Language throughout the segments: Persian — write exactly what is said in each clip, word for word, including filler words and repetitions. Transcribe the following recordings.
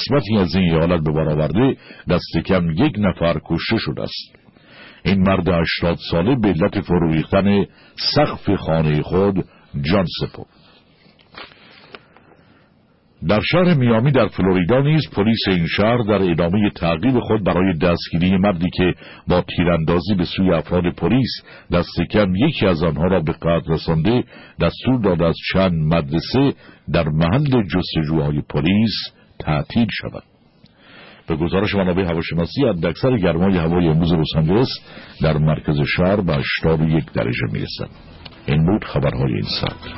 قسمتی از این ایالت به بار آورده دست کم یک نفر کشته شده است. این مرد هشتاد ساله به علت فرو ریختن سقف خانه خود جان سپرد. در شهر میامی در فلوریدا نیز پلیس این شهر در ادامه تعقیب خود برای دستگیری مردی که با تیراندازی به سوی افراد پلیس دست کم یکی از آنها را به قتل رسانده دستور داد از چند مدرسه در محل جستجوهای پلیس تعطیل شود. به گزارش منابع هواشناسی حداکثر گرمای هوای امروز لس آنجلس در مرکز شهر به هشتاد و یک درجه میرسد. این بود خبرهای این ساعت.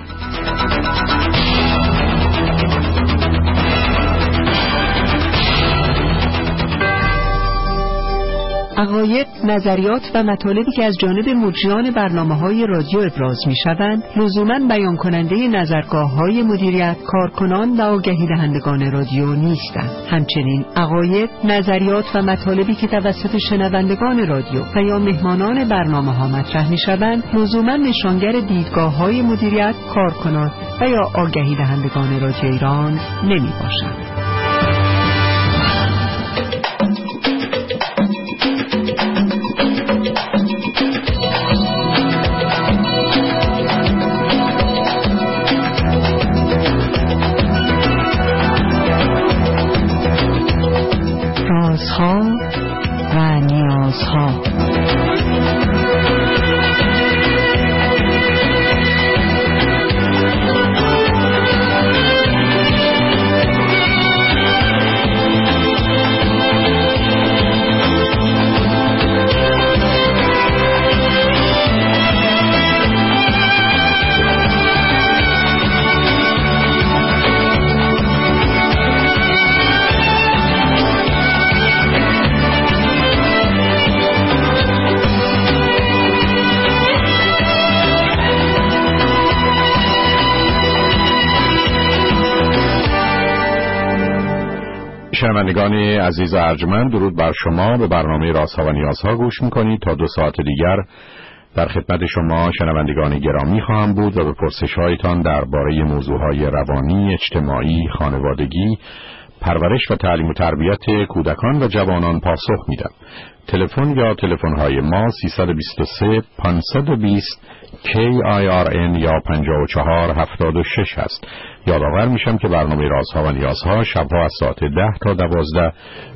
عقاید، نظریات و مطالبی که از جانب مجریان برنامه‌های رادیو ابراز می‌شوند، لزوماً بیان کننده نظرگاه‌های مدیریت، کارکنان و آگهی دهندگان رادیو نیستند. همچنین عقاید، نظریات و مطالبی که توسط شنوندگان رادیو و یا مهمانان برنامه‌ها مطرح می‌شوند، لزوماً نشانگر دیدگاه‌های مدیریت، کارکنان و یا آگهی دهندگان رادیو ایران نمی‌باشند. رازها و نیازها. شنوندگان عزیز ارجمند، درود بر شما. به برنامه رازها و نیازها گوش میکنید. تا دو ساعت دیگر در خدمت شما شنوندگان گرامی خواهم بود و به پرسش‌هایتان درباره موضوعهای روانی، اجتماعی، خانوادگی، پرورش و تعلیم و تربیت کودکان و جوانان پاسخ میدم. تلفن یا تلفن‌های ما سیصد و بیست و سه پانصد و بیست کی آی آر ان یا پنجاه و چهار هفتاد و شش هست. یادآور میشم که برنامه رازها و نیازها شبها از ساعت ده تا دوازده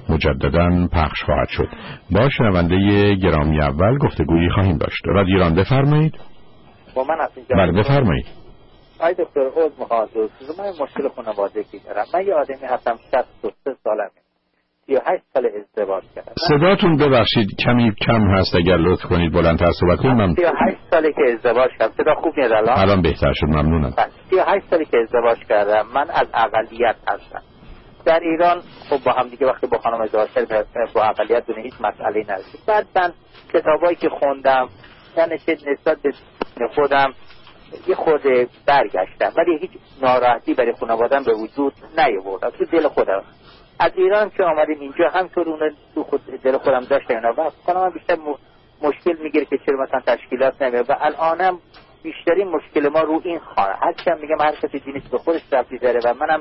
مجدداً پخش خواهد شد. با شنونده گرامی اول گفتگویی خواهیم داشت. رادیو ایران بفرمایید. با من هستم. بله بفرمایید. آقای دکتر عوض می‌خوام من مشکل خانوادگی دارم. من یه آدمی هستم شصت و سه سالمه. سی و هشت سال ازدواج کردم. صداتون ببخشید کمی کم هست، اگر لطف کنید بلندتر صحبت کنید. من سی و هشت ساله که ازدواج کردم. صدا خوب میاد الان؟ الان بهتر شد، ممنونم. سی و هشت ساله که ازدواج کردم. من از اقلیت هستم. در ایران خب با هم دیگه وقتی با خانم ازدواج کردم با اقلیت دونه هیچ مسئله‌ای نداشت. بعد من کتابایی که خوندم یعنی نسبت به خودم یه خورده برگشتم، ولی هیچ ناراحتی برای خانواده‌ام به وجود نیاوردم تو دل خودم. از ایران که آمدیم اینجا همطور اون تو خود دل خودم داشتم اینا و خانمم بیشتر مشکل میگیره که چرا مثلا تشکیلات نمیاد و الانم بیشترین مشکل ما رو این خانه. هرچند میگم هر کسی دینش به خودش ربطی داره و منم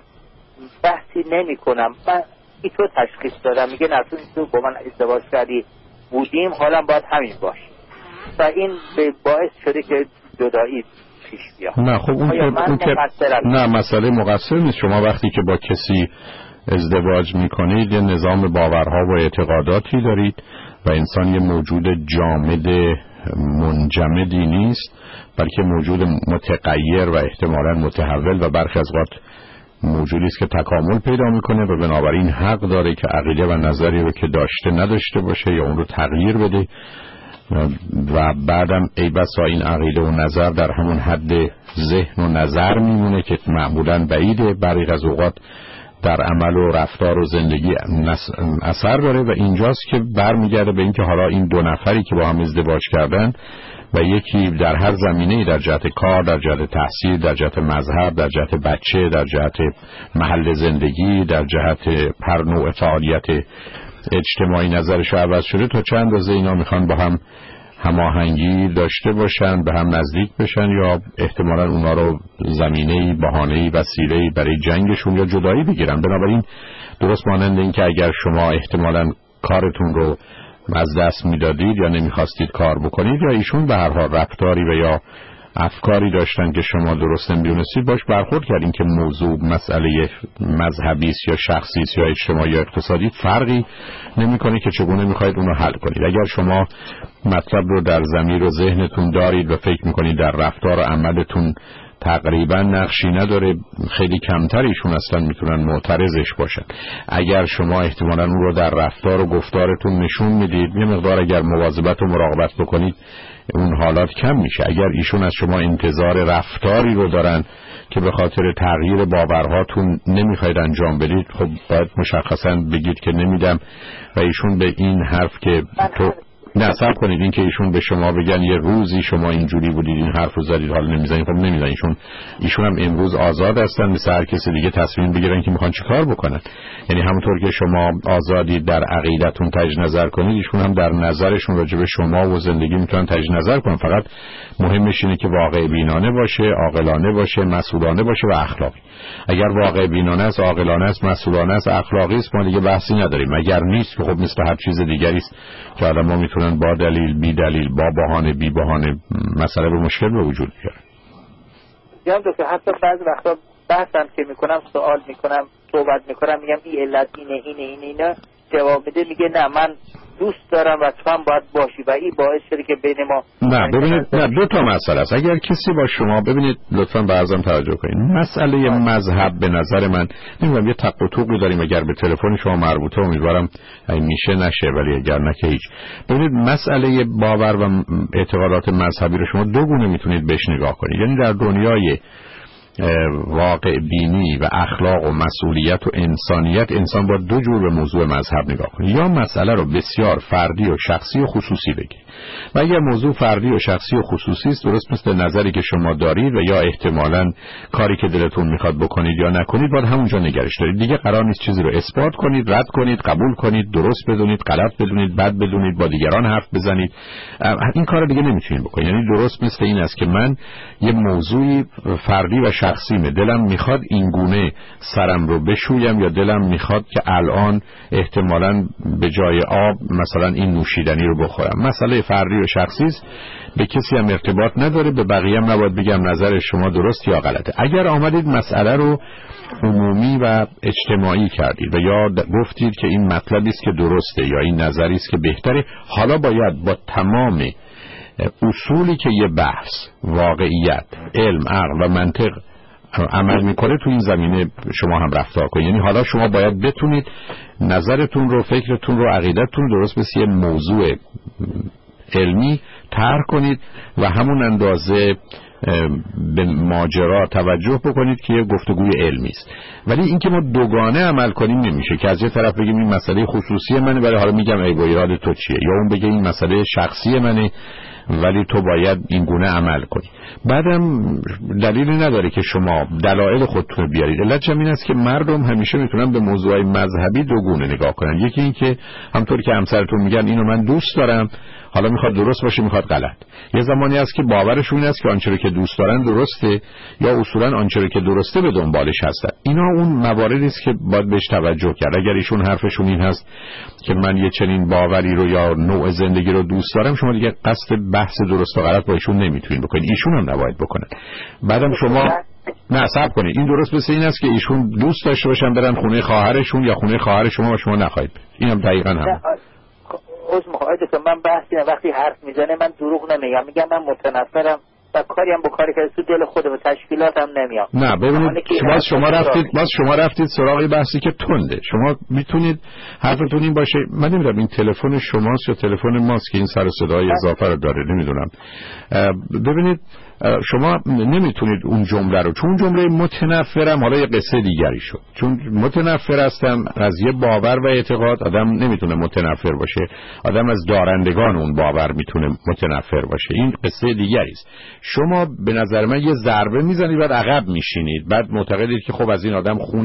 بحثی نمی‌کنم. من این تو تشخیص دادم میگه نه تو با من ازدواج کردی بودیم حالا باید همین باشه و این باعث شده که جدایی پیش بیاد. نه خب اون که, اون که نه مسئله مقصر نیست. شما وقتی که با کسی ازدواج میکنید یه نظام باورها و اعتقاداتی دارید و انسان یه موجود جامد منجمدی نیست، بلکه موجود متغیر و احتمالاً متحول و برخی از اوقات موجودی است که تکامل پیدا میکنه و بنابراین حق داره که عقیده و نظری رو که داشته نداشته باشه یا اون رو تغییر بده و بعدم ای بسا این عقیده و نظر در همون حد ذهن و نظر میمونه که معمولاً بعیده، برخی از اوقات در عمل و رفتار و زندگی اثر داره و اینجاست که برمیگرده به اینکه حالا این دو نفری که با هم ازدواج کردن و یکی در هر زمینه‌ای، در جهت کار، در جهت تحصیل، در جهت مذهب، در جهت بچه، در جهت محل زندگی، در جهت هر نوع فعالیت اجتماعی نظرش عوض شده، تا چند اندازه اینا میخوان با هم هماهنگی داشته باشن، به هم نزدیک بشن یا احتمالاً اونا رو زمینه‌ای، بهانه‌ای، وسیله‌ای برای جنگشون یا جدایی بگیرن. بنابراین درست مانند این که اگر شما احتمالاً کارتون رو از دست میدادید یا نمیخواستید کار بکنید، یا ایشون به هر حال رفتاری و یا افکاری داشتن که شما درست نمیدونستید، باش برخورد کردین که موضوع مسئله مذهبی است یا شخصی است یا اجتماعی یا اقتصادی، فرقی نمیکنه که چگونه میخواید اون رو حل کنید. اگر شما مطلب رو در ضمیر و ذهنتون دارید و فکر میکنید در رفتار و عملتون تقریبا نقشی نداره، خیلی کمتر ایشون اصلا میتونن معترضش باشن. اگر شما احتمالاً اون رو در رفتار و گفتارتون نشون میدید، یه مقدار اگر مواظبت و مراقبت بکنید اون حالات کم میشه. اگر ایشون از شما انتظار رفتاری رو دارن که به خاطر تغییر باورهاتون نمیخواید انجام بدید، خب باید مشخصاً بگید که نمیدم و ایشون به این حرف که تو نصب کنید این که ایشون به شما بگن یه روزی شما اینجوری بودید این حرف رو زدید حالا نمیزنید، خب نمیدن. ایشون ایشون هم امروز آزاد هستن مثل هر کسی دیگه تصمیم بگیرن که میخوان چیکار بکنن. یعنی همونطور که شما آزادی در عقیدتون تجدید نظر کنید، ایشون هم در نظرشون راجع به شما و زندگی میتونن تجدید نظر کنن. فقط مهمش اینه که واقع بینانه باشه، عاقلانه باشه، مسئولانه باشه و اخلاقی. اگر واقع بینانه است، عاقلانه است، مسئولانه است، اخلاقی است، ما دیگه بحثی نداریم. اگر نیست که خب مثل هر چیز دیگری است که آدم‌ها میتونن با دلیل، بی دلیل، با بهانه، بی بهانه مسئله به مشکل به وجود بیارن. جناب دکتر، حتی بعضی وقتا بحثم که میکنم، سوال میکنم، صحبت میکنم، میگم این علت اینه اینه اینه اینه، جواب میده میگه نه من دوست دارم و تو هم باید باشی و این باعث شده که بین ما. نه ببینید، نه دو تا مسئله است. اگر کسی با شما، ببینید لطفاً به عرضم توجه کنید، مسئله مذهب به نظر من نمیدونم یه تق و توقی داریم. اگر به تلفن شما مربوطه امیدوارم این میشه نشه، ولی اگر نه که هیچ. ببینید مسئله باور و اعتقادات مذهبی رو شما دو گونه میتونید بهش نگاه کنید. یعنی در دنیای واقع بینی و اخلاق و مسئولیت و انسانیت، انسان با دو جور به موضوع مذهب نگاه کنه. یا مسئله رو بسیار فردی و شخصی و خصوصی بگیر و اگر موضوع فردی و شخصی و خصوصی است، درست مثل نظری که شما دارید و یا احتمالاً کاری که دلتون میخواد بکنید یا نکنید، باید همونجا نگرش دارید. دیگه قرار نیست چیزی رو اثبات کنید، رد کنید، قبول کنید، درست بدونید، غلط بدونید، بد بدونید، با دیگران حرف بزنید. این کار دیگه نمیتونید بکنید. یعنی درست مثل این است که من یه موضوعی فردی و شخصیمه، دلم میخواد این گونه سرم رو بشویم یا دلم میخواد که الان احتمالاً به جای آب مثلا این نوشیدنی رو بخورم. مسئله فردی و شخصی است، به کسی هم ارتباط نداره، به بقیه هم نباید بگم نظر شما درست یا غلطه. اگر آمدید مسئله رو عمومی و اجتماعی کردید و یا گفتید که این مطلبی است که درسته یا این نظری است که بهتره، حالا باید با تمام اصولی که یه بحث، واقعیت، علم، عقل و منطق عمل میکنه تو این زمینه شما هم رفتار کنید. یعنی حالا شما باید بتونید نظرتون رو، فکرتون رو، عقیدتون درست مثل یه موضوع علمی طرح کنید و همون اندازه به ماجرا توجه بکنید که یه گفتگوی علمی است. ولی اینکه ما دوگانه عمل کنیم نمیشه که از یه طرف بگیم این مسئله خصوصی منه ولی حالا میگم ای با ایراد تو چیه، یا اون بگه این مسئله شخصی منه ولی تو باید این گونه عمل کنی. بعدم دلیلی نداره که شما دلایل خودتون بیارید. علت این است که مردم همیشه میتونن به موضوعی مذهبی دو گونه نگاه کنن. یکی این که همونطور که همسرتون میگن اینو من دوست دارم، حالا میخواد درست باشه میخواد غلط. یه زمانی هست که باورشون این است که آنچه که دوست دارن درسته یا اصولا آنچه که درسته به دنبالش هستن. اینا اون مواردی است که باید بهش توجه کرد. اگر ایشون حرفشون این هست که من یه چنین باوری رو یا نوع زندگی رو دوست دارم، شما دیگه قصد بحث درست و غلط با ایشون نمیتونین بکنید، ایشون هم نباید بکنن. بعدم شما نه صبر کنید، این درست مثل این است که ایشون دوست داشته باشن برن خونه خواهرشون یا خونه خواهر شما و شما نخواهید. اینم دقیقاً هم از مخاطب که من بحثی وقتی حرف میزنه من دروغ نمیگم، میگم من متنفرم و کاری هم با کاری که تو دل خودم و تشکیلاتم نمیام. نه ببینید شما شما رفتید باز شما رفتید سراغ بحثی که تنده. شما میتونید حرفتون این باشه، من نمیدونم این تلفن شماست یا تلفن ماست که این سر صدای اضافه رو داره، نمیدونم. ببینید شما نمیتونید اون جمله رو، چون جمله متنفرم حالا یه قصه دیگری شد، چون متنفر هستم از یه باور و اعتقاد، آدم نمیتونه متنفر باشه، آدم از دارندگان اون باور میتونه متنفر باشه، این قصه دیگری است. شما به نظر من یه ضربه میزنید بعد عقب میشینید، بعد معتقدید که خب از این آدم خونی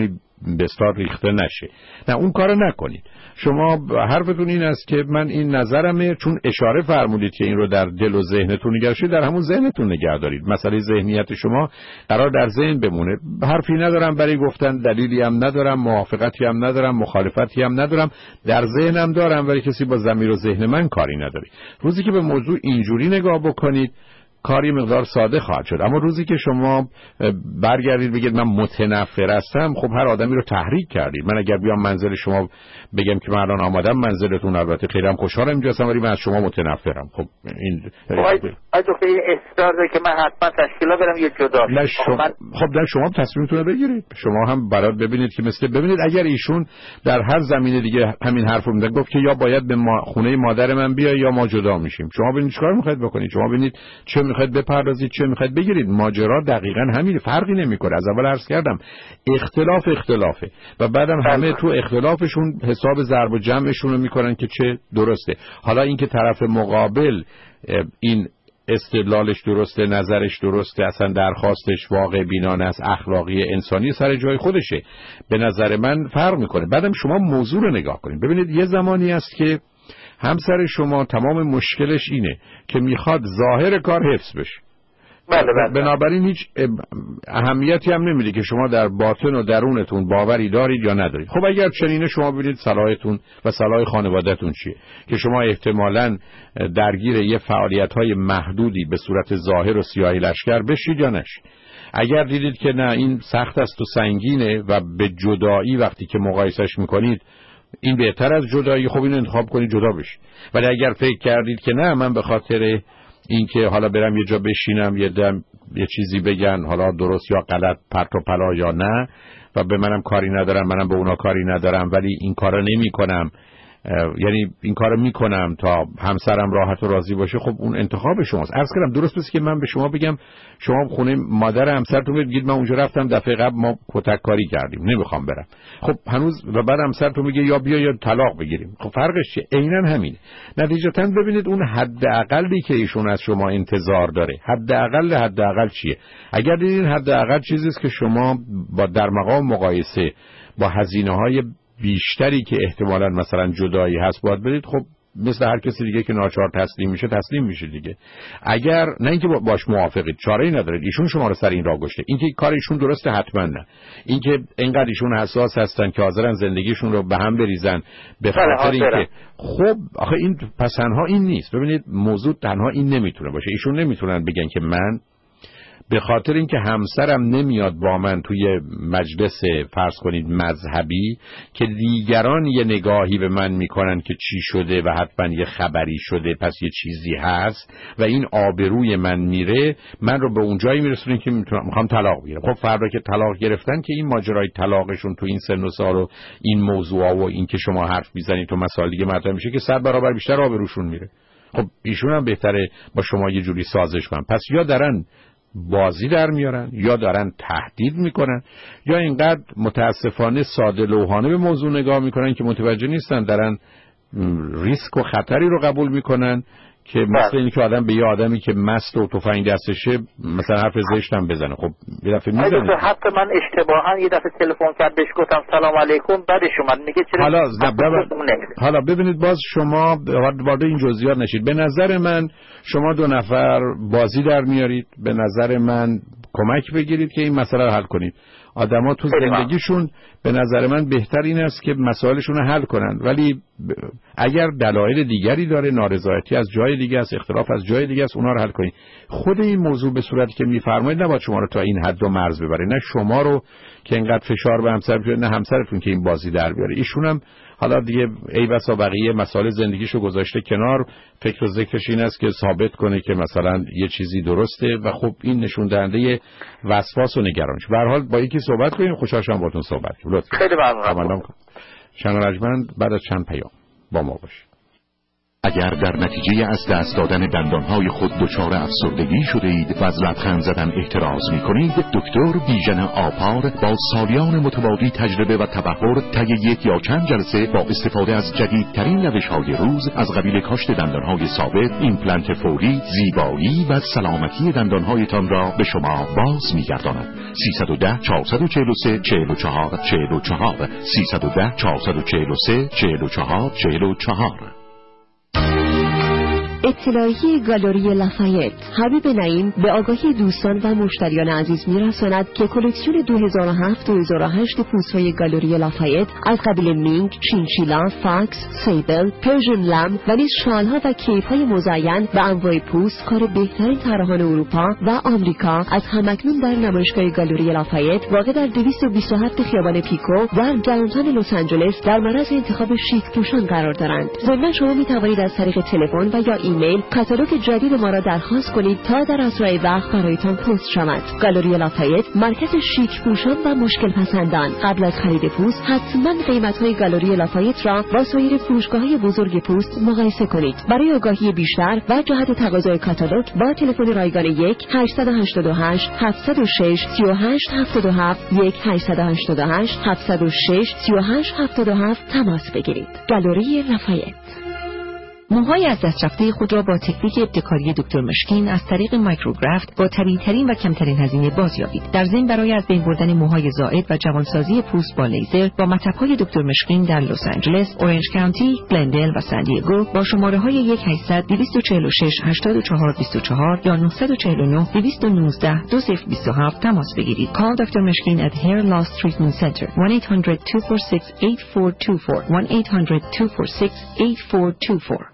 به اصطلاح ریخته نشه. نه اون کارو نکنید. شما حرفتون این است که من این نظرمه، چون اشاره فرمودید که این رو در دل و ذهنتون نگه دارید، در همون ذهنتون نگه دارید. مسئله ذهنیت شما قرار در ذهن بمونه. حرفی ندارم برای گفتن، دلیلی هم ندارم، موافقتی هم ندارم، مخالفتی هم ندارم، در ذهنم دارم ولی کسی با ضمیر و ذهن من کاری نداره. روزی که به موضوع اینجوری نگاه بکنید کاری مقدار ساده خواهد شد. اما روزی که شما برگردید بگید من متنفر هستم، خب هر آدمی رو تحریک کردید. من اگر بیام منزل شما بگم که من الان آمدم منزلتون، البته خیلی خوشحالم اینجا هستم ولی من از شما متنفرم، خب این آیا تو این اصرار که من حتما تشکیلا برم یه جدا نه شما... من... خب در شما تصمیمتون رو بگیرید. شما هم برات ببینید که مثل ببینید اگر ایشون در هر زمینه دیگه همین حرفو میزنه، گفت که یا باید به ما... خونه مادر من بیا یا ما جدا میشیم، شما ببینید چیکار میخواید بکنید. شما ببینید چه میخواید بپردازید، چه میخواید بگیرید. ماجرا دقیقاً همین، فرقی نمیکنه. از اول عرض کردم اختلاف اختلافه و بعدم همه تو اختلافشون حساب ضرب و جمعشون رو میکنن که چه درسته. حالا اینکه طرف مقابل این استدلالش درسته، نظرش درسته، اصلا درخواستش واقع بینانه است، اخلاقی، انسانی، سر جای خودشه، به نظر من فرق میکنه. بعدم شما موضوع رو نگاه کنید. ببینید یه زمانی است که همسر شما تمام مشکلش اینه که میخواد ظاهر کار حفظ بشه. بله بله. بنابراین هیچ اهمیتی هم نمیده که شما در باطن و درونتون باوری دارید یا ندارید. خب اگر چنینه شما ببینید صلاحتون و صلاح خانوادهتون چیه که شما احتمالاً درگیر یه فعالیت‌های محدودی به صورت ظاهر و سیاهی لشکر بشید یا نشید. اگر دیدید که نه این سخت است و سنگینه و به جدایی وقتی که مقایسش میکنید این بهتر از جدایی، خب این انتخاب کنید جدا بشید. ولی اگر فکر کردید که نه من به خاطر اینکه حالا برم یه جا بشینم یه دم یه چیزی بگن حالا درست یا غلط، پرت و پلا یا نه، و به منم کاری ندارم، منم به اونا کاری ندارم ولی این کارو نمی‌کنم، یعنی این کارو میکنم تا همسرم راحت و راضی باشه، خب اون انتخاب شماست. عرض کردم درست است که من به شما بگم شما خونه مادر همسرتون بگید من اونجا رفتم دفعه قبل ما کتک کاری کردیم نمیخوام برم، خب هنوز و بعد همسرتون میگه یا بیا یا طلاق بگیریم، خب فرقش چیه؟ عیناً همینه. نتیجتاً ببینید اون حداقلی که ایشون از شما انتظار داره، حداقل حداقل چیه؟ اگر دیدین حداقل چیزی است که شما با در مقام مقایسه با هزینه‌های بیشتری که احتمالاً مثلا جدایی هست باید برید، خب مثل هر کسی دیگه که ناچار تسلیم میشه تسلیم میشه دیگه. اگر نه اینکه باش موافقید چاره‌ای ندارید، ایشون شما رو سر این راه گشته، اینکه کار ایشون درسته حتما نه، اینکه اینقدر ایشون حساس هستن که حاضرن زندگیشون رو به هم بریزن به خاطر اینکه خب آخه این پس تنها این نیست. ببینید موضوع تنها این نمیتونه باشه. ایشون نمیتونن بگن که من به خاطر اینکه همسرم نمیاد با من توی مجلس فرض کنید مذهبی که دیگران یه نگاهی به من میکنن که چی شده و حتما یه خبری شده پس یه چیزی هست و این آبروی من میره، من رو به اون جایی میرسونن که میتونم میخوام طلاق بگیرم. خب فردا که طلاق گرفتن که این ماجرای طلاقشون تو این سن و سال و این موضوعا و این که شما حرف میزنید تو مسائل دیگه مطرح میشه که صد برابر بیشتر آبروشون میره. خب ایشون هم بهتره با شما یه جوری سازش کنن. پس یا دارن بازی در میارن یا دارن تهدید میکنن یا اینقدر متاسفانه ساده لوحانه به موضوع نگاه میکنن که متوجه نیستن دارن ریسک و خطری رو قبول میکنن که مثل اینکه آدم به یه آدمی که مست و تفنگ دستشه مثلا حرف زشت هم بزنه. خب یه دفعه میزنه. حتی من اشتباها یه دفعه تلفن کرد بهش گفتم سلام علیکم بعدش اومد میگه چرا حالا حالا ببینید باز شما وارد این جزئیات نشید. به نظر من شما دو نفر بازی در میارید، به نظر من کمک بگیرید که این مسئله رو حل کنید. آدما تو زندگیشون به نظر من بهتر این است که مسائلشون رو حل کنن، ولی اگر دلایل دیگری داره، نارضایتی از جای دیگه است، اختلاف از جای دیگه است، اونا رو حل کنید. خود این موضوع به صورتی که میفرمایید نباید شما رو تا این حد و مرز ببره، نه شما رو که اینقدر فشار به همسر بیاره، نه همسرتون که این بازی در بیاره. ایشون هم حالا دیگه ای بسا بقیه مسائل زندگیشو گذاشته کنار، فکر و ذکرش این است که ثابت کنه که مثلا یه چیزی درسته و خب این نشون دهنده وسواس و نگرانیش. به هر حال با یکی صحبت کنیم، خوشحال شدم باهاتون صحبت کنم. لطفاً خیلی ممنونم. شنگ رجمند بعد از چند پیام با ما باشید. اگر در نتیجه از دست دادن دندانهای خود دچار افسردگی شده اید و از لبخند زدن احتراز می کنید، دکتر بیژن آپار با سالیان متوالی تجربه و تبحر طی یک یا چند جلسه با استفاده از جدیدترین روش‌های روز از قبیل کاشت دندانهای ثابت، ایمپلنت فوری، زیبایی و سلامتی دندانهایتان را به شما باز می‌گرداند. سیصد و ده چهارصد و چهل و سه چهل و چهار چهل و چهار سیصد و ده چهارصد و چهل و سه چهل و چهار چهل و چهار. اطلاعیه گالری لافایت حبیب نعیم به آگاهی دوستان و مشتریان عزیز می‌رساند که کلکسیون دو هزار و هفت دو هزار و هشت پوست‌های گالری لافایت از قبیل مینک، چینچیلا، فاکس، سیبل، پرژن لم و نیز شال‌ها و کیف‌های مزین به انواع پوست کار بهترین طراحان اروپا و آمریکا از همکنون در نمایشگاه گالری لافایت واقع در دویست و بیست و هفت خیابان پیکو و داونتاون لس آنجلس در معرض انتخاب شیک پوشان قرار دارند. ضمن شما می‌توانید از طریق تلفن و یا ایمیل کاتالوگ جدید ما را درخواست کنید تا در اسرع وقت برایتان پست شود. گالری لافایت مرکز شیک پوشان و مشکل پسندان. قبل از خرید پوست حتما قیمت‌های گالری لافایت را با سایر فروشگاه‌های بزرگ پوست مقایسه کنید. برای آگاهی بیشتر و جهت تقاضای کاتالوگ با تلفن رایگان یک هشت هشت هشت هفت صفر شش سه هشت هفت هفت یک هشت هشت هشت هفت صفر شش سه هشت هفت هفت تماس بگیرید. گالری لافایت. موهای از دست رفته خود را با تکنیک ابتکاری دکتر مشکین از طریق مایکروگرافت با طبیعی‌ترین و کمترین هزینه بازیابید. در ضمن برای از بین بردن موهای زائد و جوانسازی پوست با لیزر با مطب‌های دکتر مشکین در لس آنجلس، اورنج کانتی، گلندل و سان دیگو با شماره‌های یک هشتصد دویست و چهل و شش هشتاد و چهار بیست و چهار یا نه چهار نه دویست و نوزده دو صفر بیست و هفت تماس بگیرید. Call دکتر مشکین at Hair Loss Treatment Center one eight hundred two four six eight four two four one eight hundred two four six eight four two four.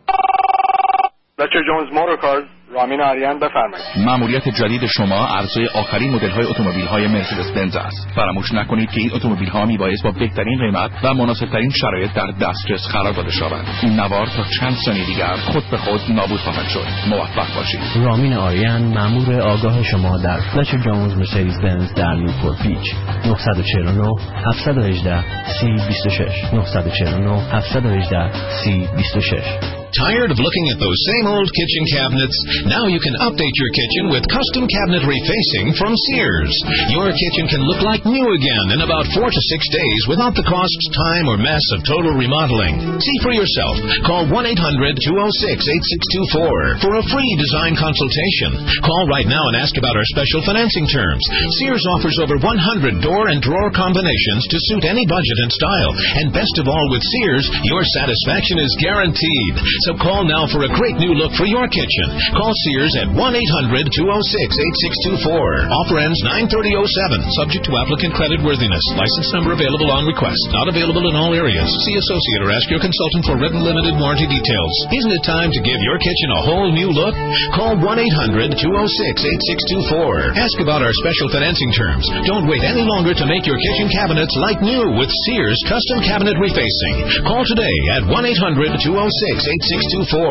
دکتر جونز موتورکارز، رامین آریان، بفرمایید. مأموریت جدید شما عرضه آخرین مدل‌های اتومبیل‌های مرسدس بنز است. فراموش نکنید که این اتومبیل‌ها میبایست با بهترین قیمت و مناسب‌ترین شرایط در دسترس قرار داده شوند. این نوار تا چند ثانیه دیگر خود به خود نابود خواهد شد. موفق باشید. رامین آریان، مأمور آگاه شما در فلچر جونز مرسدس بنز در نیوپورت بیچ. نه چهار نه هفت یک هشت سی بیست و شش نه چهار نه هفت یک هشت سی بیست و شش. Tired of looking at those same old kitchen cabinets? Now you can update your kitchen with custom cabinet refacing from Sears. Your kitchen can look like new again in about four to six days without the cost, time, or mess of total remodeling. See for yourself. Call one eight hundred two oh six eight six two four for a free design consultation. Call right now and ask about our special financing terms. Sears offers over one hundred door and drawer combinations to suit any budget and style. And best of all, with Sears, your satisfaction is guaranteed. So call now for a great new look for your kitchen. Call Sears at one eight hundred two oh six eight six two four. Offer ends nine thirty oh seven. Subject to applicant credit worthiness. License number available on request. Not available in all areas. See associate or ask your consultant for written limited warranty details. Isn't it time to give your kitchen a whole new look? Call one eight hundred two oh six eight six two four. Ask about our special financing terms. Don't wait any longer to make your kitchen cabinets like new with Sears Custom Cabinet Refacing. Call today at one eight hundred two oh six eight six two four.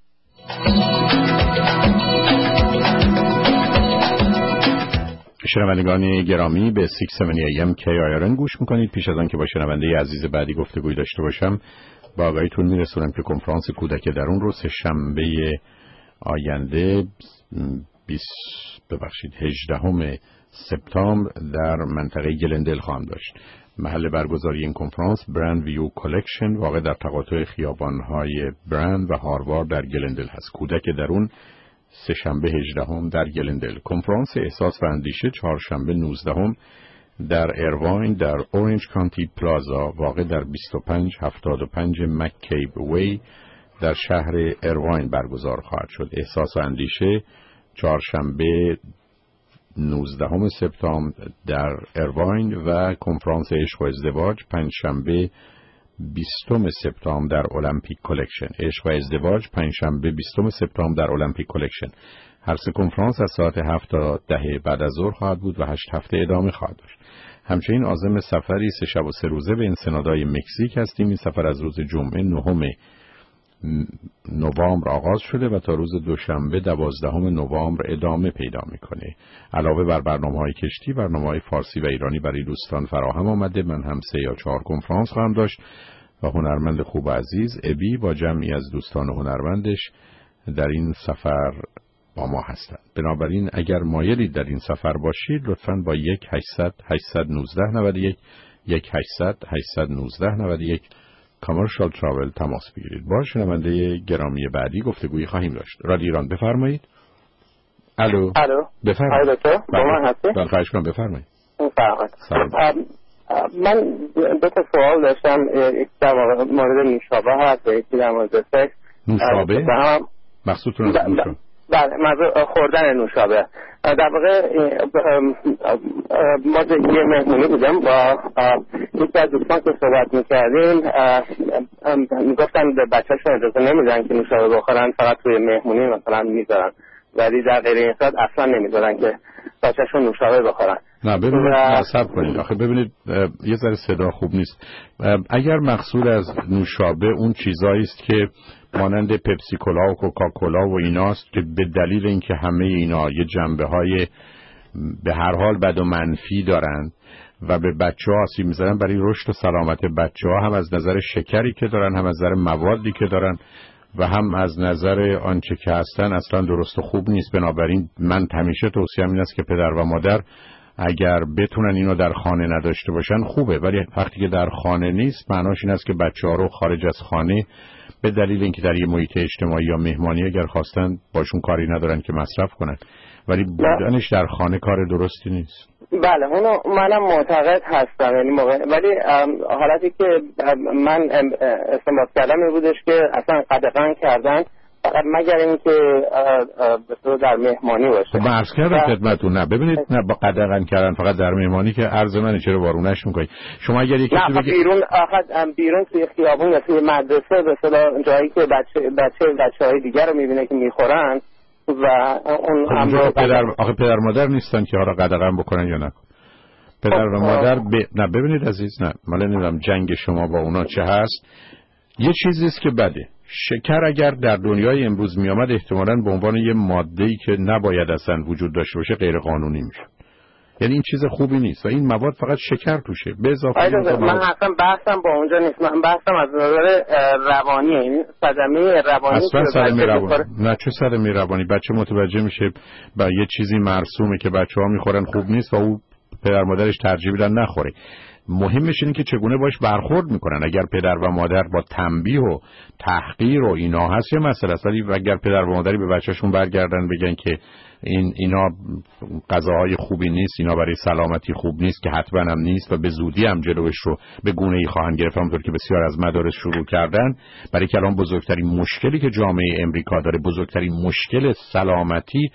شنوندگان گرامی، به ششصد و هفتاد ام کی آی آر ان گوش میکنید. پیش از آن که با شنونده عزیز بعدی گفتگوی داشته باشم، با آگاهیتون میرسونم که کنفرانس کودک درون رو سه شنبه آینده بیست ببخشید هجدهم سپتامبر در منطقه گلندل خواهم داشت. محل برگزاری این کنفرانس برند ویو کالکشن واقع در تقاطع خیابان‌های برند و هاروارد در گلندل هست. کودک درون سه شنبه هجدهم در گلندل. کنفرانس احساس و اندیشه چهارشنبه نوزدهم در ایرواین در اورنج کانتی پلازا واقع در بیست و پنج هفتاد و پنج مککیب وی در شهر ایرواین برگزار خواهد شد. احساس و اندیشه چهارشنبه نوزدهم سپتامبر در ایرواین و کنفرانس عشق و ازدواج پنجشنبه بیستم سپتامبر در المپیک کالکشن. عشق و ازدواج پنجشنبه بیستم سپتامبر در المپیک کالکشن. هر سه کنفرانس از ساعت هفت تا ده بعد از ظهر خواهد بود و هشت هفته ادامه خواهد داشت. همچنین عازم سفری سه شب و سه روزه به انسنادای مکزیک هستیم. این سفر از روز جمعه نهم نوامبر آغاز شده و تا روز دوشنبه دوازدهم نوامبر ادامه پیدا میکنه. علاوه بر برنامه‌های کشتی، برنامه‌های فارسی و ایرانی برای دوستان فراهم آمده. من هم سه یا چهار کنفرانس خواهم داشت و هنرمند خوب و عزیز ابی با جمعی از دوستان هنرمندش در این سفر با ما هستند. بنابراین اگر مایلید در این سفر باشید لطفاً با یک هشتصد هشتصد و نوزده نود و یک یک هشتصد هشتصد و نوزده نود و یک کامرشال تراول تماس بگیرید. با شنونده گرامی بعدی گفتگویی خواهیم داشت. رادیو ایران بفرمایید. الو. الو. بفرمایید. دکتر با من هستی؟ بله خواهش کنم بفرمایید. بفرمایید. من دو تا سوال داشتم، یک در مورد نوشابه هست و یکی در مورد سکس. نوشابه؟ مقصودتون از نوشابه؟ بله، منظور خوردن نوشابه. در واقع ما یه مهمونی بودم با یکی از دوستان که صحبت میکردیم، میگفتن به بچه‌شون اجازه نمیدن که نوشابه بخورن، فقط توی مهمونی مثلا میذارن، ولی در غیر این صورت اصلا نمیذارن که بچه‌شون نوشابه بخورن. نه ببینید حساب کنید. آخه ببینید یه ذره صدا خوب نیست. اگر مقصود از نوشابه اون چیزایی است که مانند پپسی کولا و کوکاکولا و ایناست که به دلیل اینکه همه اینا یه جنبه‌های به هر حال بد و منفی دارن و به بچه‌ها آسیب می‌زنن، برای رشد و سلامت بچه‌ها هم از نظر شکری که دارن، هم از نظر موادی که دارن و هم از نظر آنچه که هستن اصلا درست و خوب نیست. بنابراین من همیشه توصیه‌ام این است که پدر و مادر اگر بتونن اینو در خانه نداشته باشن خوبه، ولی وقتی که در خانه نیست معناش این است که بچه‌ها رو خارج از خانه به دلیل اینکه در یه محیط اجتماعی یا مهمانی اگر خواستن باشون کاری ندارن که مصرف کنن، ولی بودنش در خانه کار درستی نیست. بله اونو منم معتقد هستم، یعنی موقع... ولی حالتی که من استنباط کردم این بودش که اصلا قدغن کردن فقط مگر اینکه به در مهمانی باشه. خب عرض کردم خدمتتون. نه ببینید، نه با قدغن کردن فقط در مهمانی که عرض من چرا وارونش میکنید شما؟ اگر یکی نه بگه... بیرون آخه بیرون توی خیابون یا توی مدرسه به اصطلاح جایی که بچه بچه بچه‌های دیگر رو میبینه که میخورن و اون هم پدر آخه پدر مادر نیستن که حالا قدغن بکنن یا نکن. پدر و مادر ب... نه ببینید عزیز، نه من نمیدونم جنگ شما با اونا چه هست. یه چیزی است که بده. شکر اگر در دنیای امروز می آمد احتمالاً به عنوان یه ماده‌ای که نباید اصلا وجود داشته باشه غیر قانونی میشه. یعنی این چیز خوبی نیست و این مواد فقط شکر توشه. به اضافه من مواد... اصلا بحثم با اونجا نیست، من بحثم از نظر روانی، این صدمه روانی اصلا صدمه روانی. نه چه صدمه روانی؟ بچه متوجه میشه با یه چیزی مرسومه که بچه‌ها میخورن خوب نیست و او پدر مادرش ترجیح میدن نخوره. مهمش اینه که چگونه باش برخورد میکنن. اگر پدر و مادر با تنبیه و تحقیر و اینا هست یه مسئله است، ولی اگر پدر و مادری به بچه‌شون برگردن بگن که این اینا غذاهای خوبی نیست، اینا برای سلامتی خوب نیست که حتما هم نیست و به زودی هم جلوش رو به گونه‌ای خواهند گرفت، همونطور که بسیار از مدارس شروع کردن، برای که الان بزرگترین مشکلی که جامعه امریکا داره، بزرگترین مشکل سلامتی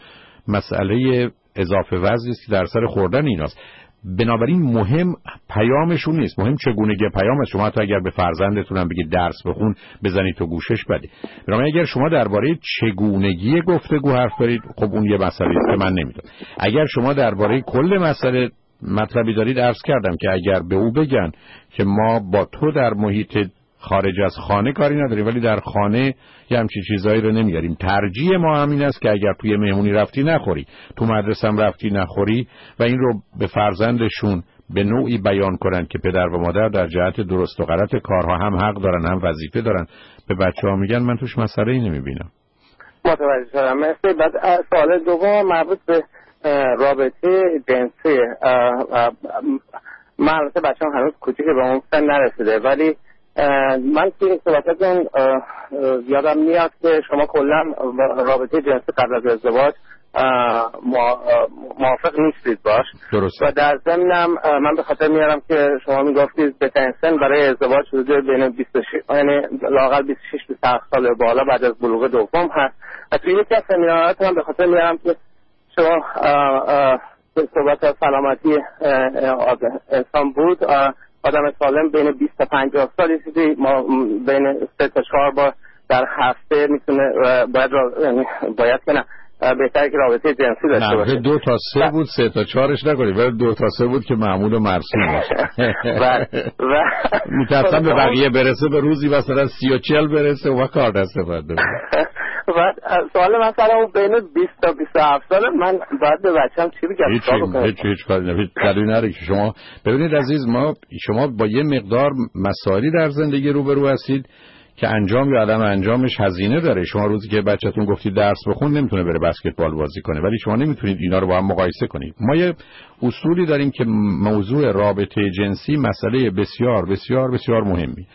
مسئله اضافه وزنی است که در سر خوردن ایناست. بنابراین مهم پیامشون نیست، مهم چگونگی پیامش. شما حتی اگر به فرزندتون هم بگید درس بخون بزنید تو گوشش بده. بنابراین اگر شما درباره چگونگی گفتگو حرف دارید خب اون یه مسئله است که من نمیدونم. اگر شما درباره کل مسئله مطلبی دارید، عرض کردم که اگر به او بگن که ما با تو در محیط خارج از خانه کاری نداریم ولی در خانه یه همچین چیزایی رو نمیاریم، ترجیح ما همین است که اگر توی مهمونی رفتی نخوری، تو مدرسه هم رفتی نخوری، و این رو به فرزندشون به نوعی بیان کنن که پدر و مادر در جهت درست و غلط کارها هم حق دارن هم وظیفه دارن. به بچه‌ها میگن من توش مسئله‌ای نمیبینم. متوجه شدم. مرسی. بعد سوال دوم مربوط به رابطه جنسی. من البته بچه‌م هنوز کوچیکه به اون سن نرسیده، ولی من توی صحبتتون یادم میاد که شما کلا رابطه جنسی قبل از ازدواج موافق نیستید باش. درست. و در ضمنم من به خاطر میارم که شما میگفتید بهترین سن برای ازدواج حدود بین بیست و شش یعنی لااقل بیست و شش تا سی سال بالا بعد از بلوغ دوم هست. و توی یکی از سمینارات من به خاطر میارم که شما صحبت از سلامتی انسان بود، آدم سالم بین بیست تا پنجاه سال چیزی ما بین سه تا چهار بار در هفته میتونه باید را... باید که نه بهتره که رابطه جنسی داشته باشه. دو تا سه بود، سه تا چهارش نکنید، ولی دو تا سه بود که معمول و مرسوم باشه. و میترسم به بقیه برسه به روزی مثلا سی و چل برسه و کار دست بده. بعد سوال مثلا بین بیست تا بیست و هفت ساله من بعد به بچه‌م چی بگم؟ هیچ هیچ هیچ کاری نبید دلیل نره که شما ببینید عزیز، ما شما با یه مقدار مسائلی در زندگی روبرو هستید که انجام یا عدم انجامش هزینه داره. شما روزی که بچه‌تون گفتید درس بخون نمیتونه بره بسکتبال بازی کنه، ولی شما نمیتونید اینا رو با هم مقایسه کنید. ما یه اصولی داریم که موضوع رابطه جنسی مسئله بسیار بسیار بسیار مهمی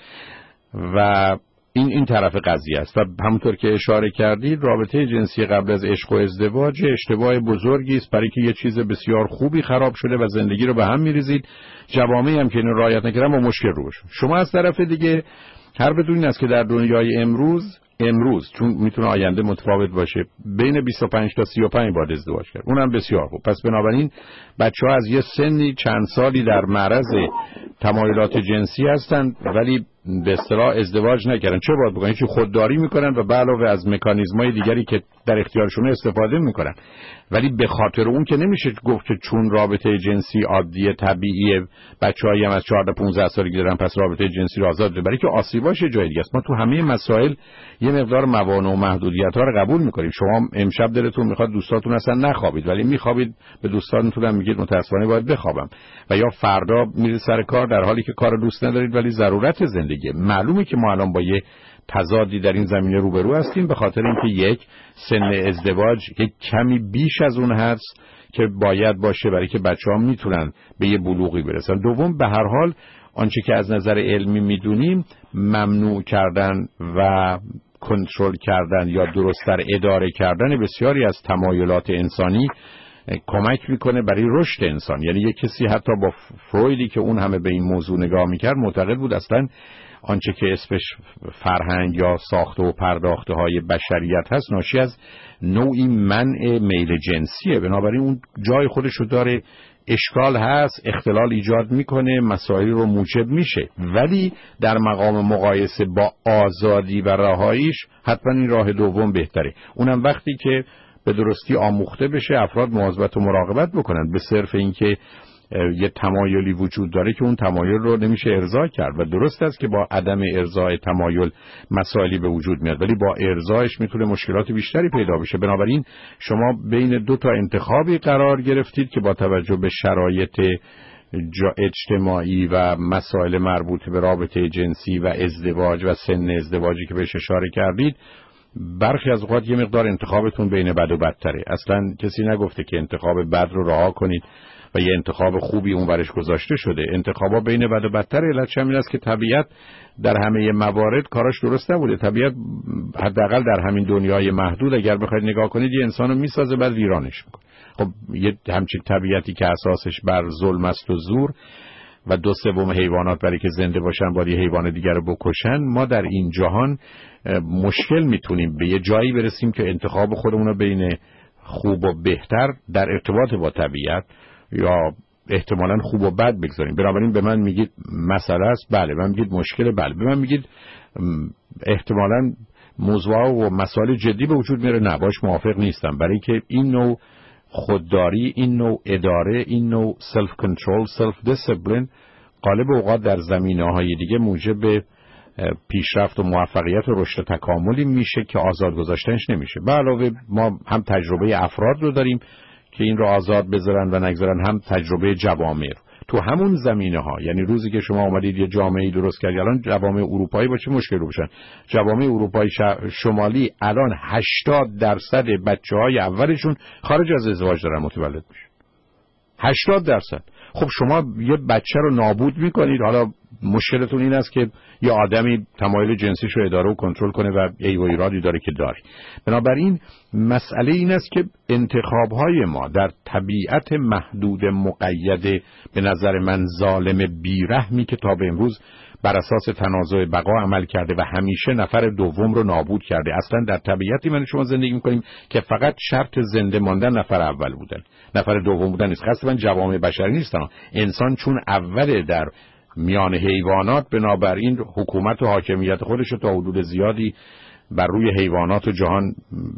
و این این طرف قضیه است و همونطور که اشاره کردید رابطه جنسی قبل از عشق و ازدواج اشتباه بزرگی است، برای که یه چیز بسیار خوبی خراب شده و زندگی رو به هم می‌ریزید. جوامعی هم که اینو رعایت نکردن با مشکل روشون. شما از طرف دیگه هر بدون این است که در دنیای امروز امروز چون میتونه آینده متفاوت باشه بین بیست و پنج تا سی و پنج باید ازدواج کرد، اونم بسیار خوب. پس بنابراین بچه‌ها از یه سنی چند سالی در معرض تمایلات جنسی هستند ولی به اصطلاح ازدواج نکردن. چه باید بکنن؟ چون خودداری میکنن و به علاوه از مکانیزم‌های دیگری که در اختیارشون استفاده میکنن. ولی به خاطر اون که نمیشه گفت که چون رابطه جنسی عادی طبیعیه بچه‌هایی هم از چهارده پانزده سالگی دارن پس رابطه جنسی رو آزاد بده، برای که آسیباش جای دیگه است. ما تو همه مسائل یه مقدار موانع و محدودیت‌ها رو قبول میکنیم. شما امشب دلتون میخواد دوستاتون اصلا نخوابید ولی میخوابید، به دوستاتون هم میگید متأسفانه باید بخوابم، و یا فردا میرید سر کار در حالی که کار دوست ندارید ولی ضرورت زندگی. معلومه که ما الان با یه تضادی در این زمینه روبرو هستیم به خاطر اینکه یک سن ازدواج یک کمی بیش از اون هست که باید باشه برای که بچه‌ها میتونن به یه بلوغی برسن. دوم به هر حال آنچه که از نظر علمی میدونیم ممنوع کردن و کنترل کردن یا درست‌تر اداره کردن بسیاری از تمایلات انسانی کمک میکنه برای رشد انسان. یعنی یک کسی حتی با فرویدی که اون همه به این موضوع نگاه میکرد معتقد بود اصلا آنچه که اسمش فرهنگ یا ساخته و پرداخته های بشریت هست ناشی از نوعی منع میل جنسیه، بنابراین اون جای خودش رو داره، اشکال هست، اختلال ایجاد میکنه، مسائلی رو موجب میشه، ولی در مقام مقایسه با آزادی و رهاییش حتما این راه دوم بهتره. اونم وقتی که به درستی آموخته بشه افراد مواظبت و مراقبت بکنن، به صرف اینکه یه تمایلی وجود داره که اون تمایل رو نمیشه ارضا کرد و درست است که با عدم ارضای تمایل مسائلی به وجود میاد ولی با ارضایش میتونه مشکلات بیشتری پیدا بشه. بنابراین شما بین دو تا انتخابی قرار گرفتید که با توجه به شرایط اجتماعی و مسائل مربوط به رابطه جنسی و ازدواج و سن ازدواجی که بهش اشاره کردید برخی از اوقات یه مقدار انتخابتون بین بد و بدتره. اصلا کسی نگفته که انتخاب بد رو رها کنید و یه انتخاب خوبی اون برش گذاشته شده. انتخابا بین بد و بدتر. علتش همین است که طبیعت در همه موارد کاراش درست نبوده. طبیعت حداقل در همین دنیای محدود اگر بخواید نگاه کنید یه انسانو میسازه بعد ویرانش میکنه. خب یه همچین طبیعتی که اساسش بر ظلم است و زور و دو سوم حیوانات برای که زنده باشن باید یه حیوان دیگر رو بکشن، ما در این جهان مشکل میتونیم به یه جایی برسیم که انتخاب خودمون رو بین خوب و بهتر در ارتباط با طبیعت یا احتمالاً خوب و بد بگذاریم. بنابراین به من میگید مسئله است، بله. به من میگید مشکل، بله. به من میگید احتمالاً موضوع و مسائل جدی به وجود میاره، نه باش موافق نیستم، برای که این نوع خودداری، این نوع اداره، این نوع سلف کنترل، سلف دیسپلین غالب اوقات در زمینه‌های دیگه موجب پیشرفت و موفقیت و رشد تکاملی میشه که آزاد گذاشتنش نمیشه. به علاوه ما هم تجربه افراد رو داریم که این رو آزاد بذارن و نگذارن، هم تجربه جوامع رو. تو همون زمینه ها، یعنی روزی که شما اومدید یه جامعه‌ای درست کردید، الان جوامع اروپایی با چه مشکلی رو بشن؟ جوامع اروپایی شمالی الان هشتاد درصد بچه‌های اولشون خارج از ازدواج دارن متولد میشن. هشتاد درصد. خب شما یه بچه رو نابود میکنید، حالا مشکلتون این است که یه آدمی تمایل جنسیش رو اداره و کنترل کنه و ای و ایرادی داره که داره. بنابراین مسئله این است که انتخاب‌های ما در طبیعت محدود مقید به نظر من ظالم بیرحمی که تا به امروز بر اساس تنازع بقا عمل کرده و همیشه نفر دوم رو نابود کرده. اصلا در طبیعتی من شما زندگی میکنیم که فقط شرط زنده ماندن نفر اول بودن، نفر دوم بودن نیست. قصداً جوامع بشری نیستن. انسان چون اوله در میان حیوانات، بنابراین حکومت و حاکمیت خودش رو تا حدود زیادی بر روی حیوانات و جهان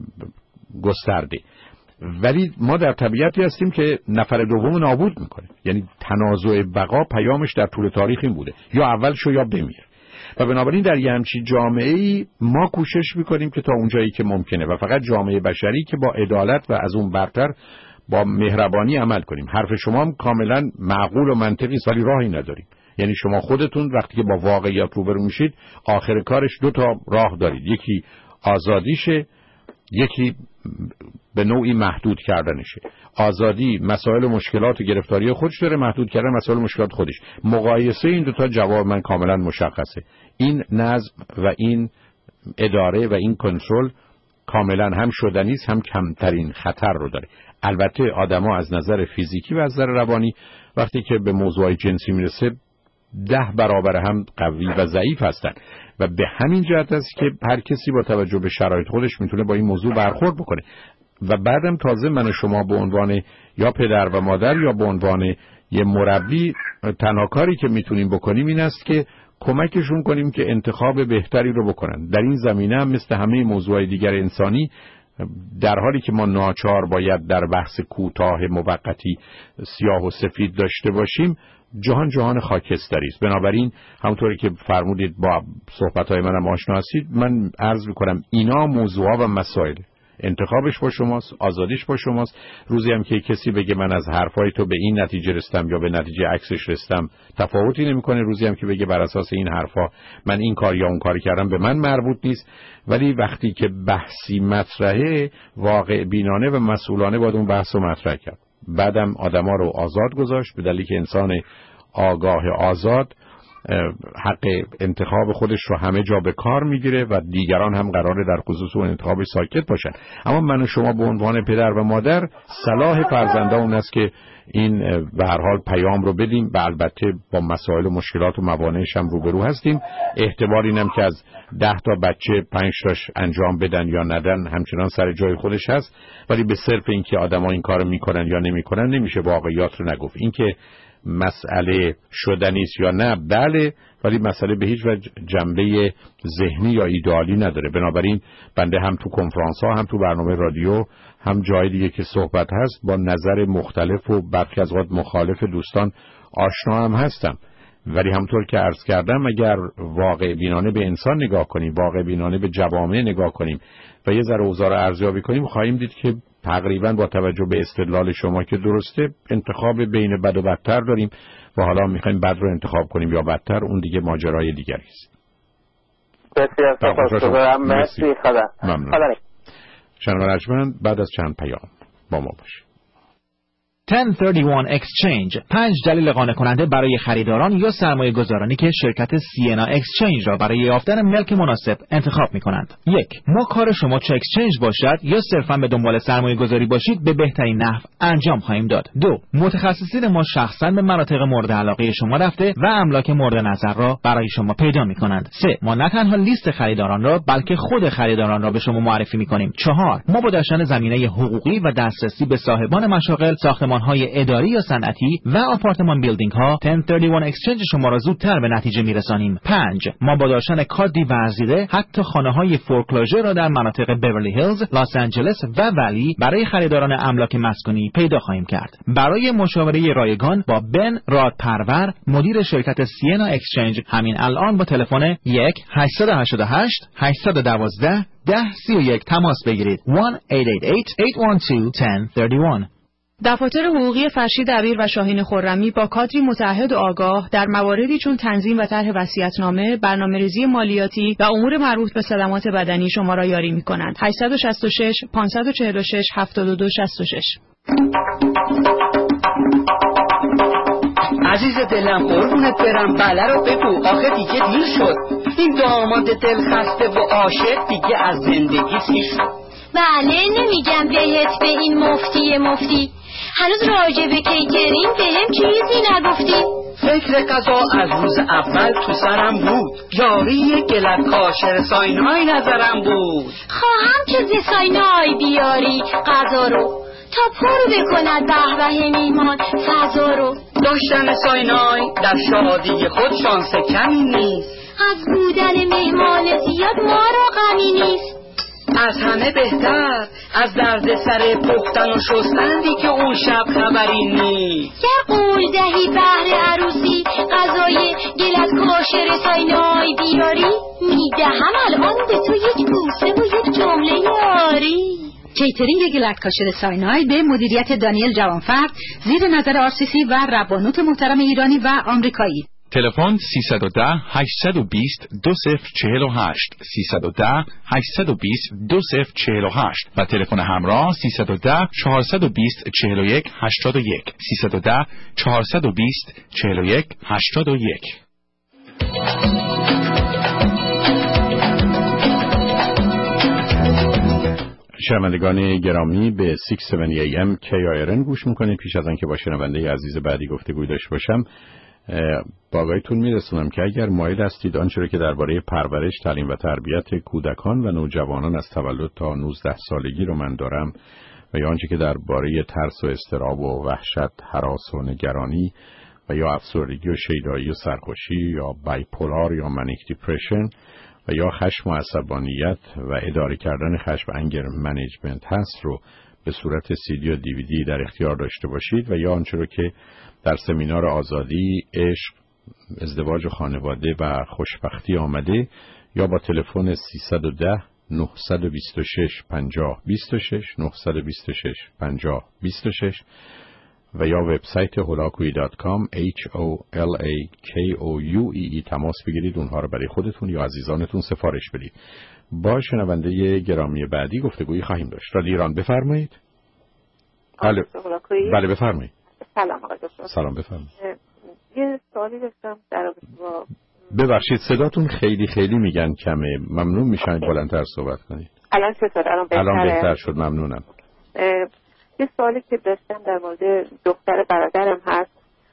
گسترده. ولی ما در طبیعتی هستیم که نفر دوم نابود میکنه. یعنی تنازع بقا پیامش در طول تاریخ این بوده، یا اول شو یا بمیر. و بنابراین در یه همچین جامعه‌ای ما کوشش میکنیم که تا اونجایی که ممکنه و فقط جامعه بشری که با عدالت و از اون برتر با مهربانی عمل کنیم. حرف شما هم کاملا معقول و منطقی است، ولی راهی نداریم. یعنی شما خودتون وقتی که با واقعیت روبرو میشید آخر کارش دو تا راه دارید، یکی آزادیشه، یکی به نوعی محدود کردنشه. آزادی مسائل و مشکلات و گرفتاری خودش داره، محدود کردن مسائل و مشکلات خودش. مقایسه این دو تا جواب من کاملا مشخصه. این نظم و این اداره و این کنترل کاملا هم شدنی است، هم کمترین خطر رو داره. البته آدما از نظر فیزیکی و از نظر روانی وقتی که به موضوع جنسی میرسه ده برابر هم قوی و ضعیف هستن و به همین جهت است که هر کسی با توجه به شرایط خودش میتونه با این موضوع برخورد بکنه. و بعدم تازه من و شما به عنوان یا پدر و مادر یا به عنوان یه مربی تنها کاری که میتونیم بکنیم این است که کمکشون کنیم که انتخاب بهتری رو بکنن. در این زمینه هم مثل همه موضوعات دیگر انسانی، در حالی که ما ناچار باید در بحث کوتاه موقتی سیاه و سفید داشته باشیم، جهان جهان خاکستری است. بنابراین همونطوری که فرمودید با صحبت‌های منم آشنا هستید، من عرض می‌کنم اینا موضوعا و مسائل، انتخابش با شماست، آزادیش با شماست. روزی هم که کسی بگه من از حرفای تو به این نتیجه رسیدم یا به نتیجه عکسش رسیدم تفاوتی نمی‌کنه، روزی هم که بگه بر اساس این حرفا من این کار یا اون کاری کردم به من مربوط نیست. ولی وقتی که بحثی مطرحه، واقع بینانه و مسئولانه باید اون بحث رو مطرح کرد. بعدم آدما رو آزاد گذاشت، به دلیلی که انسان آگاه آزاد حق انتخاب خودش رو همه جا به کار میگیره و دیگران هم قراره در خصوص اون انتخابش ساکت باشن. اما من و شما به عنوان پدر و مادر صلاح فرزنده اون است که این به هر حال پیام رو بدیم و البته با مسائل و مشکلات و موانعش هم روبرو هستیم. احتمال اینم که از ده تا بچه پنج تاش انجام بدن یا ندن همچنان سر جای خودش هست، ولی به صرف اینکه آدما این کارو میکنن یا نمیکنن نمیشه واقعیات رو نگفت. اینکه مسئله شدنی است یا نه، بله، ولی مسئله به هیچ وجه جنبه ذهنی یا ایدئالی نداره. بنابراین بنده هم تو کنفرانس ها، هم تو برنامه رادیو، هم جای دیگه که صحبت هست با نظر مختلف و برخی از اوقات مخالف دوستان آشنا هم هستم. ولی همونطور که عرض کردم اگر واقع بینانه به انسان نگاه کنیم، واقع بینانه به جوامع نگاه کنیم و یه ذره اوضاع رو ارزیابی کنیم، خواهیم دید که تقریبا با توجه به استدلال شما که درسته انتخاب بین بد و بدتر داریم و حالا میخوایم بد رو انتخاب کنیم یا بدتر، اون دیگه ماجرای دیگری است. بسیار سپاسگزارم. مرسی. خدا. ممنون. شنوندگان ارجمند، بعد از چند پیام با ما باشید. ده سی و یک Exchange، پنج دلیل قانع کننده برای خریداران یا سرمایه گذارانی که شرکت سینا اکسچنج را برای یافتن ملک مناسب انتخاب می کنند. یک، ما کار شما چه اکسچنج باشد یا صرفاً به دنبال سرمایه گذاری باشید به بهترین نحو انجام خواهیم داد. دو، متخصصین ما شخصاً به مناطق مورد علاقه شما رفته و املاک مورد نظر را برای شما پیدا می کنند. سه، ما نه تنها لیست خریداران را بلکه خود خریداران را به شما معرفی می کنیم. چهار، ما با داشتن زمینه حقوقی و دسترسی به صاحبان مشاغل، ساختمان های اداری یا صنعتی و آپارتمان بیلدینگ ها ده سی و یک اکسچنج شما را زودتر به نتیجه میرسانیم. پنج، ما با داشتن کادی ورزیده حتی خانه های فورکلوزر را در مناطق بیورلی هیلز، لس آنجلس و ولی برای خریداران املاک مسکونی پیدا خواهیم کرد. برای مشاوره رایگان با بن رادپرور، مدیر شرکت سینا اکسچنج، همین الان با تلفن یک هشت هشت هشت هشت یک دو ده سی و یک تماس بگیرید. یک هشت هشت هشت هشت یک دو یک صفر سه یک. دفاتر حقوقی فرشید دبیر و شاهین خرمی با کادری متعهد و آگاه در مواردی چون تنظیم و طرح وصیت‌نامه، برنامه‌ریزی مالیاتی و امور مربوط به صدمات بدنی شما را یاری می‌کنند. هشت شش شش پنج چهار شش هفت دو دو شش شش. عزیز دلم قربونت برم، بله رو بگو، آخه دیگه دیر شد. این داماد دلخسته و عاشق دیگه از زندگی سیر شد. بله نمیگم بهت به این مفتی مفتی، هنوز راجع به کیترین بهم چیزی نگفتی. فکر قضا از روز اول تو سرم بود، یاری گلک کاشر ساینای نظرم بود. خواهم که ز ساینای بیاری قضا رو تا پر بکند به به میمان فضا رو. داشتن ساینای در شادی خود شانس کمی نیست، از بودن مهمان زیاد ما را غمی نیست. از همه بهتر از درد سر پختن و شستندی که اون شب خبری نیست. گر قول دهی بهر عروسی غذای گل از کاشر ساینای بیاری، میدهم الان به تو یک بوسه و یک جمله یاری. کیترینگ گلت کاشر ساینای به مدیریت دانیل جوانفرد زیر نظر آر سی سی و ربانوت محترم ایرانی و آمریکایی. تلفن سیصد و ده هشتصد و بیست دو صفر چهل و هشت سیصد و ده هشتصد و بیست دو صفر چهل و هشت و تلفن همراه سیصد و ده چهارصد و بیست چهل و یک هشتاد و یک سیصد و ده چهارصد و بیست چهل و یک هشتاد و یک. شنوندگان گرامی به ششصد و هفتاد ای ام کی آی آر ان گوش میکنید. پیش از آنکه با شنونده عزیز بعدی گفتگوی داشته باشم با آگاهیتون میرسونم که اگر مایل هستید آنچه را که درباره پرورش، تعلیم و تربیت کودکان و نوجوانان از تولد تا نوزده سالگی رو من دارم و یا آنچه که درباره ترس و اضطراب و وحشت، هراس و نگرانی و یا افسردگی و شیدایی و سرخوشی یا بایپولار یا منیک دیپرشن و یا خشم و عصبانیت و اداره کردن خشم، انگر منیجمنت هست رو به صورت سی دی و دی وی دی در اختیار داشته باشید و یا آنچه رو که در سمینار آزادی، عشق، ازدواج و خانواده و خوشبختی آمده یا با تلفن سیصد و ده نهصد و بیست و شش پنجاه بیست و شش نهصد و بیست و شش پنجاه بیست و شش و یا وبسایت هولاکویی دات کام H O L A K O U E E تماس بگیرید، اونها رو برای خودتون یا عزیزانتون سفارش بدید. با شنونده گرامی بعدی گفتگویی خواهیم داشت. رادیو ایران بفرمایید. بله بله بفرمایید. سلام آقای دکتر. سلام بفرمایید. یه سوالی داشتم در رابطه با ببخشید صداتون خیلی خیلی میگن کمه، ممنون میشن بلندتر صحبت کنید. الان چطور؟ الان بهتره؟ الان بهتر شد، ممنونم. یه سوالی که داشتم در مورد دختر برادرم هست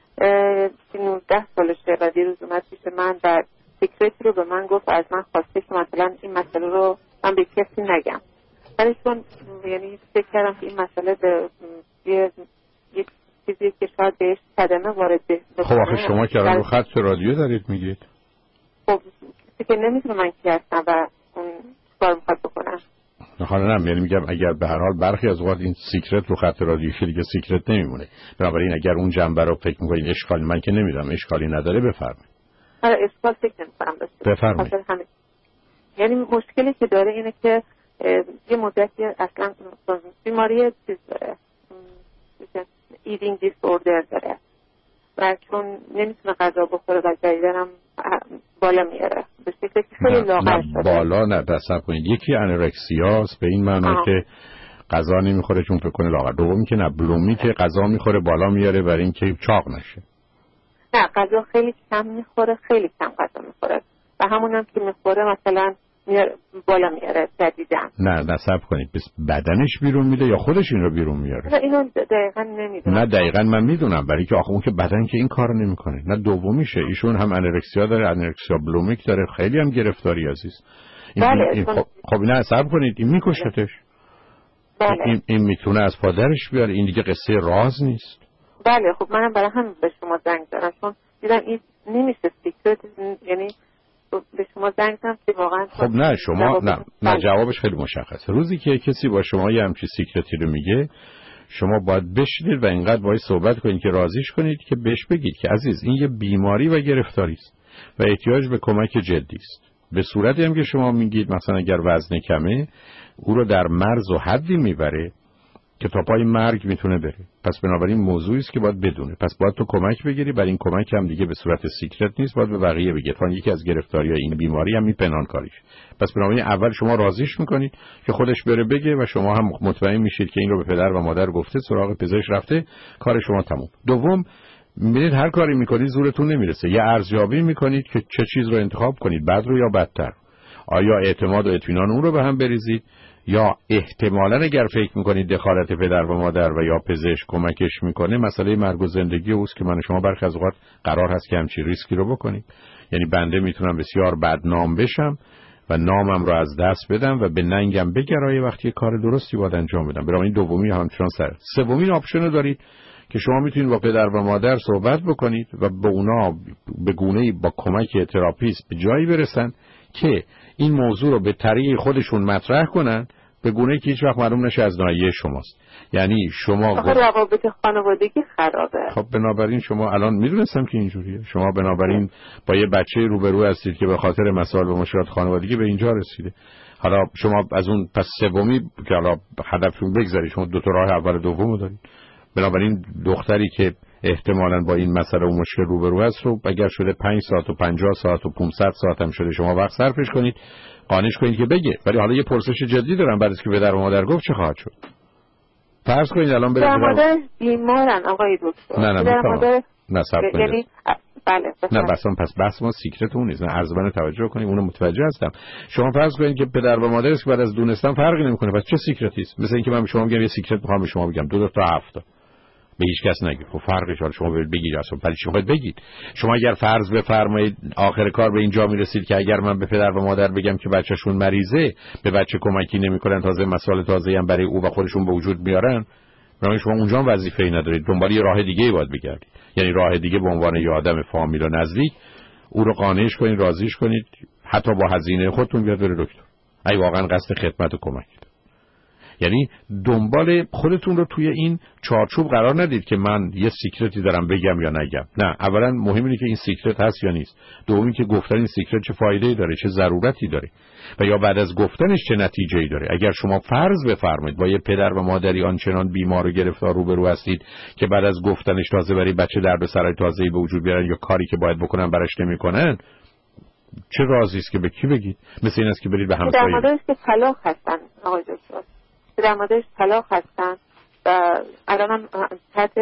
که نوزده سالشه و دیروز اومد پیش من و فکرتی رو به من گفت، از من خواسته که مثلا این مسئله رو من به کسی نگم، ولی چون یعنی فکر کردم که این مسئله به یه یک چیزی که شاید بهش صدمه وارد بشه. خب آخه شما که الان رو خط رادیو دارید میگید. خب کسی که نمیدونه من کی هستم و اون کار میخواد بکنم. حالا نه، یعنی میگم اگر به هر حال برخی از اوقات این سیکرت رو خط رادیو که دیگه سیکرت نمیمونه، بنابراین اگر اون جنبه رو فکر میکنید اشکالی، من که نمیدونم اشکالی نداره، بفرمایید. آره اشکال فکر نمیکنم داشته. بفرمایید. یعنی مشکلی که داره اینه که یه مدتی اصلا بیماری چیز داره، ایدینگ دیسوردر داره و چون نمیتونه غذا بخوره و جدیدنم بالا میاره به شکلی که خیلی لاغر شده. بالا نه تصور کنید، یکی انورکسیاست به این معنی که غذا نمیخوره چون فکر کنه لاغر، دومی که نه بلومی که غذا میخوره بالا میاره برای اینکه چاق نشه. نه غذا خیلی کم میخوره، خیلی کم غذا میخوره و همونم که میخوره مثلا میاره بالا میاره جدیدن. نه نصب کنید بس بدنش بیرون میده یا خودش این رو بیرون میاره؟ نه اینو دقیقاً نمیدونم. نه دقیقاً من میدونم، برای که آخه اون که بدن که این کارو نمیکنه. نه دومیشه، ایشون هم انورکسیا داره، انورکسیا بلومیک داره، خیلی هم گرفتاری عزیز. این بله این خب, خب نه نصب کنید این میکشتش. بله. این این میتونه از پادرش بیاره، این دیگه قصه راز نیست. بله خب منم برای همین به شما زنگ زدم چون دیدم این نمیشه سیکرت، یعنی به شما زنگ زدم که واقعا خب نه شما نه نه جوابش خیلی مشخصه. روزی که کسی با شما یه همچین سیکرتی رو میگه شما باید بشینید و اینقدر باید صحبت کنید که راضیش کنید که بهش بگید که عزیز این یه بیماری و گرفتاری است و احتیاج به کمک جدی است. به صورتی هم که شما میگید مثلا اگر وزن کمه او رو در مرز و حدی میبره که تا پای مرگ میتونه بره، پس بنابراین موضوعی است که باید بدونه، پس باید تو کمک بگیری. برای این کمک هم دیگه به صورت سیکرت نیست، باید به بقیه بگید. فان یکی از گرفتاری‌های این بیماری هم میپنهان کاریش. پس بنابراین اول شما راضیش میکنید که خودش بره بگه و شما هم مطمئن میشید که این رو به پدر و مادر گفته، سراغ پزشک رفته، کار شما تموم. دوم میبینید هر کاری میکنید زورتون نمیرسه، یه ارزیابی میکنید که چه چیز رو انتخاب کنید، بد رو یا بدتر. آیا اعتماد و اطمینان اون رو به هم بریزید یا احتمالاً اگر فکر میکنید دخالت پدر و مادر و یا پزشک کمکش میکنه مسئله مرگ و زندگی اوست که من شما برخی از اوقات قرار هست که همچین ریسکی رو بکنید. یعنی بنده میتونم بسیار بدنام بشم و نامم رو از دست بدم و به ننگم بگرایه وقتی کار درستی باید انجام بدم. برای این دومی همچنان سر. سومین آپشن رو دارید که شما میتونید با پدر و مادر صحبت بکنید و به اونا به گونه‌ای با کمک تراپیست به جایی برسن که این موضوع رو به طریق خودشون مطرح کنن به گونه‌ای که هیچ وقت معلوم نشه از ناحیه شماست. یعنی شما آخه روابط خانوادگی خرابه. خب بنابراین شما الان میدونستم که اینجوریه. شما بنابراین با یه بچه روبرو هستید که به خاطر مسائل و مشکلات خانوادگی به اینجا رسیده. حالا شما از اون پس سومی که حالا هدفتون بگذارید، شما دو تا راه اول دومو دارید. بنابراین دختری که احتمالاً با این مسئله و مشکل روبرو هست رو اگر شده پنج ساعت و پنجاه ساعت و پانصد ساعت هم شده شما وقت صرفش کنید، قانعش کنید که بگه. ولی حالا یه پرسش جدی دارم، بعد از که پدر و مادر گفت چه خواهد شد؟ فرض کنید الان پدر و مادر بیمارن آقای دکتر. نه نه پدر مادر نه صبر کنید. یعنی بله نه بس پس بحث ما سیکرت اون نیست. نه ارزبان توجه کنید، اونو متوجه هستم. شما فرض کنید که پدر و مادر است که بعد از دونستن فرقی نمیکنه، پس چه سیکرتی است؟ مثلا اینکه من به شما میگم یه سیکرت میخوام به شما بگم، دو, دو تا هفت تا به هیچ کس نگید. خب فرقش حالا شما بگید اصلا ولی چی میخواید بگید؟ شما اگر فرض بفرمایید آخر کار به اینجا میرسید که اگر من به پدر و مادر بگم که بچه‌شون مریضه، به بچه کمکی نمیکنن، تازه مسائل تازه‌ای هم برای او و خودشون به وجود میارن، برای شما اونجا وظیفه‌ای ندارید، دنبال یه راه دیگه‌ای باید بگردید. یعنی راه دیگه به عنوان یه آدم فامیل و نزدیک او رو قانعش کنید، راضیش کنید، حتی با هزینه خودتون بیاد بره دکتر. ای واقعا قصد خدمت و کمک. یعنی دنبال خودتون رو توی این چارچوب قرار ندید که من یه سیکرتی دارم بگم یا نگم. نه، اولا مهم اینه که این سیکرت هست یا نیست. دومی که گفتن این سیکرت چه فایده‌ای داره، چه ضرورتی داره و یا بعد از گفتنش چه نتیجه‌ای داره. اگر شما فرض بفرمایید با یه پدر و مادری آنچنان بیمار و گرفتار روبرو هستید که بعد از گفتنش تازه برای بچه درد سرای تازه‌ای به وجود بیارن یا کاری که باید بکنن براش نمی‌کنن، چه رازی است که به کی بگید؟ مثل این است که برید به همسایه. پدر مادرش که طلاق هستن آقای دکتر. پدر مادرش طلاق هستن و الان هم تحت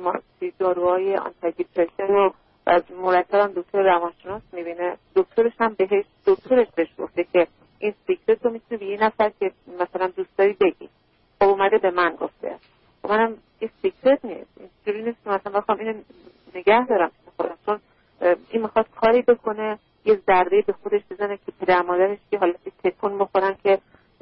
داروهای آنتی دیپرسن و مرتب هم دکتر روانشناس میبینه. دکترش هم بهش دکترش بهش گفته که این سیکرت رو میتونی به یه نفر که مثلا دوست داری بگی. خب اومده به من گفته. خب منم این سیکرت نیست. اینجوری نیست که مثلا بخوام اینو نگه دارم خودم، چون این میخواد کاری بکنه یه ضربه به خودش بزنه که پدر مادرش که حالا تکون بخورن که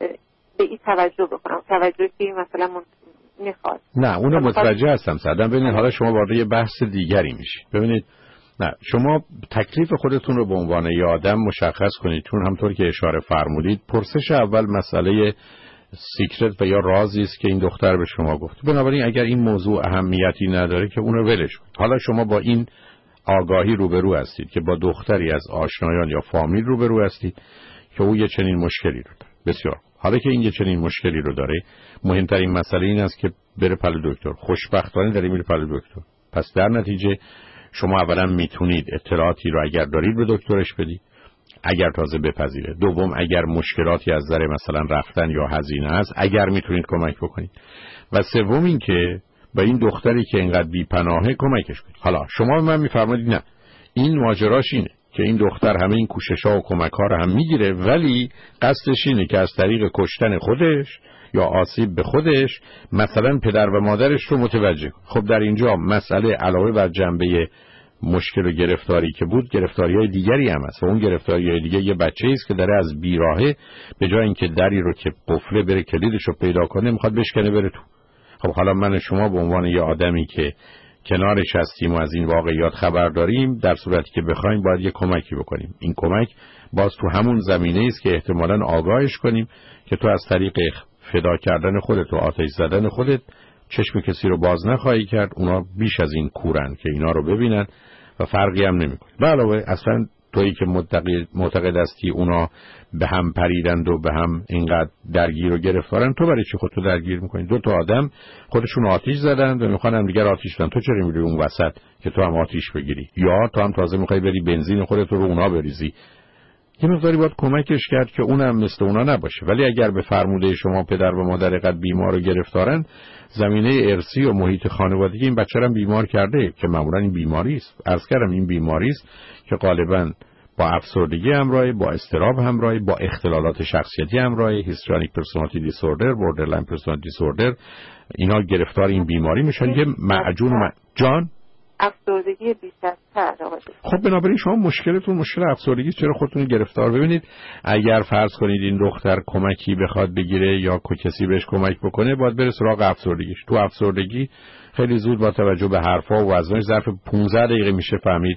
به این توجه بکنم، توجهی که مثلا من میخواد. نه اونو متوجه هستم سردم. ببینید حالا شما وارد یه بحث دیگری میشید. ببینید نه شما تکلیف خودتون رو به عنوان یه آدم مشخص کنید، چون همطور که اشاره فرمودید پرسش اول مسئله سیکرت و یا رازی است که این دختر به شما گفت. بنابراین اگر این موضوع اهمیتی نداره که اون رو ولش کنید. حالا شما با این آگاهی روبرو هستید که با دختری از آشنایان یا فامیل روبرو هستید که او یه چنین مشکلی رو داره. بسیار حالا که این یه چنین مشکلی رو داره، مهمترین مسئله این است که بره پلو دکتر. خوشبختانه داره میره پلو دکتر. پس در نتیجه شما اولا میتونید اطلاعاتی رو اگر دارید به دکترش بدید، اگر تازه بپذیره. دوم اگر مشکلاتی از نظر مثلا رفتن یا هزینه است، اگر میتونید کمک بکنید. و سوم این که با این دختری که اینقدر بی‌پناهه کمکش کنید. حالا شما من میفرمایید نه این ماجراش اینه که این دختر همه این کوشش‌ها و کمک‌ها رو هم میگیره، ولی قصدش اینه که از طریق کشتن خودش یا آسیب به خودش مثلا پدر و مادرش رو متوجه کنه. خب در اینجا مسئله علاوه بر جنبه مشکل و گرفتاری که بود، گرفتاری‌های دیگری هم هست و اون گرفتاری‌های دیگه یه بچه‌ای است که داره از بیراهه به جای اینکه دری رو که قفله بره کلیدش رو پیدا کنه میخواد بشکنه بره تو. خب حالا من شما به عنوان یه آدمی که کنارش هستیم و از این واقعیات خبر داریم، در صورتی که بخوایم باید یه کمکی بکنیم. این کمک باز تو همون زمینه است که احتمالاً آگاهش کنیم که تو از طریق فدا کردن خودت و آتش زدن خودت چشم کسی رو باز نخواهی کرد. اونا بیش از این کورن که اینا رو ببینن و فرقی هم نمیکنه. به علاوه اصلا تویی که معتقد هستی اونا به هم پریدند و به هم اینقدر درگیر و گرفتارن، تو برای چی خودتو درگیر میکنی؟ دو تا آدم خودشون آتیش زدن و میخوان هم دیگر آتیش بدن، تو چرا میری اون وسط که تو هم آتیش بگیری؟ یا تو هم تازه میخوای بری بنزین خودت رو اونا بریزی؟ یه مقداری باید کمکش کرد که اونم مثل اونا نباشه. ولی اگر به فرموده شما پدر و مادر قد بیمار و گرفتارن، زمینه ارثی و محیط خانوادگی این بچه رو بیمار کرده که معمولا این بیماری است. عرض کردم این بیماری است که غالبا با افسردگی همراهه، با اضطراب همراهه، با اختلالات شخصیتی همراهه، هیستریونیک پرسونالیتی دیسوردر، بوردرلاین پرسونالیتی دیسوردر، اینا گرفتار این بیماری میشن. یه معجون م... جان افسردگی بیش از حد. خب بنابراین شما مشکلتون مشکل افسردگی، چرا خودتون گرفتار؟ ببینید اگر فرض کنید این دختر کمکی بخواد بگیره یا کسی بهش کمک بکنه، باید بره سراغ افسردگیش. تو افسردگی خیلی زود با توجه به حرفا و وزنش ظرف پانزده دقیقه میشه فهمید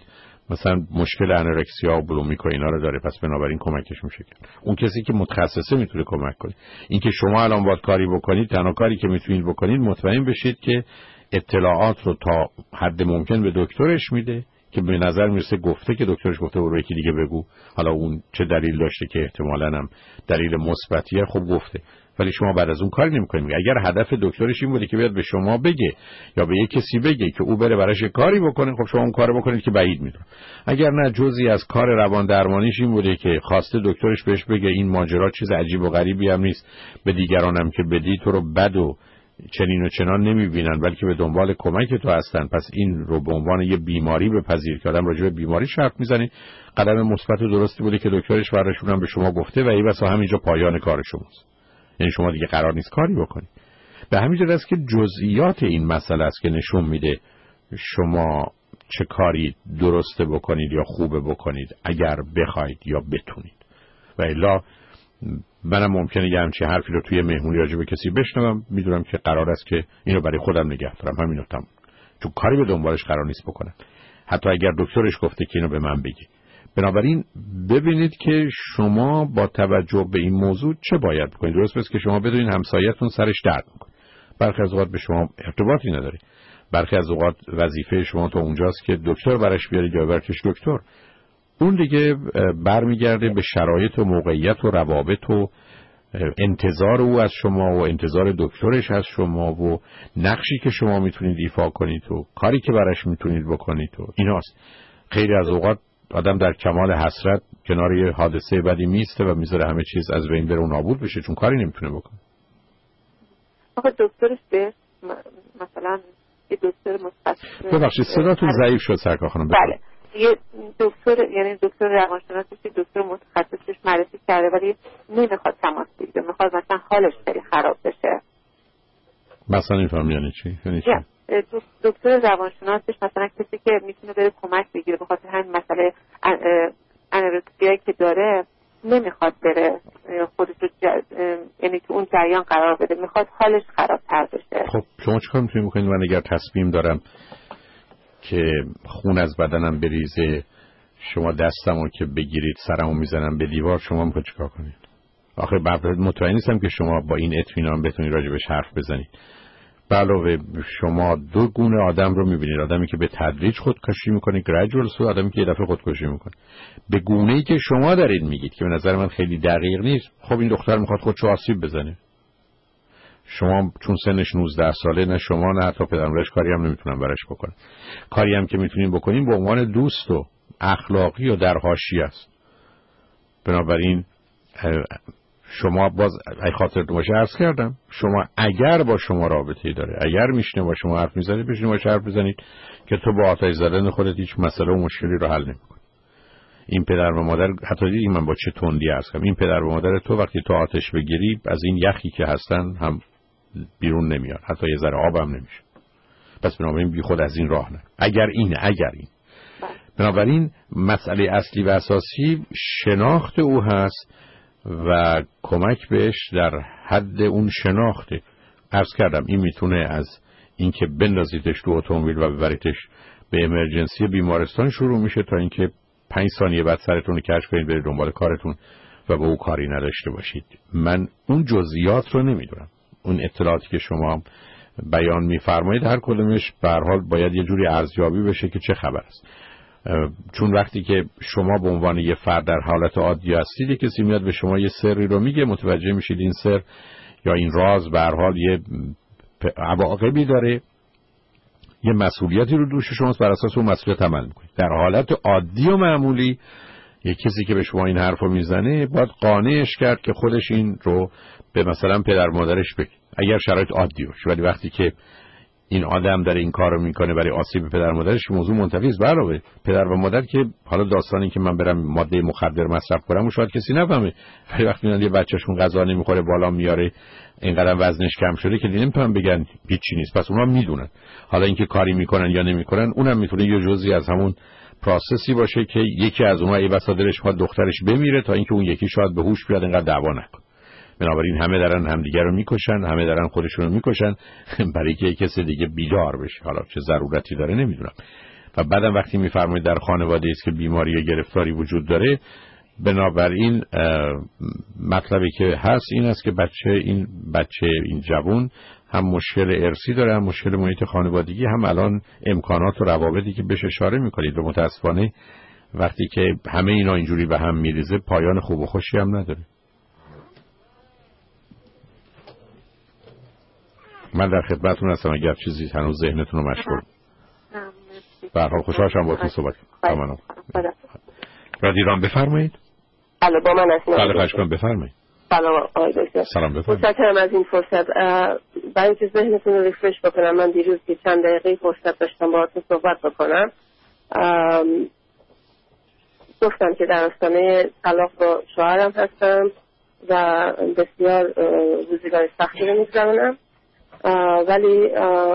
مثلا مشکل انورکسیا و بلومیک و اینا رو داره، پس بنابراین کمکش میشه کرد. اون کسی که متخصصه میتونه کمک کنه. این که شما الان باید کاری بکنید، تنها کاری که میتونید بکنید مطمئن بشید که اطلاعات رو تا حد ممکن به دکترش میده که به نظر میرسه گفته که دکترش گفته برو یکی دیگه بگو، حالا اون چه دلیل داشته که احتمالاً هم دلیل مثبتیه، خب گفته، ولی شما بعد از اون کاری نمی‌کنید. اگر هدف دکترش این بوده که بیاد به شما بگه یا به یک کسی بگه که او بره براش کاری بکنه، خب شما اون کارو بکنید که بعید میدونم. اگر نه جزئی از کار روان درمانیش این بوده که خواسته دکترش بهش بگه این ماجرا چیز عجیب و غریبی هم نیست، به دیگرانم که بدی تو رو بد و چنین و چنان نمیبینن بلکه به دنبال کمک تو هستن، پس این رو به عنوان یه بیماری بپذیر که آدم راجع به بیماری حرف میزنه، قدم مثبت و درستی بوده که دکترش براشون هم به شما گفته و این واسه همینجا پایان کار شماست. یعنی شما دیگه قرار نیست کاری بکنید. به همین جهت است که جزئیات این مسئله است که نشون میده شما چه کاری درسته بکنید یا خوبه بکنید اگر بخواید یا بتونید. و الا منم ممکنه یه همچین حرفی رو توی مهمونی راجع به کسی بشنوم، میدونم که قرار است که اینو برای خودم نگه دارم، همینو تموم، چون کاری به دنبالش قرار نیست بکنم، حتی اگر دکترش گفته که اینو به من بگی. بنابراین ببینید که شما با توجه به این موضوع چه باید بکنید. درست است که شما بدونید همسایه‌تون سرش درد میکنه، برخی از اوقات به شما ارتباطی نداره، برخی از اوقات وظیفه شما تا اونجاست که دکتر برش بیارید یا برکش دکتر. اون دیگه برمیگرده به شرایط و موقعیت و روابط و انتظار او از شما و انتظار دکترش از شما و نقشی که شما میتونید ایفا کنید و کاری که براش میتونید بکنید و ایناست. خیلی از اوقات آدم در کمال حسرت کنار یه حادثه بدی میسته و میذاره همه چیز از بین بره و نابود بشه چون کاری نمیتونه بکنه. آقا دکترش به مثلا یه دکتر متخصص، ببخشید صداتون ضعیف شد سرکار خانم. بله یه دکتر، یعنی دکتر روانشناسی که دکتر متخصصش معرفی کرده ولی نمیخواد تماس بگیره، میخواد مثلا حالش خیلی خراب بشه. مثلا این فهم یعنی چی؟ یعنی چی؟ دکتر روانشناسش مثلا کسی که میتونه بره کمک بگیره، بخاطر همین مسئله انورکسیایی که داره نمیخواد بره خودش رو جد... یعنی که اون جریان قرار بده، میخواد حالش خرابتر بشه. خب شما چیکار میتونید بکنید؟ من اگر تصمیم دارم که خون از بدنم بریزه، شما دستمو که بگیرید سرمو میزنم به دیوار، شما میخواید چیکار کنید؟ آخه مطمئن نیستم که شما با این اطمینان بتونید راجبش حرف بزنید. علاوه شما دو گونه آدم رو میبینید، آدمی که به تدریج خودکشی میکنه گریجوال و آدمی که یه دفعه خودکشی میکنه. به گونه‌ای که شما دارید میگید که به نظر من خیلی دقیق نیست، خب این دختر میخواد خودشو آسیب بزنه، شما چون سنش نوزده ساله نه شما نه حتی پدرمادرش کاری هم نمیتونن براش بکنن. کاری هم که میتونین بکنین به عنوان دوست و اخلاقی و در حاشیه است. بنابراین شما باز ای خاطرتون باشه عرض کردم، شما اگر با شما رابطه‌ای داره، اگر میشنه با شما حرف میزنه، بشین باشه حرف بزنید که تو با آتش زدن خودت هیچ مسئله و مشکلی رو حل نمی‌کنی. این پدر و مادر، حتی دیدی من با چه تندی عرض کردم، این پدر و مادر تو وقتی تو آتش بگیری از این یخی که هستن هم بیرون نمیاد، حتی یه ذره آب هم نمیشه. پس بنابراین بی خود از این راه نه. اگر این اگر این بنابراین مسئله اصلی و اساسی شناخت او هست و کمک بهش در حد اون شناخته. عرض کردم این میتونه از اینکه بندازیدش تو اتومبیل و ببریدش به امرجنسی بیمارستان شروع میشه تا اینکه پنج ثانیه بعد سرتون رو کج کنید برید دنبال کارتون و به او کاری نداشته باشید. من اون جزئیات رو نمیدونم. اون اطلاعاتی که شما بیان میفرمایید هر کدومش به هر حال باید یه جوری ارزیابی بشه که چه خبر است. چون وقتی که شما به عنوان یه فرد در حالت عادی هستید، کسی میاد به شما یه سری رو میگه، متوجه میشید این سر یا این راز به هر حال یه عواقبی داره، یه مسئولیتی رو دوش شماست، بر اساس اون مسئولیت عمل میکنید. در حالت عادی و معمولی یه کسی که به شما این حرفو میزنه باید قانعش کرد که خودش این رو به مثلا پدر مادرش بگه اگر شرایط عادی باشه. ولی وقتی که این آدم داره این کارو میکنه برای آسیب پدر مادرش، موضوع منتفی است. علاوه پدر و مادر که حالا داستانی که من برم ماده مخدر مصرف کنم و شاید کسی نفهمه، ولی وقتی میاد یه بچه‌شون غذا نمیخوره بالا میاره اینقدر وزنش کم شده که نمیتونن بگن هیچی نیست، پس اونها میدونن. حالا اینکه کاری میکنن یا نمیکنن اونم میتونه یه جزئی از همون پروسسی باشه که یکی از اونها ای بسا دلش میخواد دخترش بمیره تا اینکه اون یکی شاید به هوش بیاد اینقدر دعوا نکنه. بنابراین همه دارن همدیگه رو میکشن، همه دارن خودشون رو میکشن برای که کسی دیگه بیدار بشه. حالا چه ضرورتی داره نمیدونم. و بعدم وقتی میفرمایید در خانواده است که بیماری یا گرفتاری وجود داره، بنابراین مطلبی که هست این است که بچه این بچه این جوان هم مشکل ارثی داره، هم مشکل محیط خانوادگی، هم الان امکانات و روابطی که بهش اشاره میکنید و متاسفانه وقتی که همه اینا اینجوری به هم میریزه پایان خوب و خوشی هم نداره. من در خدمتتون هستم اگر چیزی هنوز ذهنتون رو مشغول. به هر حال خوشحال شدم باهاتون صحبت کردم. رادیو ایران بفرمایید. الو با من هستم. بله خواهش کنم بفرمایید. سلام آقای دکتر. سلام بفرمایید. متشکرم از این فرصت. برای اینکه ذهنتون رو ریفرش بکنم، من دیروز که چند دقیقه فرصت داشتم باهاتون صحبت بکنم، گفتم که در آستانه طلاق با شوهرم هستم و بسیار روزگار سختی رو می‌گذرونم، ولی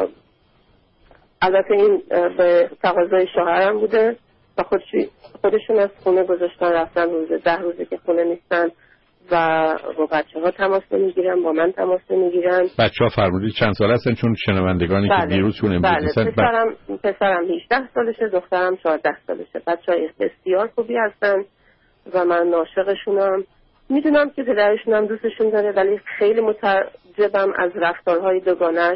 البته این به تقاضای شوهرم بوده و خودشون از خونه گذاشتن رفتن، روز ده روزه که خونه نیستن و با بچه ها تماس نمیگیرن، با من تماس نمیگیرن. بچه ها فرمودید چند سال هستن؟ چون شنوندگانی بله. که دیروزشون امروز بله. نیستن پسرم پسرم هجده سالشه، دخترم چهارده سالشه. بچه های بسیار خوبی هستن و من عاشقشونم. میدونم که پدرشون هم دوستشون داره، ولی خیلی متعجبم از رفتارهای دوگانش.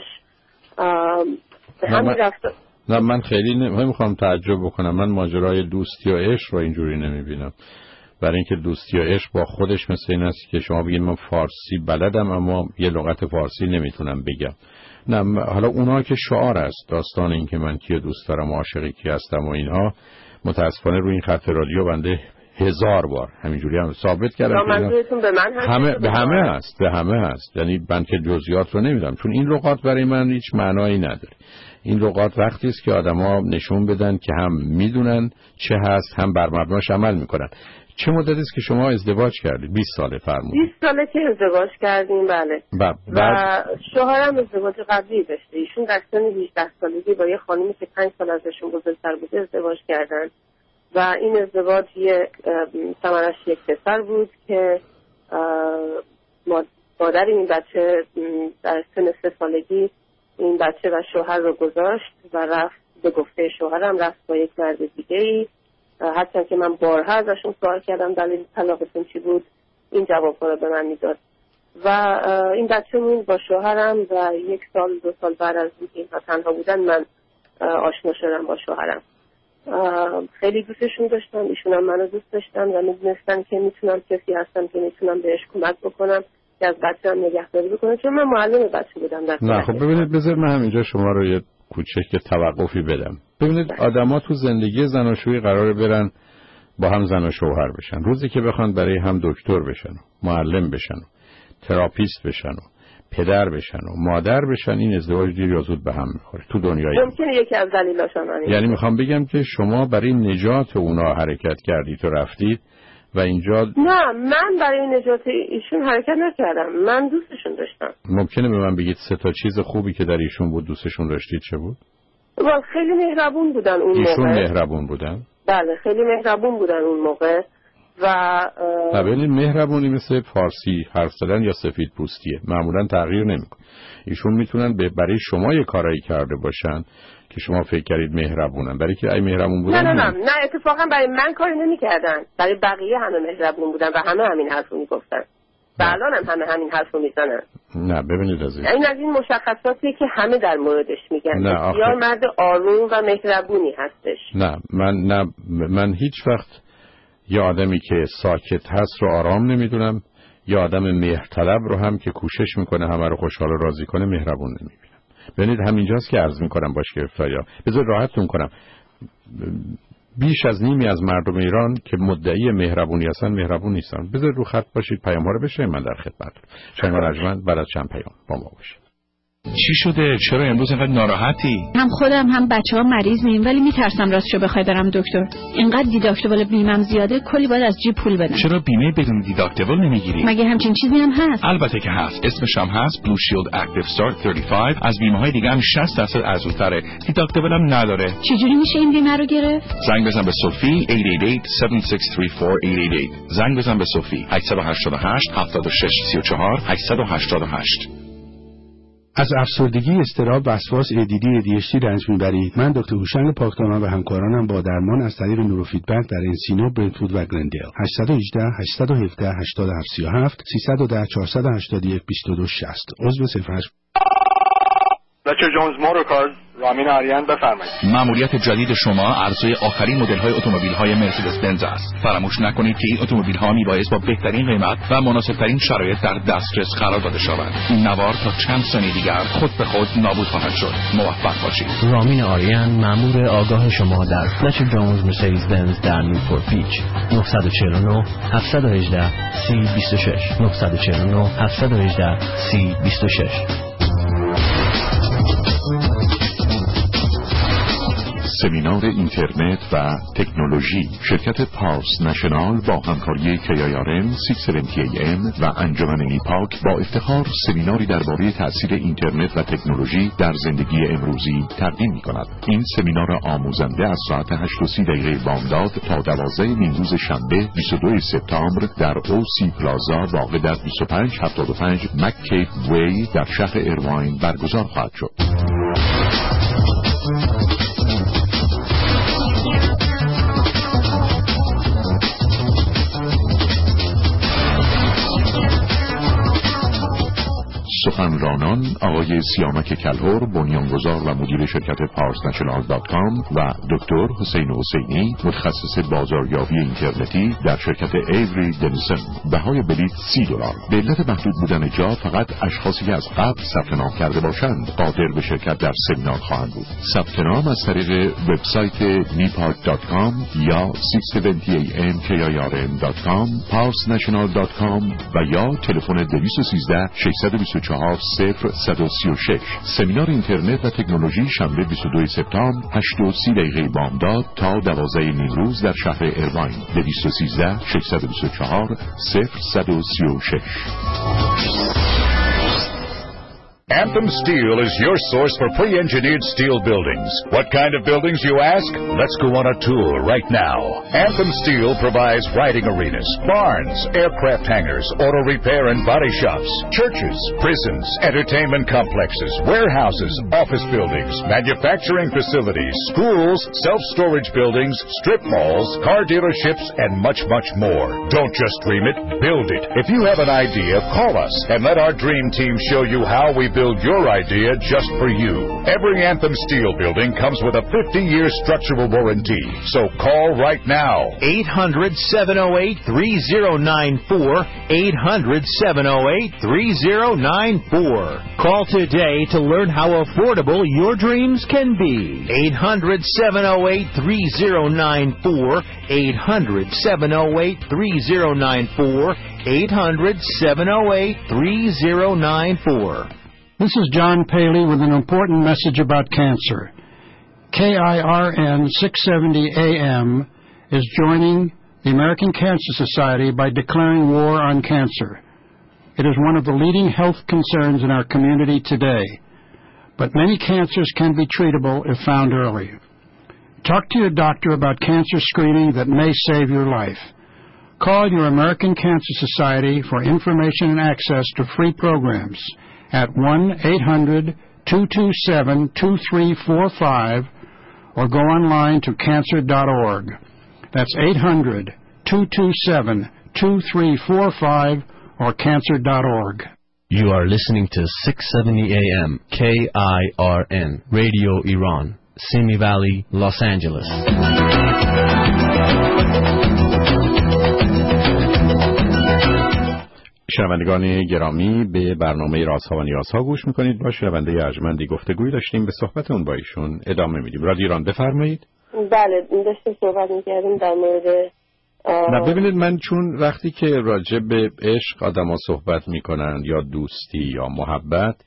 همین رفتار نه من خیلی نمیخوام تعجب بکنم. من ماجرای دوستی و عشق رو اینجوری نمیبینم، برای اینکه دوستی و عشق با خودش مثل این است که شما بگید من فارسی بلدم اما یه لغت فارسی نمیتونم بگم. نه حالا اونا که شعار است، داستان این که من کیو دوست دارم و عاشق کی هستم و اینها، متاسفانه روی این خط رادیو بنده هزار بار همینجوری هم ثابت کردم. منظورتون به من هست؟ همه به همه هست، به همه هست. یعنی من که جزئیات رو نمیدونم، چون این لغات برای من هیچ معنایی نداره. این لغات وقتی است که آدما نشون بدن که هم میدونن چه هست، هم بر مبناش عمل میکنن. چه مدتی است که شما ازدواج کردید؟ بیست ساله فرمودید. بیست ساله که ازدواج کردیم بله. و, و شوهرم ازدواج قبلی داشته. ایشون در سن هجده سالگی با یه خانمی که پنج سال ازشون بزرگتر بوده ازدواج کردن و این ازدواج یک ثمرش یک پسر بود که مادر این بچه در سن سه سالگی این بچه و شوهر رو گذاشت و رفت، به گفته شوهرم رفت با یک مرد دیگه ای. هرچند که من بارها ازشون سوال کردم دلیل طلاقتون چی بود، این جواب رو به من میداد و این بچه مون با شوهرم و یک سال دو سال بعد از اینکه اینها تنها بودن من آشنا شدم با شوهرم. خیلی دوستشون داشتم، ایشون هم منو دوست داشتن و میدونستن که میتونم کسی هستم که میتونم بهش کمک بکنم که از بچه هم نگهداری بکنم، چون من معلم بچه بودم در نه خب ببینید بذار من همینجا شما رو یه کوچک توقفی بدم. ببینید آدما تو زندگی زناشویی قراره برن با هم زن و شوهر بشن، روزی که بخوان برای هم دکتر بشن و معلم بشن و تراپیست بشن و پدر بشن و مادر بشن، این ازدواج دیر یا زود به هم میخوره تو دنیای ممکنه یکی از دلایلش همین. یعنی میخوام بگم که شما برای نجات اونا حرکت کردید و رفتید و اینجا نه من برای نجات ایشون حرکت نکردم، من دوستشون داشتم. ممکنه به من بگید سه تا چیز خوبی که در ایشون بود دوستشون داشتید چه بود؟ خیلی مهربون بودن اون موقع. ایشون مهربون بودن؟ بله خیلی مهربون بودن اون موقع و ببینید مهربونی مثل فارسی حرف زدن یا سفید پوستیه، معمولا تغییر نمیکنه. ایشون میتونن برای شما یه کارایی کرده باشن که شما فکر کردید مهربونن، برای که ای مهربون بودن نه نه نه نه اتفاقا برای من کاری نمیکردن، برای بقیه همه مهربون بودن و همه همین حرفو میگفتن و الان هم همه همین حرفو میزنن. نه ببینید عزیز، این از این مشخصاتیه که همه در موردش میگن. بسیار مرد آروم و مهربونی هستش. نه من نه من هیچ وقت یه آدمی که ساکت هست رو آرام نمیدونم، یه آدم مهرطلب رو هم که کوشش میکنه همه رو خوشحال و راضی کنه مهربون نمیبینم. ببینید همینجاست که عرض میکنم باش گرفتاریا. بذار راحتتون کنم، بیش از نیمی از مردم ایران که مدعی مهربونی هستن مهربون نیستن. بذار رو خط باشید، پیام ها رو بشنوید، من در خدمتتونم. شنگ رجمند بعد از چند پیام با ما باشید. چی شده؟ چرا امروز اینقدر ناراحتی؟ هم خودم هم بچه‌ها مریضیم ولی میترسم راستشو بخوای برم دکتر. اینقدر دیداکتیبل بیمم زیاده، کلی باید از جیب پول بدم. چرا بیمه بدون دیداکتیبل نمیگیری؟ مگه همچین چیزی هم هست؟ البته که هست. اسمش هم هست بلو شیلد اکتیو استارت سی و پنج. از بیمه‌های دیگه هم شصت درصد ارزون‌تره. دیداکتیبل هم نداره. چجوری میشه این بیمه رو گرفت؟ زنگ بزن به صوفی هشت هشت هشت هفت شش سه چهار هشت هشت هشت. زنگ بزن به صوفی هشت هشت هشت هفت شش سه چهار هشت هشت هشت. از افسردگی، اضطراب، وسواس، ایدیدی، ایدی‌اچ‌تی رنج میبرید؟ من دکتر هوشنگ پاکدامن و همکارانم با درمان از طریق نوروفیدبک در انسینو، برنتفورد و گلندل. هشت یک هشت، هشت یک هفت، هشت هفت سه هفت سه یک صفر، چهار هشت یک، دو دو شش صفر. عضو صفر هشت. بچه جونز موتورکارز، رامین آریان، بفرمایید. مأموریت جدید شما عرضه آخرین مدل‌های اتومبیل‌های مرسدس بنز است. فراموش نکنید که این اتومبیل‌ها میبایست با بهترین قیمت و مناسب‌ترین شرایط در دسترس قرار داده شوند. این نوار تا چند ثانیه دیگر خود به خود نابود خواهد شد. موفق باشید. رامین آریان، مأمور آگاه شما در فلچ جونز مرسدس بنز در نیوپورت بیچ. نه چهار نه، هفت یک هشت، سه دو شش نه چهار نه، هفت یک هشت، سه دو شش. سمینار اینترنت و تکنولوژی. شرکت پارس نشنال با همکاری کی آی آر ام، ششصد و هفتاد ای ام و انجمن نیپاک با افتخار سمیناری درباره تأثیر اینترنت و تکنولوژی در زندگی امروزی تقدیم می‌کند. این سمینار آموزنده از ساعت هشت و سی دقیقه بامداد تا دوازده نیم روز شنبه بیست و دو سپتامبر در او سی پلازا واقع در بیست و پنج هفتاد و پنج مک‌کیپ وی در شهر ایرواین برگزار خواهد شد. سخنرانان آقای سیامک کلهر، بنیانگذار و مدیر شرکت پارس نشنال دات کام و دکتر حسین حسینی، متخصص بازاریابی اینترنتی در شرکت ایوری دنیسن. بهای بلیط سی دلار. به علت محدود بودن جا فقط اشخاصی که از قبل ثبت نام کرده باشند قادر به شرکت در سمینار خواهند بود. ثبت نام از طریق وبسایت نیپاک دات کام یا ششصد و هفتاد ای ام کی آی آر ام دات کام، پارس نشنال دات کام و یا تلفن دویست و سیزده، ششصد و بیست و چهار، صفر صد و سی و شش. سمینار اینترنت و تکنولوژی شنبه بیست و دو سپتامبر هشت و سی دقیقه بامداد تا دوازده نیم روز در شهر ایرواین. دویست و سیزده، ششصد و بیست و چهار، صفر صد و سی و شش. Anthem Steel is your source for pre-engineered steel buildings. What kind of buildings, you ask? Let's go on a tour right now. Anthem Steel provides riding arenas, barns, aircraft hangars, auto repair and body shops, churches, prisons, entertainment complexes, warehouses, office buildings, manufacturing facilities, schools, self-storage buildings, strip malls, car dealerships, and much, much more. Don't just dream it, build it. If you have an idea, call us and let our dream team show you how we build your idea just for you. Every Anthem Steel building comes with a fifty-year structural warranty. So call right now. eight hundred, seven oh eight, three oh nine four. eight hundred, seven oh eight, three oh nine four. Call today to learn how affordable your dreams can be. eight hundred, seven oh eight, three oh nine four. eight hundred, seven oh eight, three oh nine four. eight hundred, seven oh eight, three oh nine four. This is John Paley with an important message about cancer. K I R N six seventy A M is joining the American Cancer Society by declaring war on cancer. It is one of the leading health concerns in our community today, but many cancers can be treatable if found early. Talk to your doctor about cancer screening that may save your life. Call your American Cancer Society for information and access to free programs at one eight hundred, two two seven, two three four five or go online to cancer dot org. That's eight hundred, two two seven, two three four five or cancer dot org. You are listening to six seventy A M K I R N, Radio Iran, Simi Valley, Los Angeles. شنوندگان گرامی، به برنامه رازها و نیازها گوش میکنید. با شنونده ارجمندی گفتگوی داشتیم، به صحبت اون با ایشون ادامه میدیم. رادیو ایران، بفرمایید. بله، داشتیم صحبت میکردیم در مورد نه ببینید، من چون وقتی که راجع به عشق آدم ها صحبت میکنن یا دوستی یا محبت،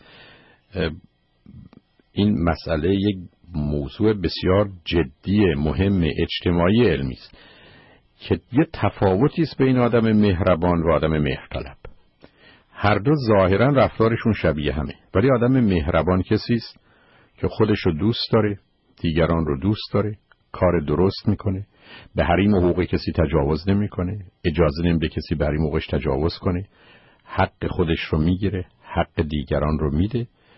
این مسئله یک موضوع بسیار جدی، مهم، اجتماعی، علمی است که یه تفاوتی است بین آدم مهربان و آدم مهرطلب. هر دو ظاهرا رفتارشون شبیه همه، ولی آدم مهربان کسی است که خودش رو دوست داره، دیگران رو دوست داره، کار درست میکنه، به حریم و حقوق کسی تجاوز نمیکنه، اجازه نمیده کسی به حریم و حقوقش تجاوز کنه، حق خودش رو میگیره، حق دیگران رو میده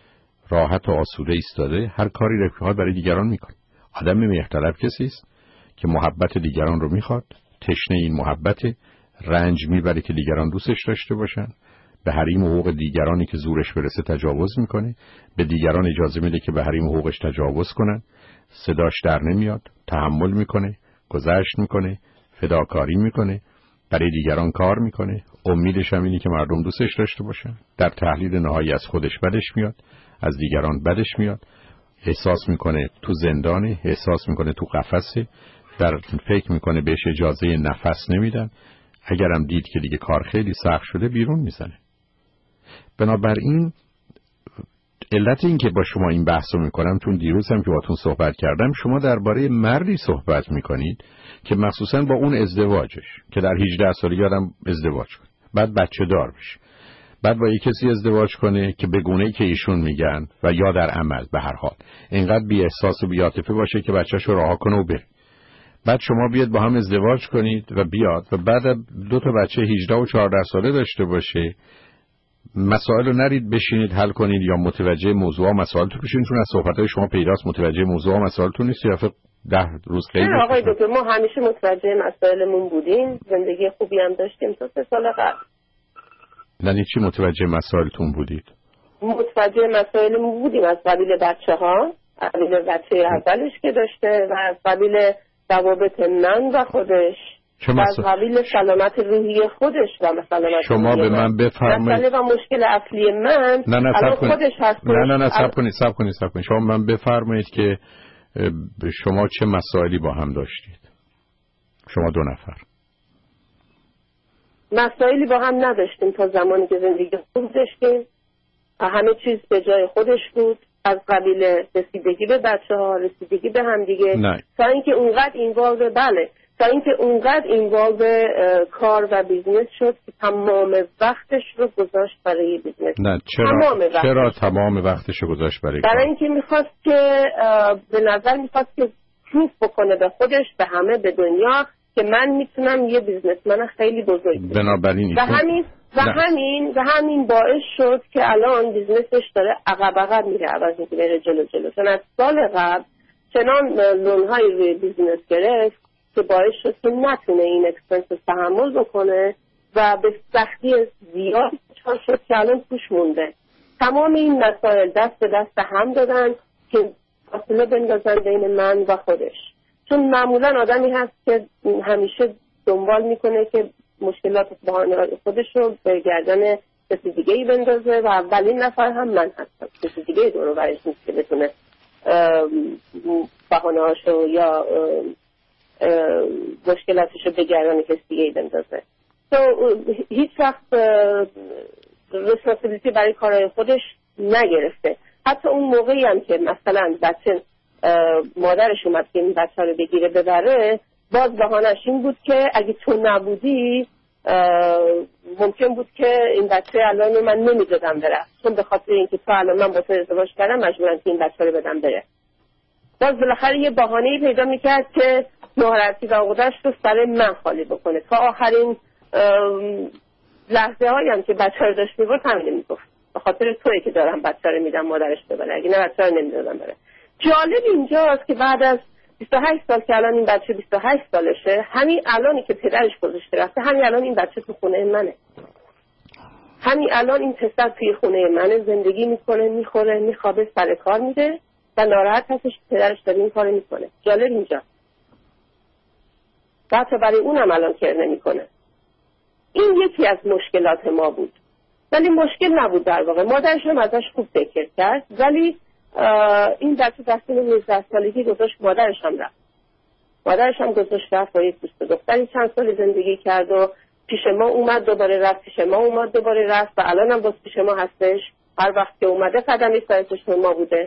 راحت و آسوده ایستاده هر کاری را که برای دیگران میکنه. آدم میه‌طلب کسی است که محبت دیگران رو میخواد، تشنه این محبت، رنج میبره که دیگران دوستش داشته باشن، به حریم و حقوق دیگرانی که زورش برسه تجاوز میکنه، به دیگران اجازه میده که به حریم و حقوقش تجاوز کنن، صداش در نمیاد، تحمل میکنه، گذشت میکنه، فداکاری میکنه، برای دیگران کار میکنه، امیدش هم اینه که مردم دوستش داشته باشن. در تحلیل نهایی از خودش بدش میاد، از دیگران بدش میاد، احساس میکنه تو زندانه، احساس میکنه تو قفسه، در فکر میکنه بهش اجازه نفس نمیدن، اگرم دید که دیگه کار خیلی سخت شده بیرون میزنه. بنابراین علت این که با شما این بحثو میکنم، چون دیروز هم که باتون صحبت کردم، شما درباره مردی صحبت میکنید که مخصوصا با اون ازدواجش که در هجده سالگی آدم ازدواج کنه، بعد بچه دار بشه، بعد با یک کسی ازدواج کنه که به گونه‌ای که ایشون میگن و یا در عمل به هر حال اینقدر بی احساس و بی عاطفه باشه که بچه‌شو رها کنه و بره. بعد شما بیاد با هم ازدواج کنید و بیاد و بعد دو تا بچه هجده و چهارده ساله داشته باشه، مسائل رو نرید بشینید حل کنید یا متوجه موضوع و مسائلتون بشین، چون از صحبت‌های شما پیداست متوجه موضوع و مسائلتون نیست. یا فقط ده روز خیلی نه آقای دکتر، ما همیشه متوجه مسائلمون بودیم، زندگی خوبی هم داشتیم تا سه سال قبل. یعنی چی متوجه مسائلتون بودید؟ متوجه مسائلمون بودیم از قبیل بچه‌ها، از قبیل بچه اولش که داشته و از قبیل روابط من و خودش، از قبیل سلامت روحی خودش و سلامت شما به من بفرمایید مسئله و مشکل اصلی من نه نه الان کنید. خودش هست. نه نه نه صبر کنید صبر کنید صبر کنید شما من بفرمایید که شما چه مسائلی با هم داشتید؟ شما دو نفر مسائلی با هم نداشتیم تا زمانی که زندگی خوب داشتیم، همه چیز به جای خودش بود، از قبیل رسیدگی به بچه ها، رسیدگی به هم دیگه، تا اینکه اونقدر اینوالو بله تا اینکه اونقدر اینوالو کار و بیزنس شد که تمام وقتش رو گذاشت برای بیزنس. نه چرا تمام چرا تمام وقتش رو گذاشت برای برای اینکه میخواست که به نظر میخواست که پروف بکنه به خودش، به همه، به دنیا که من میتونم یه بیزنسمن خیلی بزرگ باشم. بنابراین و همین و همین و همین باعث شد که الان بیزنسش داره عقب عقب میره، عوض میره جلو جلو. چون از سال قبل چنان لونهای روی بیزنس گرفت که باعث شد که نتونه این اکسپنس رو تحمل بکنه و به سختی زیاد چون شد که الان توش مونده. تمام این مسائل دست به دست هم دادن که فاصله بندازن بین من و خودش. چون معمولا آدمی هست که همیشه دنبال میکنه که مشکلات بحران‌های خودش رو به گردن کسی دیگه‌ای بندازه و اولین نفر هم من هستم. کسی دیگه دور و برش نیست که بتونه بحران‌هاشو یا مشکلاتش رو به گردن کسی دیگه‌ای بندازه. تو هیچ وقت ریسپانسیبیلیتی برای کارهای خودش نگرفته. حتی اون موقعی هم که مثلا بچه مادرش اومد که این بچه رو بگیره ببره، باز بهانه‌اش این بود که اگه تو نبودی ممکن بود که این بچه الان من نمیدادم بره، چون به خاطر اینکه تو الان من با تو ازدواج کردم مجبورم که این بچه رو بدم بره. باز بالاخره یه بهانه‌ای پیدا میکرد که ناراحتی و عقده‌اش رو سر من خالی بکنه. تا آخرین لحظه هایی هم که بچه رو داشت میبرد همین میگفت به خاطر تویی که دارم بچه رو میدم مادرش ببره، اگه نه بچه رو نمیدادم بره. جالب اینجاست که بعد از بیست و هشت سال که الان این بچه بیست و هشت سالشه، همین الانی که پدرش گذاشته رفته، همین الان این بچه تو خونه منه. همین الان این پسر توی خونه منه، زندگی میکنه، میخوره، میخوابه، سر کار میره و ناراحت هستش پدرش داره این کارو میکنه. جالب اینجا. حتی برای اونم الان کر نمیکنه. این یکی از مشکلات ما بود. ولی مشکل نبود در واقع. مادرش هم ازش خوب فکر کرد، ولی این بچه دستون نوزده سالگی گذاشت مادرش هم رفت. مادرش هم گذاشت رفت با یک دوست دختری چند سال زندگی کرد و پیش ما اومد دوباره رفت، پیش ما اومد دوباره رفت و الان هم باز پیش ما هستش. هر وقت که اومده قدمی سر چشم ما بوده.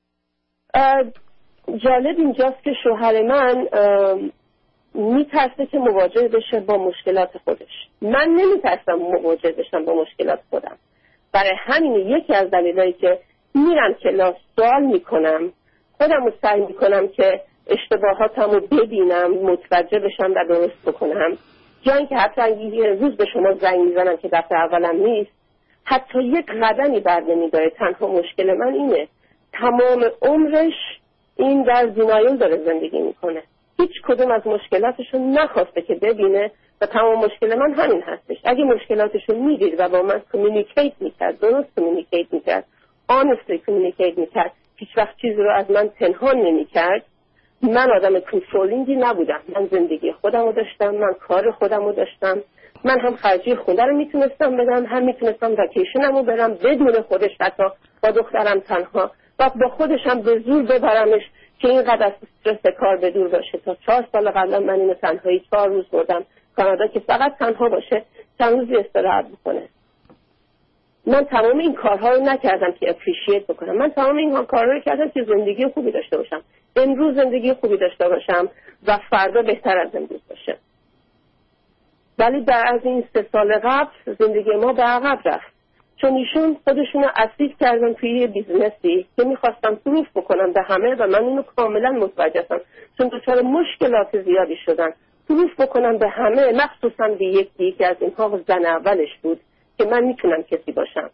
جالب اینجاست که شوهر من میترسه که مواجه بشه با مشکلات خودش. من نمیترسم مواجه بشم با مشکلات خودم. برای همین یکی از دلایلی که میرم کلاس سوال میکنم، خودم رو سعی میکنم که اشتباهاتم رو ببینم، متوجه بشم و درست بکنم. جایی که حتی یه روز به شما زنگ میزنم که دفعه اولم نیست، حتی یک قدمی بر نمیداره. تنها مشکل من اینه تمام عمرش این در دینایل داره زندگی میکنه، هیچ کدوم از مشکلاتشون نخواسته که ببینه و تمام مشکل من همین هستش. اگه مشکلاتشون میدید و با من کمیونیکیت میکرد، درست کمیونیکیت میکرد، آنستلی کمیونیکیت میکرد، هیچ وقت چیزی رو از من پنهان نمیکرد، من آدم کنترلینگی نبودم. من زندگی خودم رو داشتم، من کار خودم رو داشتم، من هم خرجی خودم رو میتونستم بدم، هم میتونستم وکیشنم رو برم بدون خودش، حتی با دخترم تنها، و با خودش هم به زور ببرمش که اینقدر از استرس کار به دور باشه. تا چهار سال قبلا من اینو تنهایی چهار روز بردم کانادا که فقط تنها باشه، چند روزی استراحت بکنه. من تمام این کارها رو نکردم که اپریشیت بکنم، من تمام این کارها رو کردم که زندگی خوبی داشته باشم، امروز زندگی خوبی داشته باشم و فردا بهتر از امروز باشه. ولی در از این سه سال قبل زندگی ما به عقب رفت، چون ایشون خودشون رو اسیر کردن توی یه بیزنسی که میخواستم پروف بکنم به همه و من اینو کاملا متوجه هستم، چون دچار مشکلات زیادی شدن، پروف بکنم به همه، مخصوصا به یکی که از اینها زن اولش بود که من میتونم کسی باشم.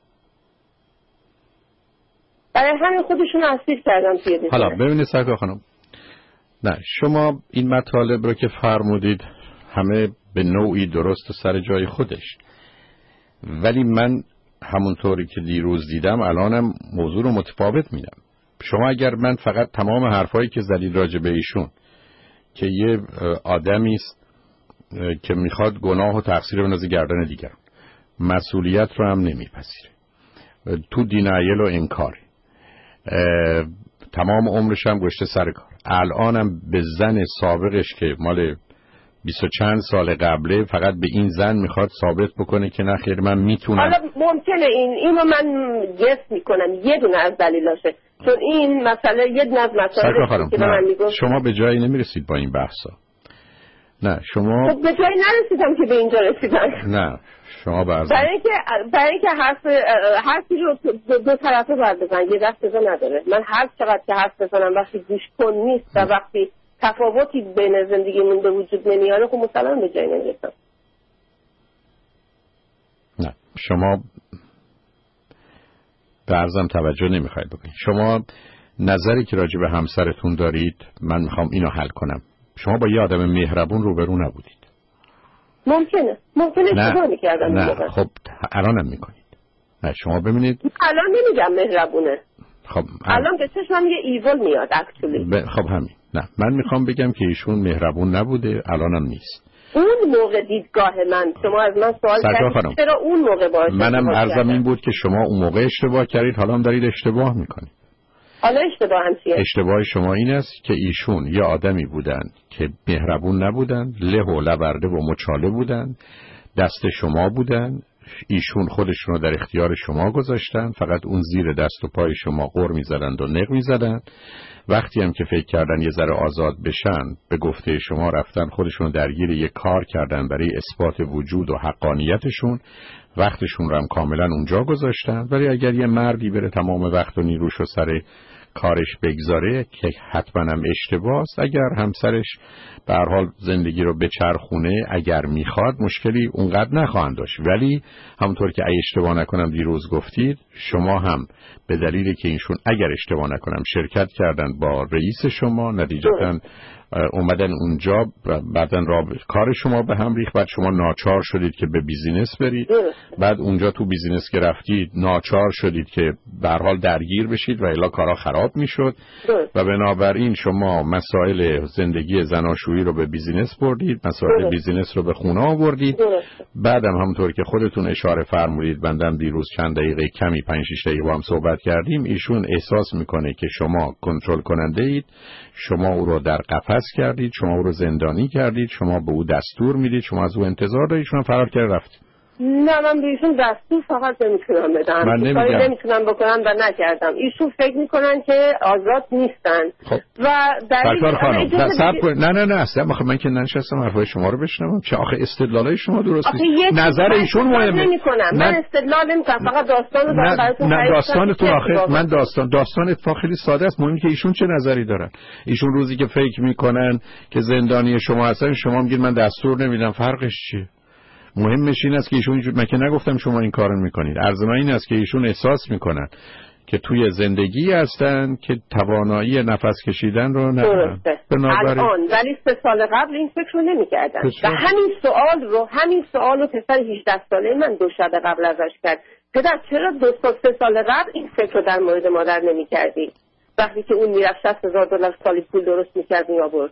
برای همین خودشون اسیر کردن توی بیزنس. حالا ببینید سرکار خانم، نه شما این مطالب رو که فرمودید همه به نوعی درست و سر جای خودش، ولی من همونطوری که دیروز دیدم الانم موضوع رو متفاوت میدم. شما اگر من فقط تمام حرفایی که زدید راجع به ایشون که یه آدمی است که میخواد گناه و تقصیر بندازه گردن دیگران، مسئولیت رو هم نمیپذیره، تو دینایل و انکار، تمام عمرش هم گشته سر کار، الانم به زن سابقش که مال بیست و چند سال قبله فقط به این زن میخواد ثابت بکنه که نه خیر من میتونم. حالا ممکنه این اینو من گس میکنم یه دونه از دلیلاشه، چون این مسئله یه دونه از مسائلی که به من میگفت. شما به جایی نمیرسید با این بحثا. نه شما خب به جایی نرسیدم که به اینجا رسیدم. نه شما برزن برای اینکه برای اینکه حرف حرفی رو دو طرفه باید بزن، یه دست بزن نداره. من هر چقدر که حرف بزنم وقتی گوش کن نیست و وقتی تفاوتی بین زندگیمون به وجود نمیاره خب مثلا به جایی نمیرسم. نه شما برزم توجه نمیخواید بکنید. شما نظری که راجع به همسرتون دارید من میخوام اینو حل کنم. شما با یه آدم مهربون روبرو نبودید. ممکنه ممکنه اشتباه میکردم. نه خب الانم میکنید. نه شما ببینید الان نمیگم مهربونه. خب الان به چشمم یه ایول میاد اکچولی. ب... خب همین. نه من میخوام بگم که ایشون مهربون نبوده، الانم نیست. اون موقع دیدگاه من، شما از من سوال کردید چرا اون موقع باشه؟ منم عرضم این بود که شما اون موقع اشتباه کردید، حالا هم دارید اشتباه میکنید. حالا اشتباه هم چیه؟ اشتباه شما این است که ایشون یه آدمی بودن که مهربون نبودن، له و لورده و مچاله بودن، دست شما بودن، ایشون خودشون رو در اختیار شما گذاشتن، فقط اون زیر دست و پای شما غر می‌زدند و نق می‌زدند. وقتی هم که فکر کردن یه ذره آزاد بشن، به گفته شما رفتن خودشون رو درگیر یه کار کردن برای اثبات وجود و حقانیتشون، وقتشون رو هم کاملا اونجا گذاشتن. ولی اگر یه مردی بره تمام وقت و نیروش رو سر کارش بگذاره که حتما هم اشتباه است. اگر همسرش به هر حال زندگی رو بچرخونه، اگر میخواد مشکلی اونقدر نخواهند داشت. ولی همونطور که ای اشتباه نکنم دیروز گفتید، شما هم به دلیلی که اینشون اگر اشتباه نکنم شرکت کردن با رئیس شما، نتیجتاً اومدن اونجا، بعدن را کار شما به هم ریخت، بعد شما ناچار شدید که به بیزینس برید، بعد اونجا تو بیزینس که رفتید ناچار شدید که به هر حال درگیر بشید و الا کارا خراب میشد و بنابراین شما مسائل زندگی زناشویی رو به بیزینس بردید، مسائل بیزینس رو به خونه آوردید. بعدم همونطور که خودتون اشاره فرمودید، بندم دیروز چند دقیقه کمی پنج شش دقیقه با هم صحبت کردیم، ایشون احساس میکنه که شما کنترل کننده اید، شما او رو در قفس کردید، شما او رو زندانی کردید، شما به او دستور میدید، شما از او انتظار دارید، شما فرار کرد رفت. نه من به ایشون دستور فقط نمیتونم بدم، من نمیگم نمیتونم بکنم و نکردم. ایشون فکر میکنن که آزاد نیستن. خب. و در این نه نه نه اصلا من که ننشستم حرفای شما رو بشنوم. چه آخه استدلالای شما درست نیست. نظر ایشون مهمه. نمیکنم. من استدلال نمیکنم، فقط داستان رو دارم براتون. نه داستانتون آخه من داستان داستان اتفاق خیلی ساده است. مهم که ایشون چه نظری دارن. ایشون روزی که فکر میکنن که زندانی شما هستن، شما میگید من دستور نمیدم، فرقش چیه؟ مهمش این است که ایشون، من که نگفتم شما این کارو میکنید، عرض من این است که ایشون احساس میکنن که توی زندگی هستن که توانایی نفس کشیدن رو ندارن. بنابراین الان ولی سه سال قبل این فکر رو نمی‌کردن و همین سوال رو همین سوال رو پسر هجده ساله من دو شب قبل ازش کرد. پدر چرا دو سال سه سال قبل این فکر رو در مورد مادر نمی‌کردی؟ وقتی که اون میرفت شصت هزار دلار سالی پول درست می‌کرد می‌آورد.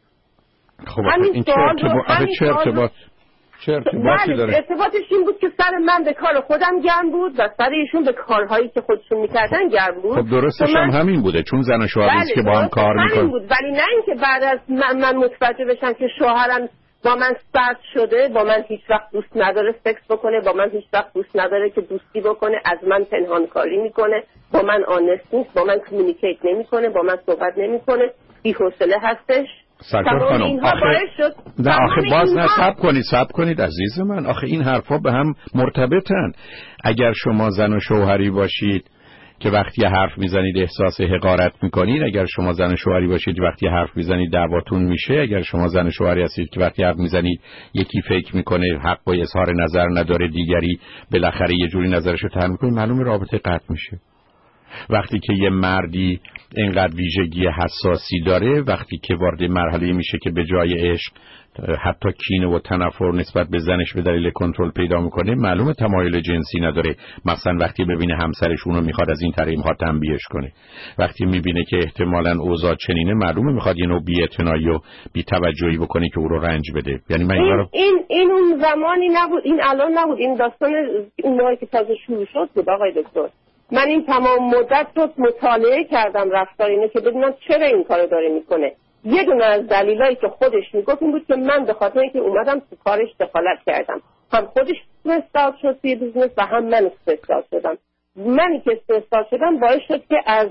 خب این چه ارتباط چه ارتباطی داره؟ ارتباطش این بود که سر من به کار خودم گرم بود و سر ایشون به کارهایی که خودشون میکردن گرم بود. خب درستش هم همین بوده، چون زن و شوهری که با هم کار میکنن بود. ولی نه اینکه بعد از من, من متوجه بشم که شوهرم با من سرد شده، با من هیچ وقت دوست نداره سکس بکنه، با من هیچ وقت دوست نداره که دوستی بکنه، از من پنهان کاری میکنه، با من آنست نیست، با من کمیونیکیت نمیکنه، با من صحبت نمیکنه، بی‌حوصله هستش. سرکار خانم آخه نه آخه باز نه صبر کنید صبر کنید عزیز من، آخه این حرفا به هم مرتبطن. اگر شما زن و شوهری باشید که وقتی حرف میزنید احساس حقارت میکنید، اگر شما زن و شوهری باشید وقتی حرف میزنید دعواتون میشه، اگر شما زن و شوهری هستید که وقتی حرف میزنید یکی فکر میکنه حق و اظهار نظر نداره، دیگری بالاخره یه جوری نظرشو طرح میکنه، معلومه رابطه قطع میشه. وقتی که یه مردی اینقدر ویژگی حساسی داره، وقتی که وارد مرحله میشه که به جای عشق حتی کینه و تنفر نسبت به زنش به دلیل کنترل پیدا میکنه، معلومه تمایل جنسی نداره. مثلا وقتی ببینه همسرش اونو میخواد از این طریق میخواد تنبیهش کنه، وقتی میبینه که احتمالاً اوضاع چنینه، معلومه میخواد یه نوع بی‌اعتنایی و بی‌توجهی بکنه که او رو رنج بده. یعنی من این این این اون زمانی نبود، این الان نبود، این داستان اونایی که تازه شروع شد بود آقای دکتر. من این تمام مدت رو مطالعه کردم رفتار اینه که ببینم چرا این کارو داره میکنه. یه دونه از دلایلی که خودش میگفت این بود که من به خاطر اینکه اومدم تو کارش دخالت کردم، هم خودش استرس شد توی بیزنس و هم من استرس شدم. منی که استرس شدم باعث شد که از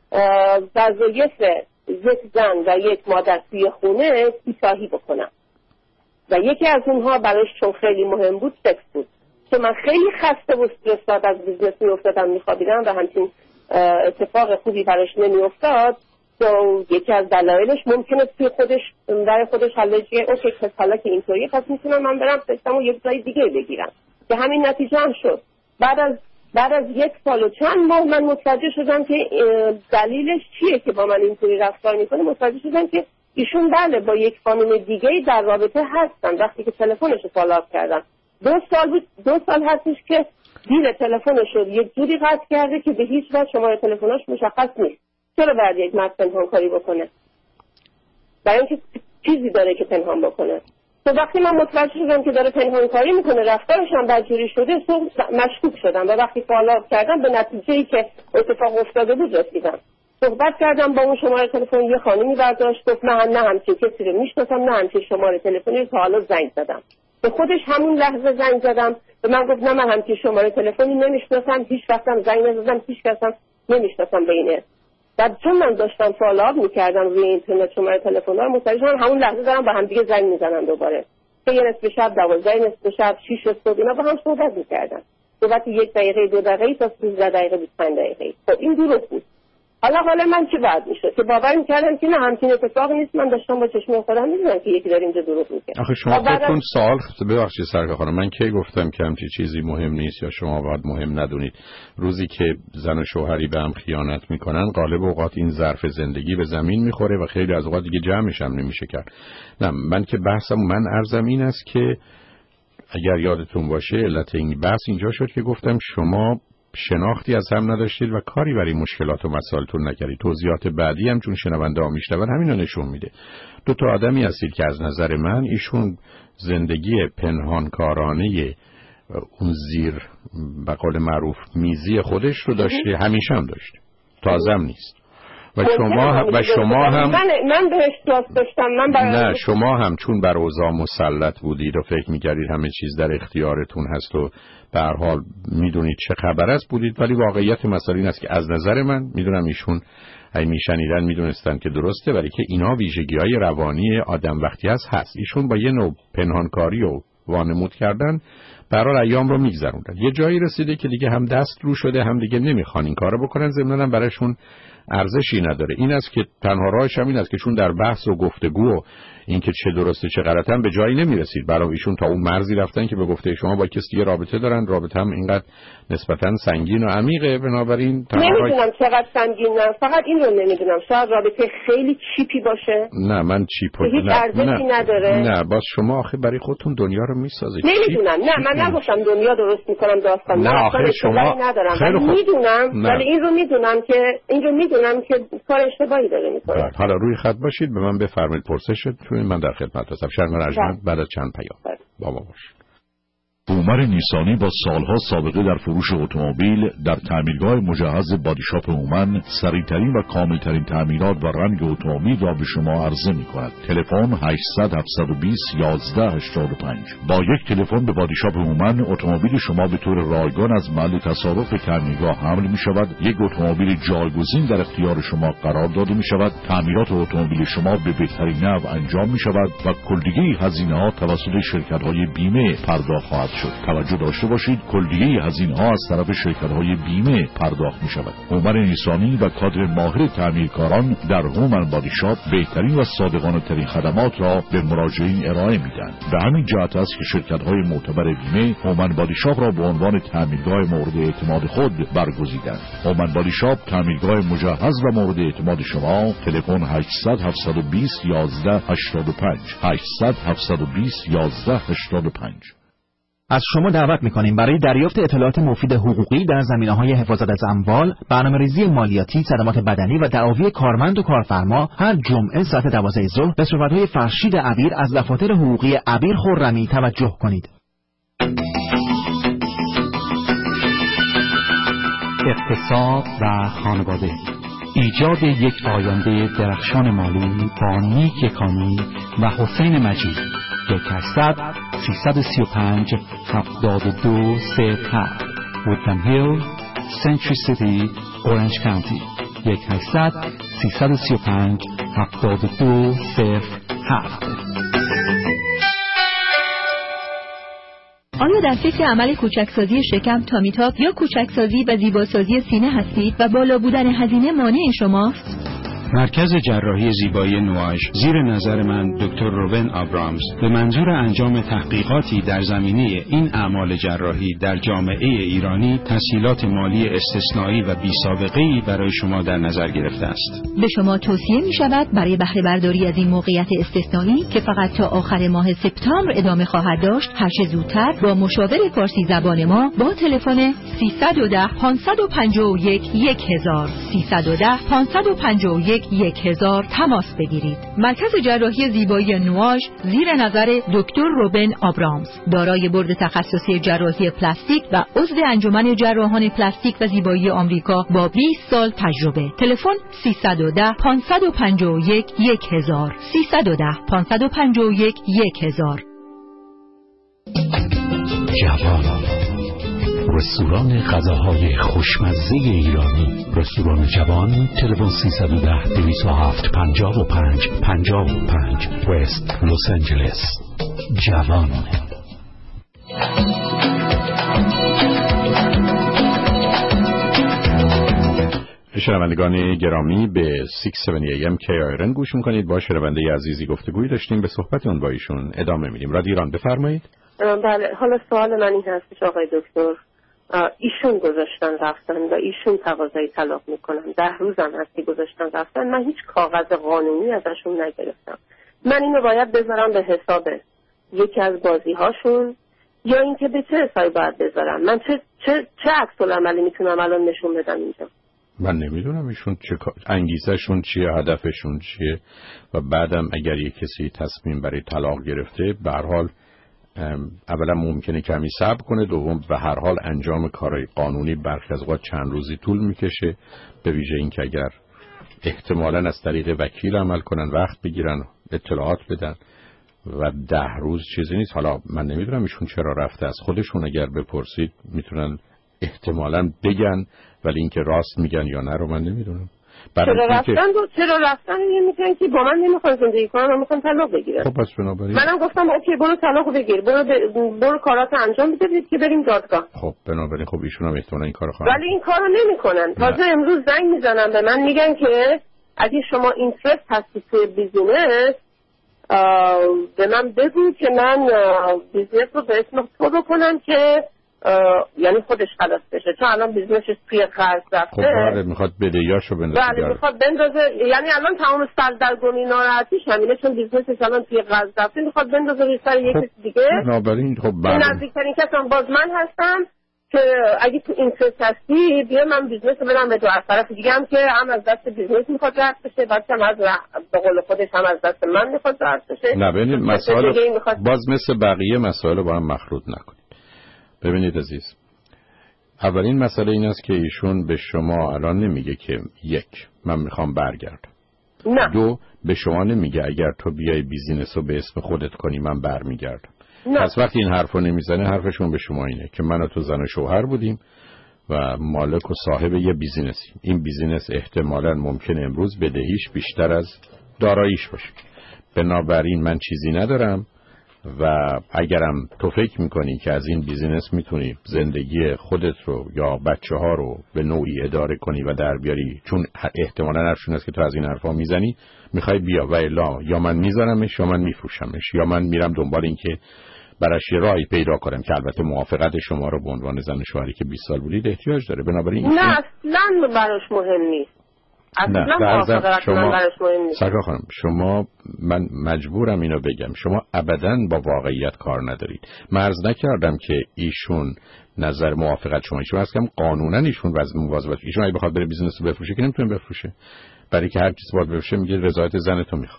وظایف یک زن و یک مادر توی خونه کوتاهی بکنم و یکی از اونها برایش چون خیلی مهم بود سکس بود که من خیلی خسته و استرس از بیزنس میافتادم میخوابیدم و همچین اتفاق خوبی براش نمیافتاد. تو یکی از دلایلش ممکنه توی خودش برای خودش حلجه اوکی پس حالا که اینطوری پس میتونم من برم سکسمو یک جای دیگه بگیرم که همین نتیجه هم شد. بعد از بعد از یک سال و چند ماه من متوجه شدم که دلیلش چیه که با من اینطوری رفتار میکنه. متوجه شدم که ایشون بله با یک خانم دیگه در رابطه هستن. وقتی که تلفنش رو فالو اپ کردم دو سال بود دو سال هستش که دیل تلفنش رو یک جوری قطع کرده که به هیچ وجه شماره تلفنش مشخص نیست. چرا باید یک مرد پنهان کاری بکنه؟ برای اینکه چیزی داره که پنهان بکنه. تو وقتی من متوجه شدم که داره پنهان کاری میکنه، رفتارش هم بدجوری شده، مشکوک شدم و وقتی فالو اپ کردم به نتیجه‌ای که اتفاق افتاده بود رسیدم. صحبت کردم با اون شماره تلفن، یه خانمی برداشت گفت من نه همچین کسی رو میشناسم نه همچین شماره تلفنی تا حالا زنگ زدم. به خودش همون لحظه زنگ زدم به من گفت نه من همچین شماره تلفنی نمیشناسم، هیچ وقتم زنگ نزدم، هیچ کسم نمیشناسم بینه. بعد چون من داشتم فالو اپ می‌کردم روی اینترنت شماره تلفن‌ها رو متوجه شدم همون لحظه دارم با هم دیگه زنگ می‌زنن دوباره. که یه نصف شب دوازده نصف شب شش صبح اینا با هم صحبت می‌کردن. صحبت یک دقیقه دو دقیقه تا سیزده دقیقه بیست و پنج دقیقه. خب این دروغ بود. حالا حالا من چی باید میشد که باور می‌کردم که نه همچین اتفاقی نیست. من داشتم با چشم خودم می‌دیدم که یکی داره اینجا دروغ میگه. آخه شما خودتون سوال ببخشید سرکار خانم، من کی گفتم که همچین چیزی مهم نیست یا شما باید مهم ندونید؟ روزی که زن و شوهری به هم خیانت میکنن غالب اوقات این ظرف زندگی به زمین میخوره و خیلی از اوقات دیگه جمعش هم نمیشه کرد. نه من که بحثم من عرضم این است که اگر یادتون باشه علت این بحث اینجا شد که گفتم شما شناختی از هم نداشتید و کاری برای مشکلات و مسائلتون نکردید. توضیحات بعدی هم چون شنونده ها میشنون همین رو نشون میده. دو تا آدمی هستید که از نظر من ایشون زندگی پنهانکارانه اون زیر به قول معروف میزی خودش رو داشته، همیشه هم داشته، تازم نیست. و شما هم و شما هم من من بهش راست داشتم. من برای نه شما هم چون بر اوضاع مسلط بودید و فکر می‌کردید همه چیز در اختیارتون هست و به هر حال میدونید چه خبر است بودید، ولی واقعیت مسئله این است که از نظر من میدونم ایشون اگه میشنیدن میدونستن که درسته، ولی که اینا ویژگی‌های روانی آدم وقتی هست هست. ایشون با یه نوع پنهانکاری و وانمود کردن برای ایام رو میگذروندن. یه جایی رسیده که دیگه هم دست رو شده هم دیگه نمیخوان این کارو بکنن، ضمناً براشون ارزشی نداره. این است که تنها راهش همین است که چون در بحث و گفتگو و اینکه چه درسته چه غلطه هم به جایی نمیرسید، برای ایشون تا اون مرزی رفتن که به گفته شما با کسی رابطه دارن، رابطه هم اینقدر نسبتا سنگین و عمیقه. بنابراین نمیدونم چقدر سنگین، نه فقط این رو نمیدونم، شاید رابطه خیلی چیپی باشه. نه من چیپ و هیچ ارزشی نداره. نه باز شما آخه برای خودتون دنیا رو میسازید. نمیدونم، نه من نگفتم دنیا درست میکنم داستان، نه آخه شما ندارم، ولی میدونم، ولی این رو میدونم که این رو میدونم که کار اشتباهی داره میکنه. حالا روی خط باشید، به من بفرمایید پرسشتون، من در خدمت هستم. شنگ رجمند بعد از چند پیام با ما باشید. عمر نیسانی با سالها سابقه در فروش اتومبیل در تعمیرگاه مجهز بادیشاپ هومن سریعترین و کاملترین تعمیرات و رنگ اتومبیل را به شما عرضه می کند. تلفن هشتصد هفتصد و بیست یازده هشتاد و پنج. با یک تلفن به بادیشاپ هومن اتومبیل شما به طور رایگان از محل تصادف به تعمیرگاه حمل می شود. یک اتومبیل جایگزین در اختیار شما قرار داده می شود. تعمیرات اتومبیل شما به بهترین نحو انجام می شود و کلگی هزینه ها توسط شرکت های بیمه پرداخت خواهد شد. توجه داشته باشید کلیه هزینه ها از طرف شرکت های بیمه پرداخت می شود. عمر نیسانی و کادر ماهر تعمیرکاران در هومن بادی شاپ بهترین و صادقانه ترین خدمات را به مراجعین ارائه می دهند. به همین جهت است که شرکت های معتبر بیمه هومن بادی شاپ را به عنوان تعمیرگاه مورد اعتماد خود برگزیدند. هومن بادی شاپ تعمیرگاه مجهز و مورد اعتماد شما. تلفن هشتصد هفتصد و بیست یازده هشتاد و پنج هشتصد هفتصد و بیست یازده هشتاد و پنج. از شما دعوت می‌کنیم برای دریافت اطلاعات مفید حقوقی در زمینه‌های حفاظت از اموال، برنامه‌ریزی مالیاتی، صدمات بدنی و دعاوی کارمند و کارفرما هر جمعه ساعت دوازده ظهر به صحبت‌های فرشید عبیر از دفاتر حقوقی عبیر خرمی توجه کنید. اقتصاد و خانواده، ایجاد یک آینده درخشان مالی با نیک کانی و حسین مجید. یک هشتصد سیصد و سی و پنج هفتاد و دو صفر هفت وودلند هیل، سنچری سیتی، اورنج کانتی. یک هشتصد سیصد و سی و پنج هفتاد و دو صفر هفت. آیا در فکر عمل کوچکسازی شکم تامیتاپ یا کوچکسازی و زیباسازی سینه هستید و بالا بودن هزینه مانع شماست؟ مرکز جراحی زیبایی نواژ زیر نظر من دکتر روبن آبرامز به منظور انجام تحقیقاتی در زمینه این اعمال جراحی در جامعه ایرانی تسهیلات مالی استثنایی و بی‌سابقه‌ای برای شما در نظر گرفته است. به شما توصیه می شود برای بهره برداری از این موقعیت استثنایی که فقط تا آخر ماه سپتامبر ادامه خواهد داشت هر چه زودتر با مشاور فارسی زبان ما با تلفن سیصد و ده پانصد و پنجاه و یک یک هزار سیصد و ده پانصد و پنجاه و یک یک هزار تماس بگیرید. مرکز جراحی زیبایی نواژ زیر نظر دکتر روبن آبرامز دارای بورد تخصصی جراحی پلاستیک و عضو انجمن جراحان پلاستیک و زیبایی آمریکا با بیست سال تجربه. تلفن سیصد و ده پانصد و پنجاه و یک یک هزار سیصد و ده پانصد و پنجاه و یک یک هزار. جوان، رستوران غذاهای خوشمزه ایرانی. رستوران جوان. تلفن سیصد و ده دویست و هفت پنجاه و پنج پنجاه و پنج وست لس آنجلس. جوان. شنوندگان گرامی به ششصد و هفت ام کی آی آر ان گوش میکنید. با شنونده عزیزی گفتگویی داشتیم، به صحبتون با ایشون ادامه میدیم. رادیو ایران بفرمایید. بله، حالا سوال من این هستش آقای دکتر، ایشون گذاشتن رفتن و ایشون تقاضای طلاق میکنن، ده روزم هستی گذاشتن رفتن، من هیچ کاغذ قانونی ازشون نگرفتم. من اینو باید بذارم به حساب یکی از بازی هاشون یا اینکه به چه حسابی باید بذارم؟ من چه چه چه عکس العملی میتونم الان نشون بدم اینجا؟ من نمیدونم ایشون چه انگیزشون چیه، هدفشون چیه، و بعدم اگر یک کسی تصمیم برای طلاق گرفته به هر حال اولا ممکنه کمی صبر کنه، دوم به هر حال انجام کارهای قانونی برخی از اوقات چند روزی طول میکشه، به ویژه اینکه اگر احتمالاً از طریق وکیل عمل کنن، وقت بگیرن، اطلاعات بدن و ده روز چیزی نیست. حالا من نمیدونم ایشون چرا رفته، از خودشون اگر بپرسید میتونن احتمالاً بگن، ولی اینکه راست میگن یا نه رو من نمیدونم. چرا رفتن دو چرا رفتن میگن که با من نمیخوان زندگی کنن و میخوان طلاق بگیرن. خب پس بنابراین منم گفتم اوکی برو طلاق بگیر، برو ب... برو کاراتو انجام بده که بریم دادگاه. خب بنابراین خب ایشون هم احتمالاً این کارو خواهند، ولی این کارو نمیکنن. تازه امروز زنگ میزنن به من میگن که اگه شما اینترست هستی توی بیزینس به من بگو که من بیزینس رو به اسم تو بکنم که یعنی خودش خلاص بشه، چون الان بیزنسش توی قرض رفته. خب بله میخواد بدهیاشو بندازه. بله میخواد بندازه، یعنی الان تمام سردرگمی ناراحتیش همینه، چون بیزنسش الان توی قرض رفته میخواد بندازه روی سر یک کسی دیگه. بنابراین خب بله نزدیکترین کسم باز من هستم که اگه تو اینترست هستی بیا من بیزنس رو بدم به تو. از طرف دیگه هم که هم از دست بیزنس میخواد رد بشه، بعد هم از به قول خودش هم از دست من میخواد رد بشه. نه ببینید مسائل باز مثل بقیه مسائل با هم مخلوط نکنید. ببینید عزیز، اولین مسئله این است که ایشون به شما الان نمیگه که یک من میخوام برگردم، نه. دو به شما نمیگه اگر تو بیای بیزینس رو به اسم خودت کنی من برمیگردم. نه. پس وقتی این حرفو نمیزنه حرفشون به شما اینه که من و تو زن و شوهر بودیم و مالک و صاحب یه بیزینسیم. این بیزینس احتمالاً ممکنه امروز بدهیش بیشتر از داراییش باشه، بنابراین من چیزی ندارم و اگرم تو فکر میکنی که از این بیزینس میتونی زندگی خودت رو یا بچه ها رو به نوعی اداره کنی و در بیاری، چون احتمالاً حرفشون است که تو از این حرفا میزنی، میخوای بیا و الا یا من میزنمش یا من میفروشمش یا من میرم دنبال این که براش یه راهی پیدا کنم که البته موافقت شما رو به عنوان زن و شوهری که بیست سال بودید احتیاج داره. بنابراین نه اصلا براش مهم نیست. نه در شما سرکار خانم شما من مجبورم اینو بگم، شما ابداً با واقعیت کار ندارید. من عرض نکردم که ایشون نظر موافقت شما، ایشون از کم قانونا ایشون وضع مواظبت، ایشون اگه بخواد بره بیزنس رو بفروشه که نمیتونه بفروشه، برای که هر چیز باید بفروشه میگه رضایت زن تو میخوام.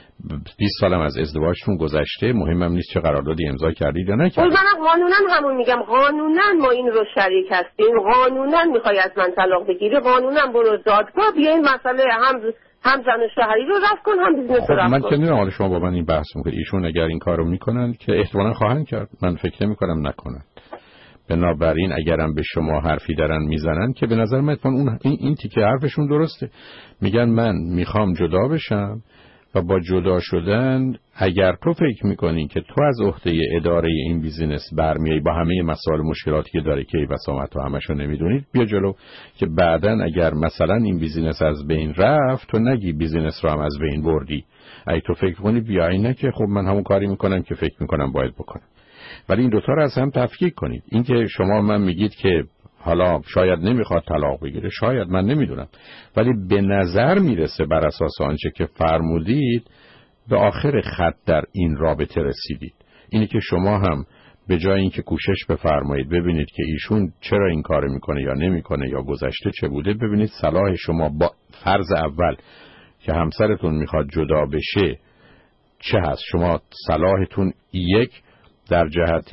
بیست سالم از ازدواجتون گذشته، مهمم نیست چه قراردادی امضا کردید یا نکردید. من قانونا همون میگم، قانونا ما این رو شریک هستیم، قانونا میخوای از من طلاق بگیری، قانونا برو دادگاه بیا این مسئله هم هم زن و شوهری رو رفع کن هم بیزنس خب رو رفع کن. من که نمیدونم حالا شما با من این بحث میکنید، ایشون اگر این کارو میکنن که احتمالاً خواهند کرد، من فکر نمیکنم نکنن. بنابراین اگرم به شما حرفی دارن میزنن که به نظر من اون این, این تیکه حرفشون درسته، میگن من میخوام جدا بشم و با جدا شدن اگر تو فکر میکنی که تو از عهده اداره این بیزینس برمیای با همه مسائل مشکلاتی که داره که وسامت و همشو نمیدونید بیا جلو، که بعدن اگر مثلا این بیزینس از بین رفت تو نگی بیزینس رو هم از بین بردی. اگه تو فکر کنی بیا اینه که خب من همون کاری میکنم که فکر میکنم باید بکنم، ولی این دوتا رو از هم تفکیک کنید. اینکه شما من میگید که حالا شاید نمیخواد طلاق بگیره، شاید من نمیدونم، ولی به نظر میرسه بر اساس آنچه که فرمودید به آخر خط در این رابطه رسیدید. اینی که شما هم به جای اینکه کوشش بفرمایید ببینید که ایشون چرا این کار میکنه یا نمیکنه یا گذشته چه بوده، ببینید صلاح شما با فرض اول که همسرتون میخواد جدا بشه چه هست. شما صلاحتون یک در جهت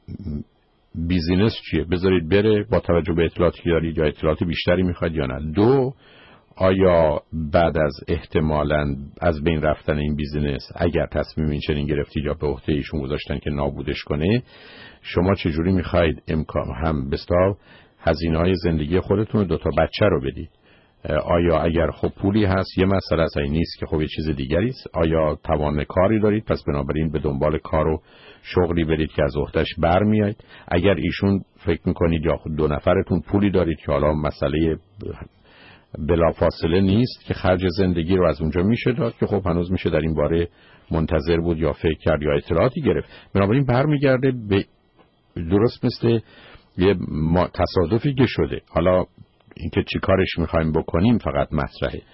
بیزینس چیه، بذارید بره با توجه به اطلاعاتی دارید یا اطلاعات بیشتری میخواد یا نه. دو، آیا بعد از احتمالاً از بین رفتن این بیزینس اگر تصمیم این چنین گرفتید یا به عهده ایشون گذاشتن که نابودش کنه، شما چجوری میخواید امکان هم بستا هزینه‌های زندگی خودتون و دو تا بچه رو بدید؟ آیا اگر خب پولی هست یه مسئله است، نیست که خب یه چیز دیگری است. آیا توان کاری دارید پس بنابراین به دنبال کار و شغلی برید که از عهده‌اش برمیایید. اگر ایشون فکر میکنید یا خود دو نفرتون پولی دارید که حالا مسئله بلافاصله نیست که خرج زندگی رو از اونجا میشه داد که خب هنوز میشه در این باره منتظر بود یا فکر کرد یا اطلاعاتی گرفت. بنابراین برمیگرده به درست مثل یه تصادفی که شده. حالا اینکه چی کارش میخوایم بکنیم فقط مطرحه.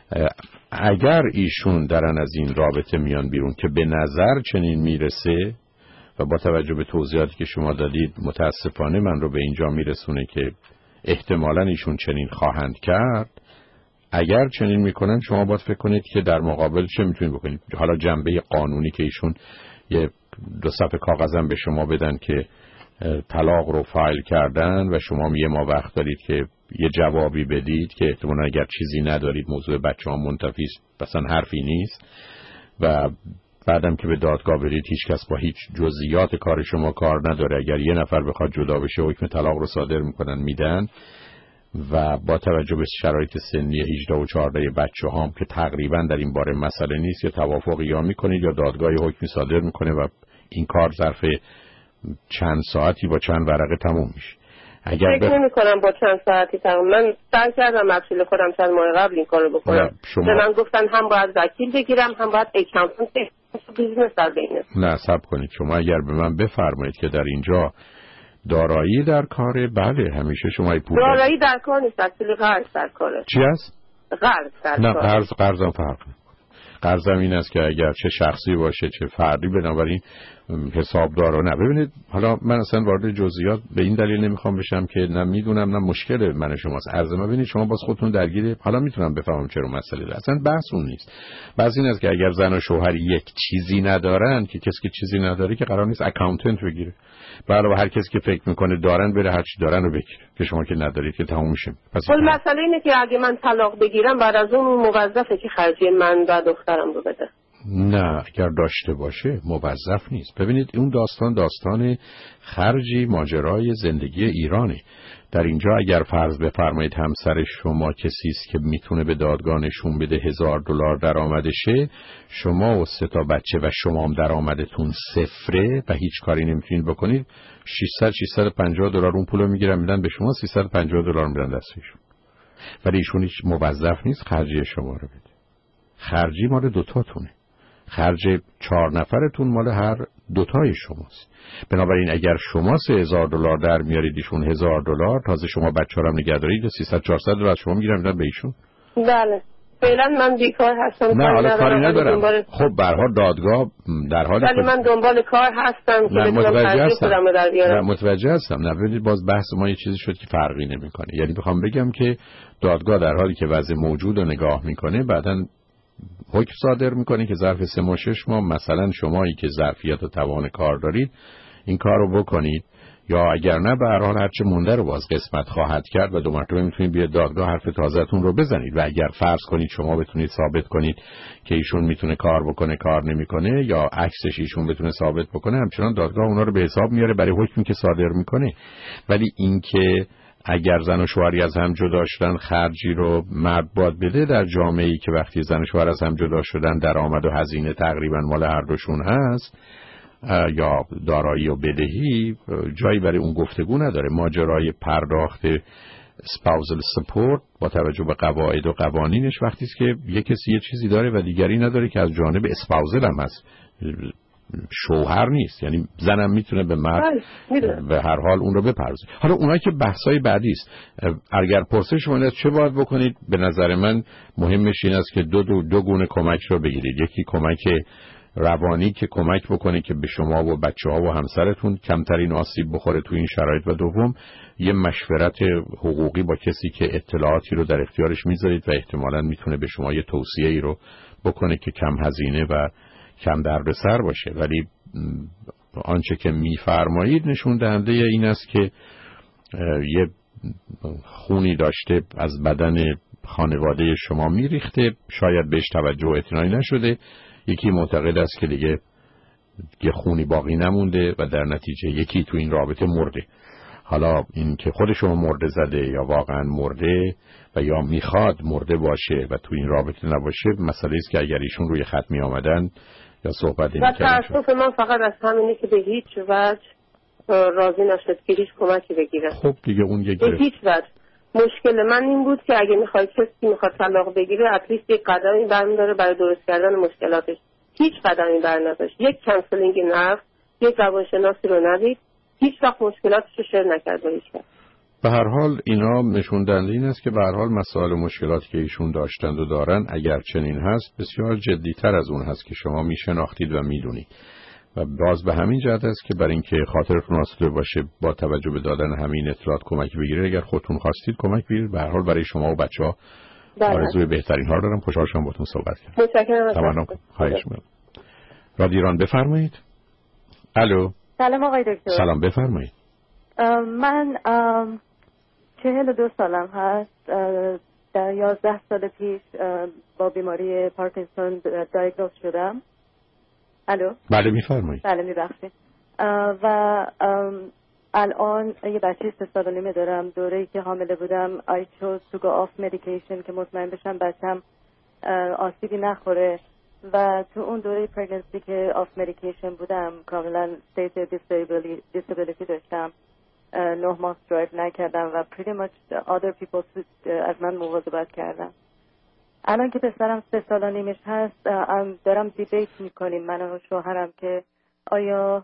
اگر ایشون درن از این رابطه میان بیرون که به نظر چنین میرسه و با توجه به توضیحاتی که شما دادید متاسفانه من رو به اینجا میرسونه که احتمالاً ایشون چنین خواهند کرد، اگر چنین میکنن شما باید فکر کنید که در مقابل چه میتونید بکنید. حالا جنبه قانونی که ایشون یه دو صفحه کاغذم به شما بدن که طلاق رو فایل کردن و شما یه ما وقت دارید که یه جوابی بدید که احتمالاً اگر چیزی ندارید موضوع بچه ها منتفی است مثلا حرفی نیست و بعدم که به دادگاه برید هیچ کس با هیچ جزئیات کار شما کار نداره. اگر یه نفر بخواد جدا بشه حکم طلاق رو صادر میکنن میدن و با توجه به شرایط سنی هجده و چهارده بچه هام که تقریبا در این باره مسئله نیست، یا توافقی یا میکنید یا دادگاهی حکمی صادر میکنه و این کار ظرف چند ساعتی با چند ورقه تموم میشه. اگر فکر نمی کنم با چند ساعتی تموم. من سعی کردم مسئول خودم چند ماه قبل این کارو بکنم. شما... به من گفتن هم باید وکیل بگیرم هم باید اکانتنت بیزنس در بینه. نه صبر کنید، شما اگر به من بفرمایید که در اینجا دارایی در کاره، بله همیشه شما پول دارایی در کار نیست، اصلی قرض در کاره. چی هست؟ قرض در کاره. نه قرض قرضم فرق نمی‌کنه. قرضم این است که اگر چه شخصی باشه چه فردی، بنابراین حسابدار رو نه. ببینید حالا من اصلا وارد جزئیات به این دلیل نمیخوام بشم که نه میدونم نه مشکل من شماست. عرض ما ببینید شما باز خودتون درگیر، حالا میتونم بفهمم چرا مسئله داره، اصلا بحث اون نیست. بحث این است که اگر زن و شوهر یک چیزی ندارن، که کسی که چیزی نداره که قرار نیست اکاونتنت بگیره. علاوه هر کسی که فکر میکنه دارن بره هر چی دارن رو بگیره، که شما که ندارید که تموم میشه. پس ولی مسئله اینه که اگه من طلاق بگیرم بعد از اون موظفه که خرجی من و دخترم رو بده. نه اگر داشته باشه موظف نیست. ببینید اون داستان داستان خرجی ماجرای زندگی ایرانه. در اینجا اگر فرض بفرمایید همسر شما کسی است که میتونه به دادگاه نشون بده هزار دلار درآمدشه، شما و سه تا بچه و شما هم درآمدتون صفره و هیچ کاری نمیتونید بکنید، ششصد ششصد و پنجاه دلار اون پولو میگیرن میدن به شما، سیصد و پنجاه دلار میدن دستشون. ولی ایشون هیچ موظف نیست خرجی شما رو بده. خرجی مال دوتاتونه. خرج چهار نفرتون مال هر دوتای شماست. بنابراین اگر شما سه هزار دلار در میارید ایشون هزار دلار، تازه شما بچه‌ها رو هم نگه دارید، سیصد چهارصد دلار شما میگیرن میدن به ایشون. بله فعلا من بیکار هستم. نه حالا کاری ندارم. دنبال... خب به هر حال دادگاه در حال ولی من دنبال کار هستم که بتونم خرج خودم رو در بیارم. نه متوجه هستم. نه ببینید باز بحث ما یه چیزی شد که فرقی نمیکنه. یعنی بخوام بگم که دادگاه در حالی که وضع موجود رو نگاه میکنه، بعداً حکم صادر میکنه که ظرف سه ماه شش ماه مثلا شمایی که ظرفیت و توان کار دارید این کار رو بکنید، یا اگر نه به هر حال هرچه مونده رو باز قسمت خواهد کرد و دو مرتبه میتونید بیاد دادگاه حرف تازه‌تون رو بزنید. و اگر فرض کنید شما بتونید ثابت کنید که ایشون میتونه کار بکنه کار نمیکنه، یا عکسش ایشون بتونه ثابت بکنه، همچنان دادگاه اونا رو به حساب میاره برای حکمی که صادر میکنه. ولی اینکه اگر زن و شوهری از هم جدا شدن خرجی رو مرد باید بده، در جامعه‌ای که وقتی زن و شوهر از هم جدا شدن درآمد و هزینه تقریبا مال هر دوشون هست، یا دارایی و بدهی، جایی برای اون گفتگو نداره. ماجرای پرداخت spousal support با توجه به قواعد و قوانینش وقتی است که یک کسی یه چیزی داره و دیگری نداره که از جانب spousal هم هست، شوهر نیست. یعنی زنم میتونه به مرد به هر حال اون رو بپردازه. حالا اونایی که بحثای بعدی است، اگر پرسش شما اینه چه باید بکنید، به نظر من مهمش این است که دو, دو, دو گونه کمک رو بگیرید. یکی کمک روانی که کمک بکنه که به شما و بچه ها و همسرتون کمترین آسیب بخوره تو این شرایط، و دوم یه مشورت حقوقی با کسی که اطلاعاتی رو در اختیارش میذارید و احتمالاً میتونه به شما یه توصیه‌ای رو بکنه که کم هزینه و کم دردسر باشه. ولی آنچه که میفرمایید نشون دهنده این است که یه خونی داشته از بدن خانواده شما میریخته، شاید بهش توجه و اعتنایی نشده، یکی معتقد است که دیگه یه خونی باقی نمونده و در نتیجه یکی تو این رابطه مرده. حالا این که خود شما مرده زده یا واقعا مرده و یا میخواد مرده باشه و تو این رابطه نباشه مسئله است که اگر ایشون روی خط می آمدن یا صحبت و تأسف من فقط از همینه که به هیچ وجه راضی نشد که هیچ کمکی بگیره. خب دیگه اون یه به هیچ وجه. مشکل من این بود که اگه میخواد کسی میخواد طلاق بگیره اتلیست یک قدمی برمی‌داره برای درست کردن مشکلاتش. هیچ قدمی بر نداشت. یک کانسلینگ نرفت، یک روانشناسی رو ندید، هیچ وقت مشکلاتش رو شیر نکرد با هیچ کس. به هر حال اینا نشون دهنده این است که به هر حال مسائل و مشکلاتی که ایشون داشتند و دارن اگر چنین هست بسیار جدی‌تر از اون هست که شما میشناختید و میدونید. و باز به همین جهت است که برای اینکه خاطرتون آسوده باشه با توجه به دادن همین اطلاعات کمک بگیرید. اگر خودتون خواستید کمک بگیرید. به هر حال برای شما و بچه‌ها آرزوی بهترین ها دارم. خوشحال شدم باهاتون صحبت کردم. متشکرم. خواهش می‌کنم. رادیو ایران بفرمایید. الو. سلام آقای دکتر. سلام بفرمایید. من چهل و دو سالم هست. در یازده سال پیش با بیماری پارکینسون دایگنوز شدم. الو. بله میفرمایید. بله میبخشید. و الان یه بچه سه سال و نیمه دارم. دوره‌ای که حامله بودم I chose to go off medication که مطمئن بشم بچم آسیبی نخوره و تو اون دوره پرگنسی که آف مدیکیشن بودم کاملا state disability داشتم. نه ماه درایو نکردم و pretty much other people از من مواظبت کردم. الان که پسرم سه سال و نیمش هست دارم دیبیت میکنیم من و شوهرم که آیا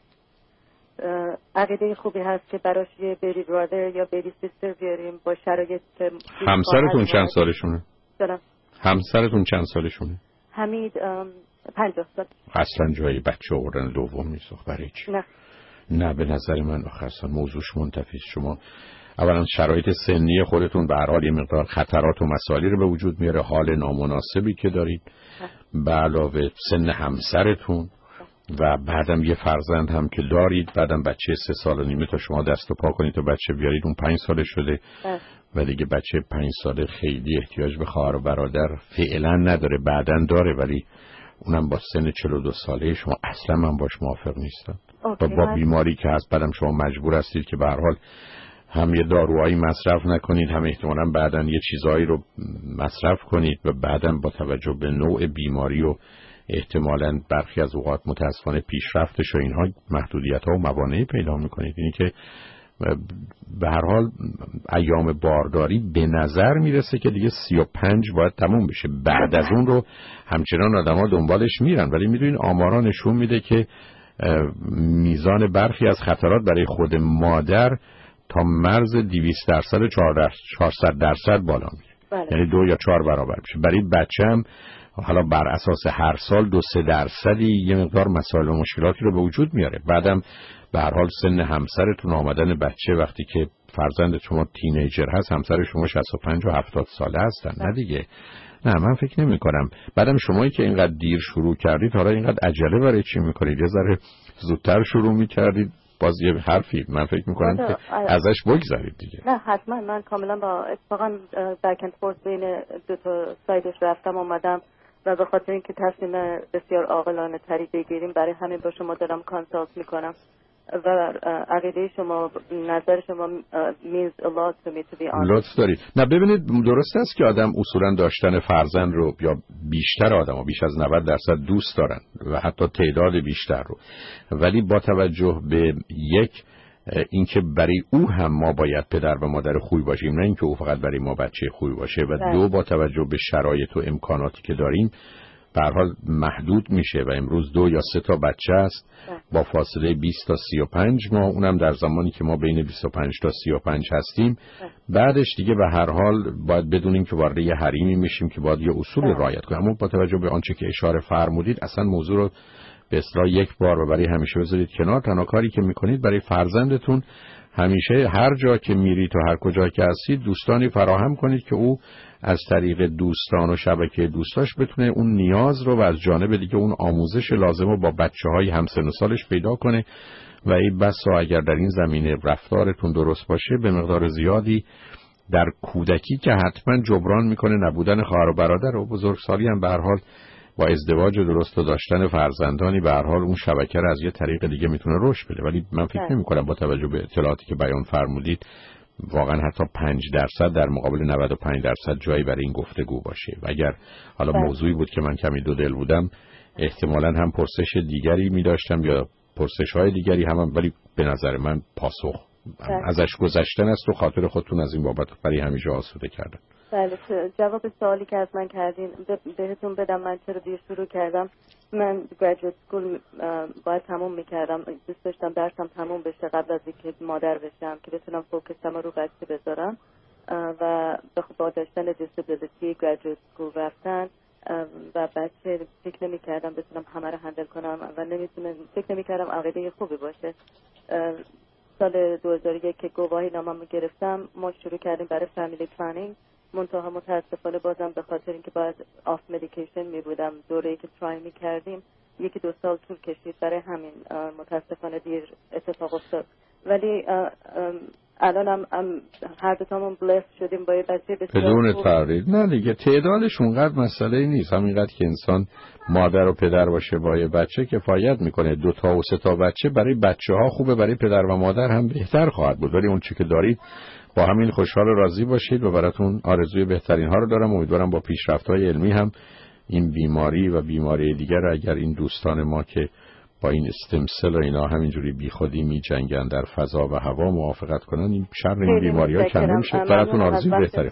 عقیده خوبی هست که براش یه بیبی برادر یا بیبی سیستر بیاریم با شرایط که همسرتون چند سالشونه؟ دارم. همسرتون چند سالشونه؟ حمید پنجاه سال. اصلا جایی بچه آوردن دوم نیست برای چی؟ نه نه به نظر من آخر سال موضوعش منتفی. شما اولا شرایط سنی خودتون به هر حال یه مقدار خطرات و مسائلی رو به وجود میاره، حال نامناسبی که دارید به علاوه سن همسرتون و بعدم یه فرزند هم که دارید، بعدم بچه سه سال و نیمه تا شما دست و پا کنید تا بچه بیارید اون پنج ساله شده و دیگه بچه پنج ساله خیلی احتیاج به خواهر و برادر فعلا نداره، بعدن داره ولی اونم با سن چهل و دو ساله شما اصلا من باش موافق نیستم. با, با بیماری که هست بعدم شما مجبور هستید که به هر حال هم یه داروهایی مصرف نکنید هم احتمالاً بعدن یه چیزایی رو مصرف کنید و بعدم با توجه به نوع بیماری و احتمالاً برخی از اوقات متاسفانه پیشرفتش و اینها محدودیت‌ها و موانعی پیدا می‌کنید. اینی که به هر حال ایام بارداری به نظر میرسه که دیگه سی و پنج باید تموم بشه، بعد از اون رو همچنان آدم‌ها دنبالش میرن ولی میدونین آمارا نشون میده که میزان برخی از خطرات برای خود مادر تا مرز دویست درصد چهارصد درصد بالا میره، یعنی دو یا چهار برابر میشه. برای بچه هم حالا بر اساس هر سال دو سه درصدی یه مقدار مسائل و مشکلاتی رو به وجود میاره. بعدم به هر حال سن همسرتون آمدن بچه وقتی که فرزند شما تینیجر هست، همسر شما شصت و پنج و هفتاد ساله هستن نه دیگه. نه من فکر نمی کنم. بعدم شمایی که اینقدر دیر شروع کردید حالا اینقدر عجله برای چی میکنید؟ یه ذره زودتر شروع میکردید باز یه حرفی من فکر میکنم که ازش بگذارید دیگه. نه حتما من کاملا با اتفاقا بک اند فورس بین دو تا سایدش رفتم اومدم و به خاطر اینکه تصمیم بسیار عاقلانه تری بگیریم برای همین با شما دارم کانسالت میکنم و عقیده شما نظر شما means a lot to me to be honest. لطف دارید. نه ببینید درست است که آدم اصولا داشتن فرزند رو یا بیشتر آدم و بیش از نود درصد دوست دارن و حتی تعداد بیشتر رو، ولی با توجه به یک اینکه برای او هم ما باید پدر و مادر خوبی باشیم نه اینکه او فقط برای ما بچه خوبی باشه و ده. دو با توجه به شرایط و امکاناتی که داریم به هر حال محدود میشه و امروز دو یا سه تا بچه است با فاصله بیست تا سی و پنج ماه، اونم در زمانی که ما بین بیست و پنج تا سی و پنج هستیم. بعدش دیگه به هر حال باید بدونیم که وارد یه حریمی میشیم که باید یه اصول رعایت کنیم. اما با توجه به آنچه که اشاره فرمودید اصلا موضوع رو به اصطلاح یک بار و برای همیشه بذارید کنار. تنها کاری که میکنید برای فرزندتون همیشه هر جا که میرید و هر کجا که هستید دوستانی فراهم کنید که او از طریق دوستان و شبکه دوستاش بتونه اون نیاز رو و از جانب دیگه اون آموزش لازم رو با بچه‌های همسن و سالش پیدا کنه و این بسا اگر در این زمینه رفتارتون درست باشه به مقدار زیادی در کودکی که حتما جبران میکنه نبودن خواهر و برادر و بزرگسالی هم به هر حال با ازدواج درست و داشتن فرزندانی به هر حال اون شبکه رو از یه طریق دیگه میتونه رشد بده. ولی من فکر نمی کنم با توجه به اطلاعاتی که بیان فرمودید واقعا حتی پنج درصد در مقابل نود و پنج درصد جایی برای این گفتگو باشه. و اگر حالا موضوعی بود که من کمی دو دل بودم احتمالاً هم پرسش دیگری می داشتم یا پرسش های دیگری هم, هم ولی به نظر من پاسخ ازش گذشتن است و خاطر خودتون از این بابت برای همیشه آسوده کردن. بله جواب سوالی که از من کردین بهتون بدم من چرا دیر شروع کردم. من گریجویت سکول باید تموم میکردم، دوست داشتم درسم تموم بشه قبل از اینکه مادر بشم که بتونم فوکسم رو بچه بذارم و با داشتن دیسابیلیتی گریجویت سکول رفتن و بچه فکر نمی کردم بتونم همه رو هندل کنم و نمیتونم فکر نمی کردم عقیده خوبی باشه. سال دو هزار و یک که گواهی نامم گرفتم ما شروع کردیم برای فامیلی پلانینگ، منتها متاسفانه بازم به خاطر اینکه باید آف مدیکیشن می بودم دوره‌ای که ترای می کردیم یکی دو سال طول کشید، برای همین متاسفانه دیر اتفاق افتاد. ولی الانم هر دو تامون بلس شدیم با یه بچه بسیار بدون تردید. نه دیگه تعدادش اونقدر مسئله نیست، همینقدر که انسان مادر و پدر باشه با یه بچه کفایت میکنه. دو تا و سه تا بچه برای بچه ها خوبه، برای پدر و مادر هم بهتر خواهد بود. ولی اون چی که دارید با همین خوشحال و راضی باشید و براتون آرزوی بهترین ها رو دارم. امیدوارم با پیشرفت‌های علمی هم این بیماری و بیماری دیگر اگر این دوستان ما که با این استم سل و اینا همینجوری بیخودی می جنگن در فضا و هوا موافقت کنن، این شر این بیماری ها کم نمیشه. براتون آرزوی بهتری.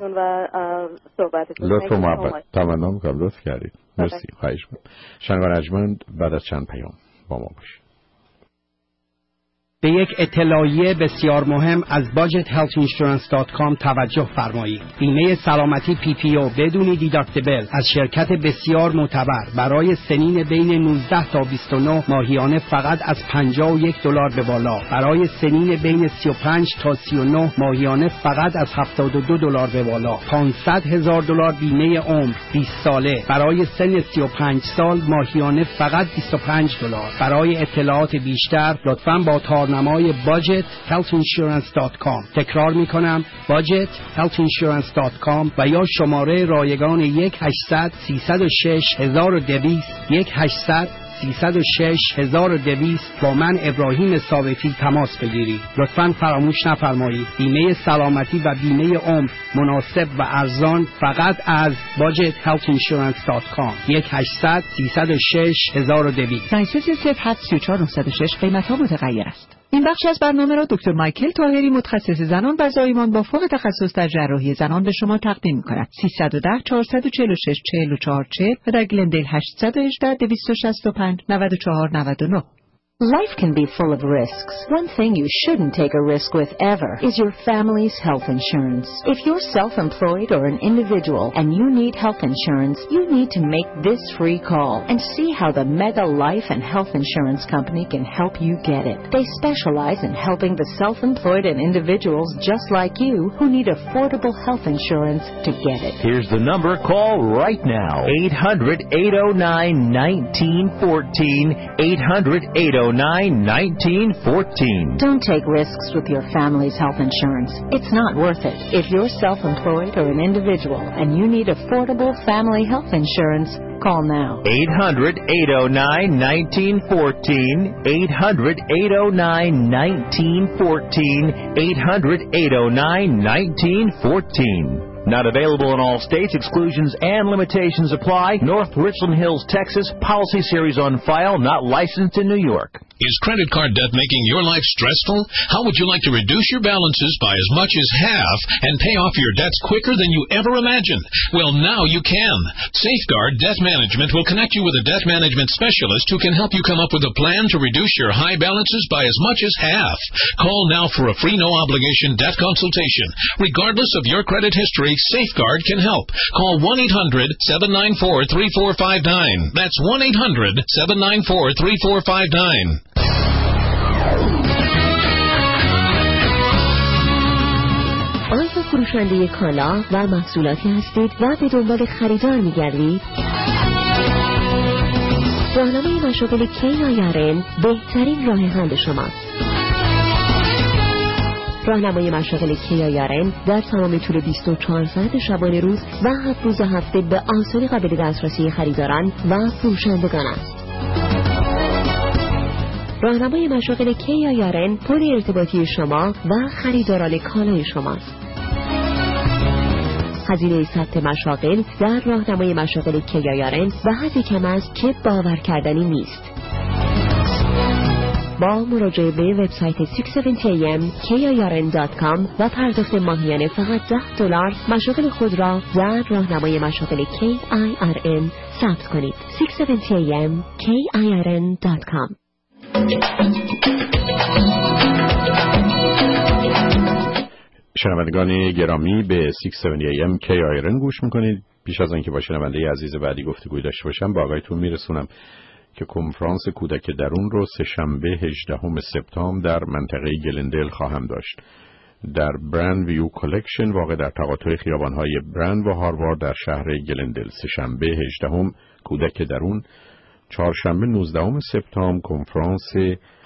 لطف و محبت تمنا میکنم. لطف کردید. مرسی. خواهش میکنم. شنوان ارجمند بعد از چند پیام با ما باشید. به یک اطلاعیه بسیار مهم از budget health insurance dot com توجه فرمایید. بیمه سلامتی پی پی او بدون دیداکتیبل از شرکت بسیار معتبر برای سنین بین نوزده تا بیست و نه ماهیانه فقط از پنجاه و یک دلار به بالا، برای سنین بین سی و پنج تا سی و نه ماهیانه فقط از هفتاد و دو دلار به بالا. پانصد هزار دلار بیمه عمر بیست ساله برای سن سی و پنج سال ماهیانه فقط بیست و پنج دلار. برای اطلاعات بیشتر لطفاً با تار نمای budget health insurance dot com تکرار می کنم budget health insurance dot com و یا شماره رایگان یک هشتصد سیصد و شش هزار و دویست یک هشتصد سیصد و شش هزار و دویست با من ابراهیم ثابتی تماس بگیرید. لطفاً فراموش نفرمایید بیمه سلامتی و بیمه عمر مناسب و ارزان فقط از budget health insurance dot com یک هشتصد سیصد و شش هزار و دویست. نایسوسی صفر هفت سی و چهار نهصد و شش. قیمت ها متغیر است. این بخش از برنامه را دکتر مایکل طاهری متخصص زنان و زایمان با فوق تخصص در جراحی زنان به شما تقدیم می‌کند. سیصد و ده چهارصد و چهل و شش چهل و چهار چهل و در گلندیل هشتصد و هجده دویست و شصت و پنج نود و چهار نود و نه. Life can be full of risks. One thing you shouldn't take a risk with ever is your family's health insurance. If you're self-employed or an individual and you need health insurance, you need to make this free call and see how the Mega Life and Health Insurance Company can help you get it. They specialize in helping the self-employed and individuals just like you who need affordable health insurance to get it. Here's the number. Call right now. eight hundred, eight oh nine, nineteen fourteen. eight hundred, eight oh nine, nineteen fourteen. Don't take risks with your family's health insurance. It's not worth it. If you're self-employed or an individual and you need affordable family health insurance, call now. eight hundred, eight oh nine, nineteen fourteen. eight hundred, eight oh nine, nineteen fourteen. eight hundred, eight oh nine, nineteen fourteen. Not available in all states. Exclusions and limitations apply. North Richland Hills, Texas. Policy series on file. Not licensed in New York. Is credit card debt making your life stressful? How would you like to reduce your balances by as much as half and pay off your debts quicker than you ever imagined? Well, now you can. Safeguard Debt Management will connect you with a debt management specialist who can help you come up with a plan to reduce your high balances by as much as half. Call now for a free no-obligation debt consultation. Regardless of your credit history, Safeguard can help. Call one eight hundred, seven nine four, three four five nine. That's one eight hundred, seven nine four, three four five nine. آیا فروشنده کالا و محصولاتی هستید و به دنبال خریدار می‌گردید؟ راهنمای مشاغل کی آی آر ان بهترین راه حل شماست. راهنمای مشاغل کی آی آر ان در تمام طول بیست و چهار ساعت شبانه روز و هفت روز هفته به آسانی قابل دسترسی خریداران و فروشندگان است. راهنمای مشاغل کی آی آر ان پل ارتباطی شما و خریداران کالای شماست. هزینه ثبت مشاغل در راهنمای مشاغل کی آی آر ان و حدی کم است که باور کردنی نیست. با مراجعه به وبسایت شش هفتاد ای ام کی آی آر ان دات کام و پرداخت ماهیانه فقط ده دلار مشاغل خود را در راهنمای مشاغل کی آی آر ان ثبت کنید. شش هفتاد ای ام کی آی آر ان دات کام. شنوندگان گرامی به شش هفتاد ای ام کی آی آر ان گوش میکنید. پیش از آنکه با شنونده عزیز بعدی گفتگوی داشته باشم با آقایتون میرسونم که کنفرانس کودک درون رو سه شنبه هجدهم سپتامبر در منطقه گلندل خواهم داشت. در برند ویو کالکشن واقع در تقاطع خیابان‌های برند و هاروارد در شهر گلندل. سه شنبه هجدهم کودک درون، چهارشنبه نوزدهم سپتامبر کنفرانس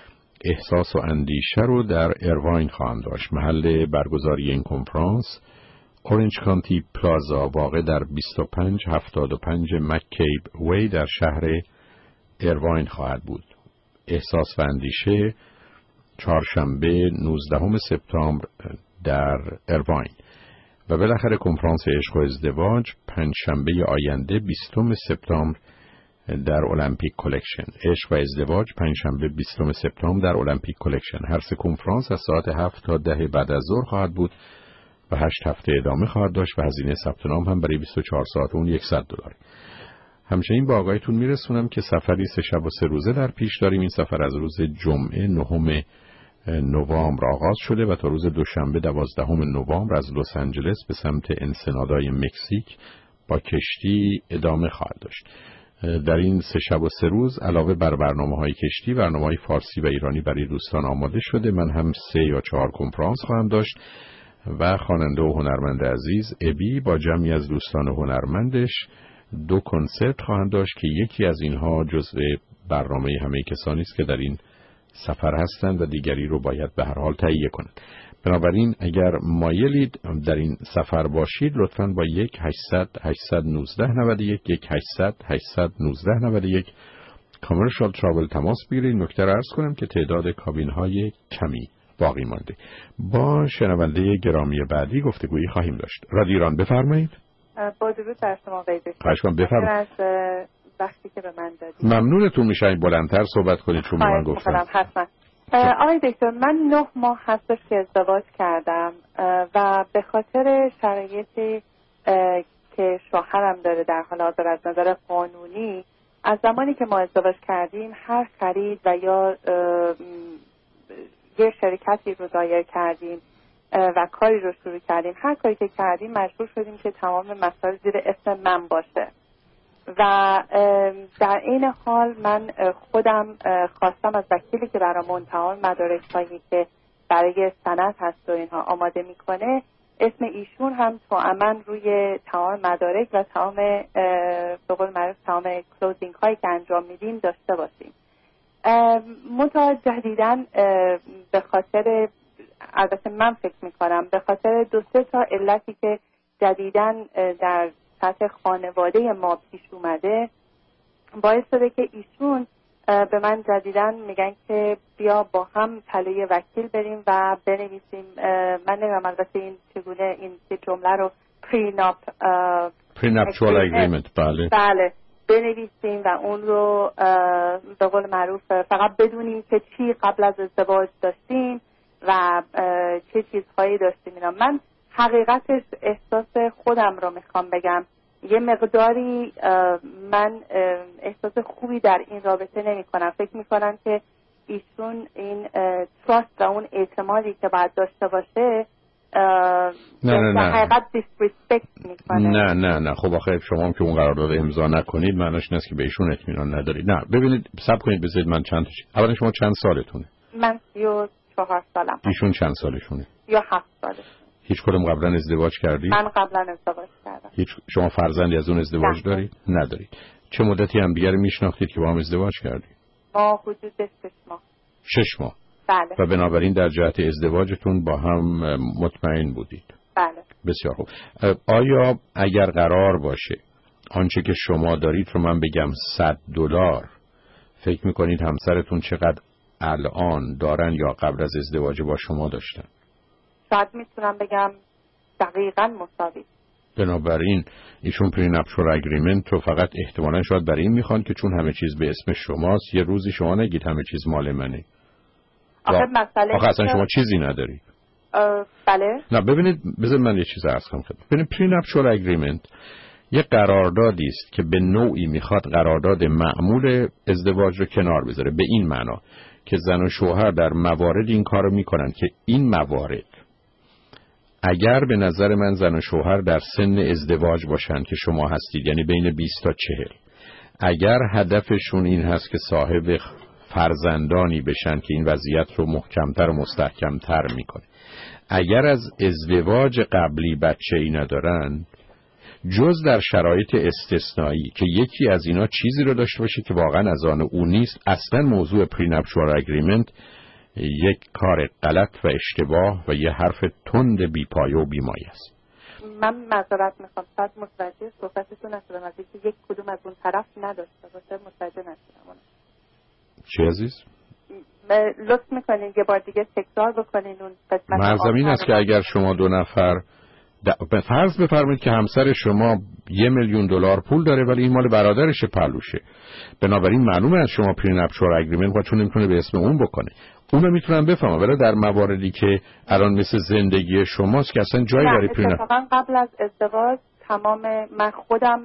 احساس و اندیشه رو در ایرواین خواهم داشت. محل برگزاری این کنفرانس اورنج کانتی پلازا واقع در بیست و پنج هفتاد و پنج مککیب وی در شهر ایرواین خواهد بود. احساس و اندیشه چهارشنبه نوزدهم سپتامبر در ایرواین و بالاخره کنفرانس عشق و ازدواج پنجشنبه آینده بیستم سپتامبر در المپیک کلکشن. عشق و ازدواج پنجشنبه بیستم سپتامبر در المپیک کلکشن. هر سه کنفرانس از ساعت هفت تا ده بعد از ظهر خواهد بود و هشت هفته ادامه خواهد داشت و هزینه ثبت نام هم برای بیست و چهار ساعت اون صد دلار. همچنین با آگاهیتون میرسونم که سفری سه شب و سه روزه در پیش داریم. این سفر از روز جمعه نهم نوامبر آغاز شده و تا روز دوشنبه دوازدهم نوامبر از لس آنجلس به سمت انسنادای مکزیک با کشتی ادامه خواهد داشت. در این سه شب و سه روز علاوه بر برنامه‌های کشتی، برنامه‌های فارسی و ایرانی برای دوستان آماده شده. من هم سه یا چهار کنفرانس خواهم داشت و خواننده و هنرمند عزیز ابی با جمعی از دوستان هنرمندش دو کنسرت خواهند داشت که یکی از اینها جزء برنامه همه کسانی است که در این سفر هستند و دیگری رو باید به هر حال تهیه کنند. بنابراین اگر مایلید در این سفر باشید لطفاً با یک هشتصد هشتصد و نوزده نود و یک یک هشتصد هشتصد و نوزده نود و یک کامرشال تراول تماس بگیرید. نکته را عرض کنم که تعداد کابین‌های کمی باقی مانده. با شنونده گرامی بعدی گفتگویی خواهیم داشت. رادیو ایران بفرمایید. با درود بر شما قیدی. خواهش کنم بفرمایید. از وقتی که به من دادید ممنونتون میشه بلندتر صحبت کنید چون من گفتم. حتما. آقای دکتر من نه ماه هستش که ازدواج کردم و به خاطر شرایطی که شوهرم داره در حال حاضر از نظر قانونی از زمانی که ما ازدواج کردیم هر خرید و یا یه شرکتی رو دایر کردیم و کاری رو شروع کردیم، هر کاری که کردیم مجبور شدیم که تمام مسائل زیر اسم من باشه و در این حال من خودم خواستم از وکیلی که برامون تمام مدارک هایی که برای سند هست و اینها آماده میکنه اسم ایشون هم تماما روی تمام مدارک و تمام به قول معروف تمام کلوزینگ هایی که انجام میدیم داشته باشیم. منتها جدیداً به خاطر البته من فکر میکنم به خاطر دو سه تا علتی که جدیداً در سطح خانواده ما پیش اومده باعث شده که ایشون به من جدیداً میگن که بیا با هم طلای وکیل بریم و بنویسیم. من نمیدونم البته این چگونه این جمله رو پریناپ پریناپچوال اگریمنت بله بله بنویسیم و اون رو به قول معروف فقط بدونیم که چی قبل از ازدواج داشتیم و چه چیزهایی داشتیم. اینا من حقیقتش احساس خودم رو میخوام بگم یه مقداری من احساس خوبی در این رابطه نمی کنم. فکر می کنم که ایشون این تراست و اون اعتمادی که باید داشته باشه نه نه نه حقیقت دیسریسپکت میکنه. نه نه نه خب آخه شما هم که اون قرارداد امضا نکنید معنیش نیست که به ایشون اطمینان ندارید. نه ببینید صبر کنید بذارید من چند تا اولا شما چند سالتونه؟ من سی و چهار سالم. ایشون چند سالشونه؟ یا هفت سالش. هیچ کدوم قبلا ازدواج کردید؟ من قبلا ازدواج کردم. هیچ شما فرزندی از اون ازدواج نه. دارید؟ ندارید. چه مدتی هم دیگر میشناختید که با هم ازدواج کردید؟ ما حدود شش ماه. شش ماه. بله. و بنابراین در جهت ازدواجتون با هم مطمئن بودید؟ بله. بسیار خوب. آیا اگر قرار باشه آنچه که شما دارید رو من بگم صد دلار فکر میکنید همسرتون چقدر الان دارن یا قبل از ازدواج با شما داشتن؟ شاید میتونم بگم دقیقاً مساوی. بنابراین ایشون پرینپشور اگریمنت رو فقط احتمالاً شاید برای این میخوان که چون همه چیز به اسم شماست یه روزی شما نگید همه چیز مال منه. آخه مسئله آخه اصلا شما چیزی ندارید. بله. نه ببینید بذار من یه چیز عرض کنم خدمت. ببینید پرینپشور اگریمنت یه قراردادی است که به نوعی میخواد قرارداد معمول ازدواج رو کنار بذاره، به این معنا که زن و شوهر در موارد این کارو میکنن که این موارد اگر به نظر من زن و شوهر در سن ازدواج باشن که شما هستید، یعنی بین بیست تا چهل، اگر هدفشون این هست که صاحب فرزندانی بشن که این وضعیت رو محکمتر و مستحکمتر میکنه، اگر از ازدواج قبلی بچه ای ندارن، جز در شرایط استثنایی که یکی از اینا چیزی رو داشته باشه که واقعا از آن او نیست، اصلا موضوع پرینپشور اگریمنت یک کار غلط و اشتباه و یه حرف تند بی‌پایه و بی‌مایه است. من معذرت میخوام، شاید متوجه صحبتتون نشدم، از اینکه یک کدوم از اون طرف نداشته باشه متوجه نشدم. چی عزیز؟ لطف میکنین یه بار دیگه تکرار بکنین اون قسمت. مرزمین است که اگر شما دو نفر به فرض بفرمایید که همسر شما یه میلیون دلار پول داره ولی این مال برادرش پلوشه، بنابراین معلومه از شما پرینپچور اگریمنت و چون نمیتونه به اسم اون بکنه، اونو میتونم بفهمم. ولی در مواردی که الان مثل زندگی شماست که اصلا جایی برای پرینپ من قبل از ازدواج تمام من خودم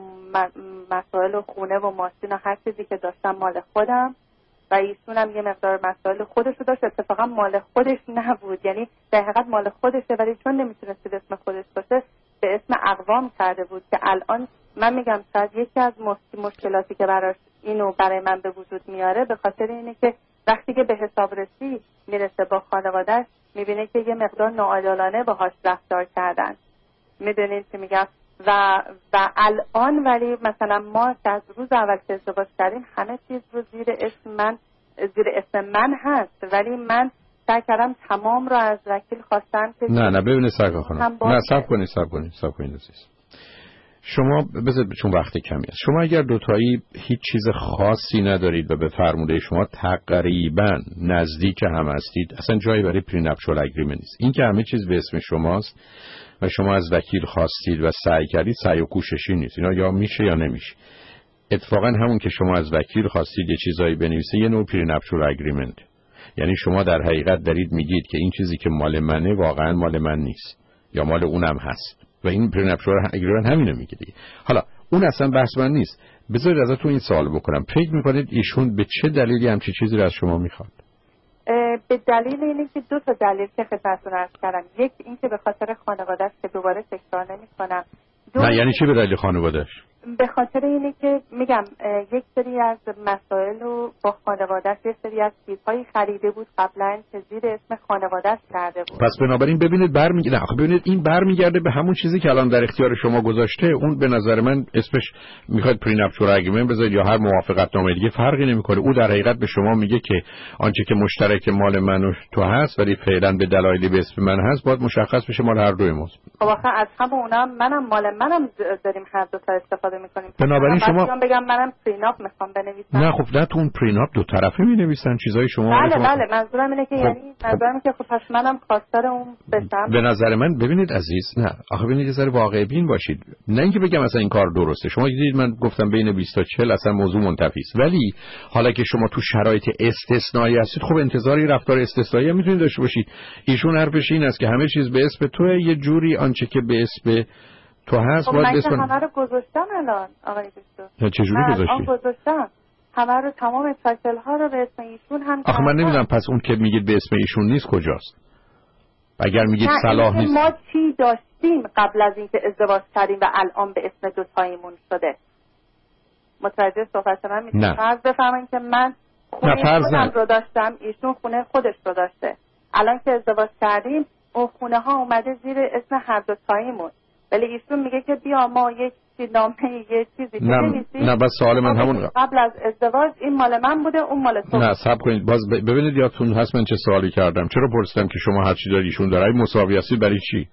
مسائل خونه و ماشین و هر چیزی که داشتم مال خودم و ایشون هم یه مقدار مسائل خودش رو داشت، اتفاقا مال خودش نبود، یعنی در حقیقت مال خودشه ولی چون نمیتونست به اسم خودش باشه به اسم اقوام کرده بود که الان من میگم شاید یکی از مشکلاتی که براش اینو برای من به وجود میاره به خاطر اینه که وقتی که به حسابرسی میرسه با خانواده‌اش میبینه که یه مقدار ناعادلانه باهاش رفتار کردن. میدونید چی میگم؟ و و الان ولی مثلا ما از روز اول که ازدواج کردیم همه چیز رو زیر اسم من زیر اسم من هست، ولی من سعی کردم تمام رو از وکیل خواستم که نه نه ببینید سرکار خانم، نه صبر کنید صبر کنید صبر کنید عزیز. شما بذارید چون وقت کمی است، شما اگر دوتایی هیچ چیز خاصی ندارید و به فرموده شما تقریبا نزدیک هم هستید، اصلا جایی برای پرینپچور اگریمنت نیست. این که همه چیز به اسم شماست و شما از وکیل خواستید و سعی کردید، سعی و کوششی نیست، اینا یا میشه یا نمیشه. اتفاقا همون که شما از وکیل خواستید یه چیزایی بنویسه یه نوع پرینپچور اگریمنت، یعنی شما در حقیقت دارید میگید که این چیزی که مال منه واقعا مال من نیست یا مال اونم هست و این پرینپچور اگریمنت همینو میگه دیگه. حالا اون اصلا بحث من نیست. بذارید ازتون این سوال بکنم، فکر میکنید ایشون به چه دلیلی همچی چیزی رو از شما میخواد؟ به دلیل اینه که دو تا دلیل که خدمتتون عرض کردم، یک این که به خاطر خانواده‌اش که دوباره تکرار نمی‌کنم. نه یعنی چی به دلیل خانواده‌اش؟ به خاطر اینه که میگم یک سری از مسائل رو با خانواده‌اش یک سری از چیزهایی خریده بود قبلا که زیر اسم خانواده‌اش کرده بود. پس بنابراین ببینید برمیگرده، آخه ببینید این برمیگرده به همون چیزی که الان در اختیار شما گذاشته. اون به نظر من اسمش میخواد پرینپچور اگریمنت بذارید یا هر موافقتنامه دیگه فرقی نمیکنه. او در حقیقت به شما میگه که آنچه که مشترک مال من و تو هست ولی فعلا به دلایلی به اسم من هست باید مشخص بشه مال هر دوی ماست. خب آخه از همونم منم مال منم داریم هر دو تا استفاده میکنیم. بنابراین شما بگم منم پریناپ میخوام بنویسم. نه خب نه تو اون پریناپ دو طرفه مینویسن چیزای شما. بله شما... بله منظورم اینه که خب. یعنی منظورم که خب پس منم خواستار اون بشم. به نظر من ببینید عزیز، نه آخه ببینید یه ذره واقع بین باشید، نه اینکه بگم مثلا این کار درسته. شما دیدید من گفتم بین بیست تا چهل اصلا موضوع منتفی است، ولی حالا که شما تو شرایط استثنایی هستید خب انتظاری رفتار استثنایی هم میتونید داشته باشید. ایشون حرفش این است که همه چیز به اسم توئه، یه جوری آنچه که به اسم تو هست خب باید بسپن. همه رو گذاشتم الان آقای دکتر. چجوری گذاشتی؟ من گذاشتم همه رو، تمام تایتل ها رو به اسم ایشون هم. آخه من نمیدونم پس اون که میگید به اسم ایشون نیست کجاست؟ اگر میگید صلاح نیست. ما چی داشتیم قبل از اینکه ازدواج کردیم و الان به اسم دو تایمون شده؟ متوجه صحبت من میتونید فرض بفرمایید که من خونه خودم رو داشتم، ایشون خونه خودش رو داشته. الان که ازدواج کردیم اون خونه ها اومده زیر اسم هر دو تایمون، ولی ایشون میگه که بیا ما یک نامه یه چیزی بنویسیم. نه بس سوال من همون قبل از ازدواج این مال من بوده اون مال تو. نه صبر کنید باز ببینید یادتون هست من چه سوالی کردم. چرا پرسیدم که شما هر چی داری ایشون داره؟ مساوی هستید برای چی؟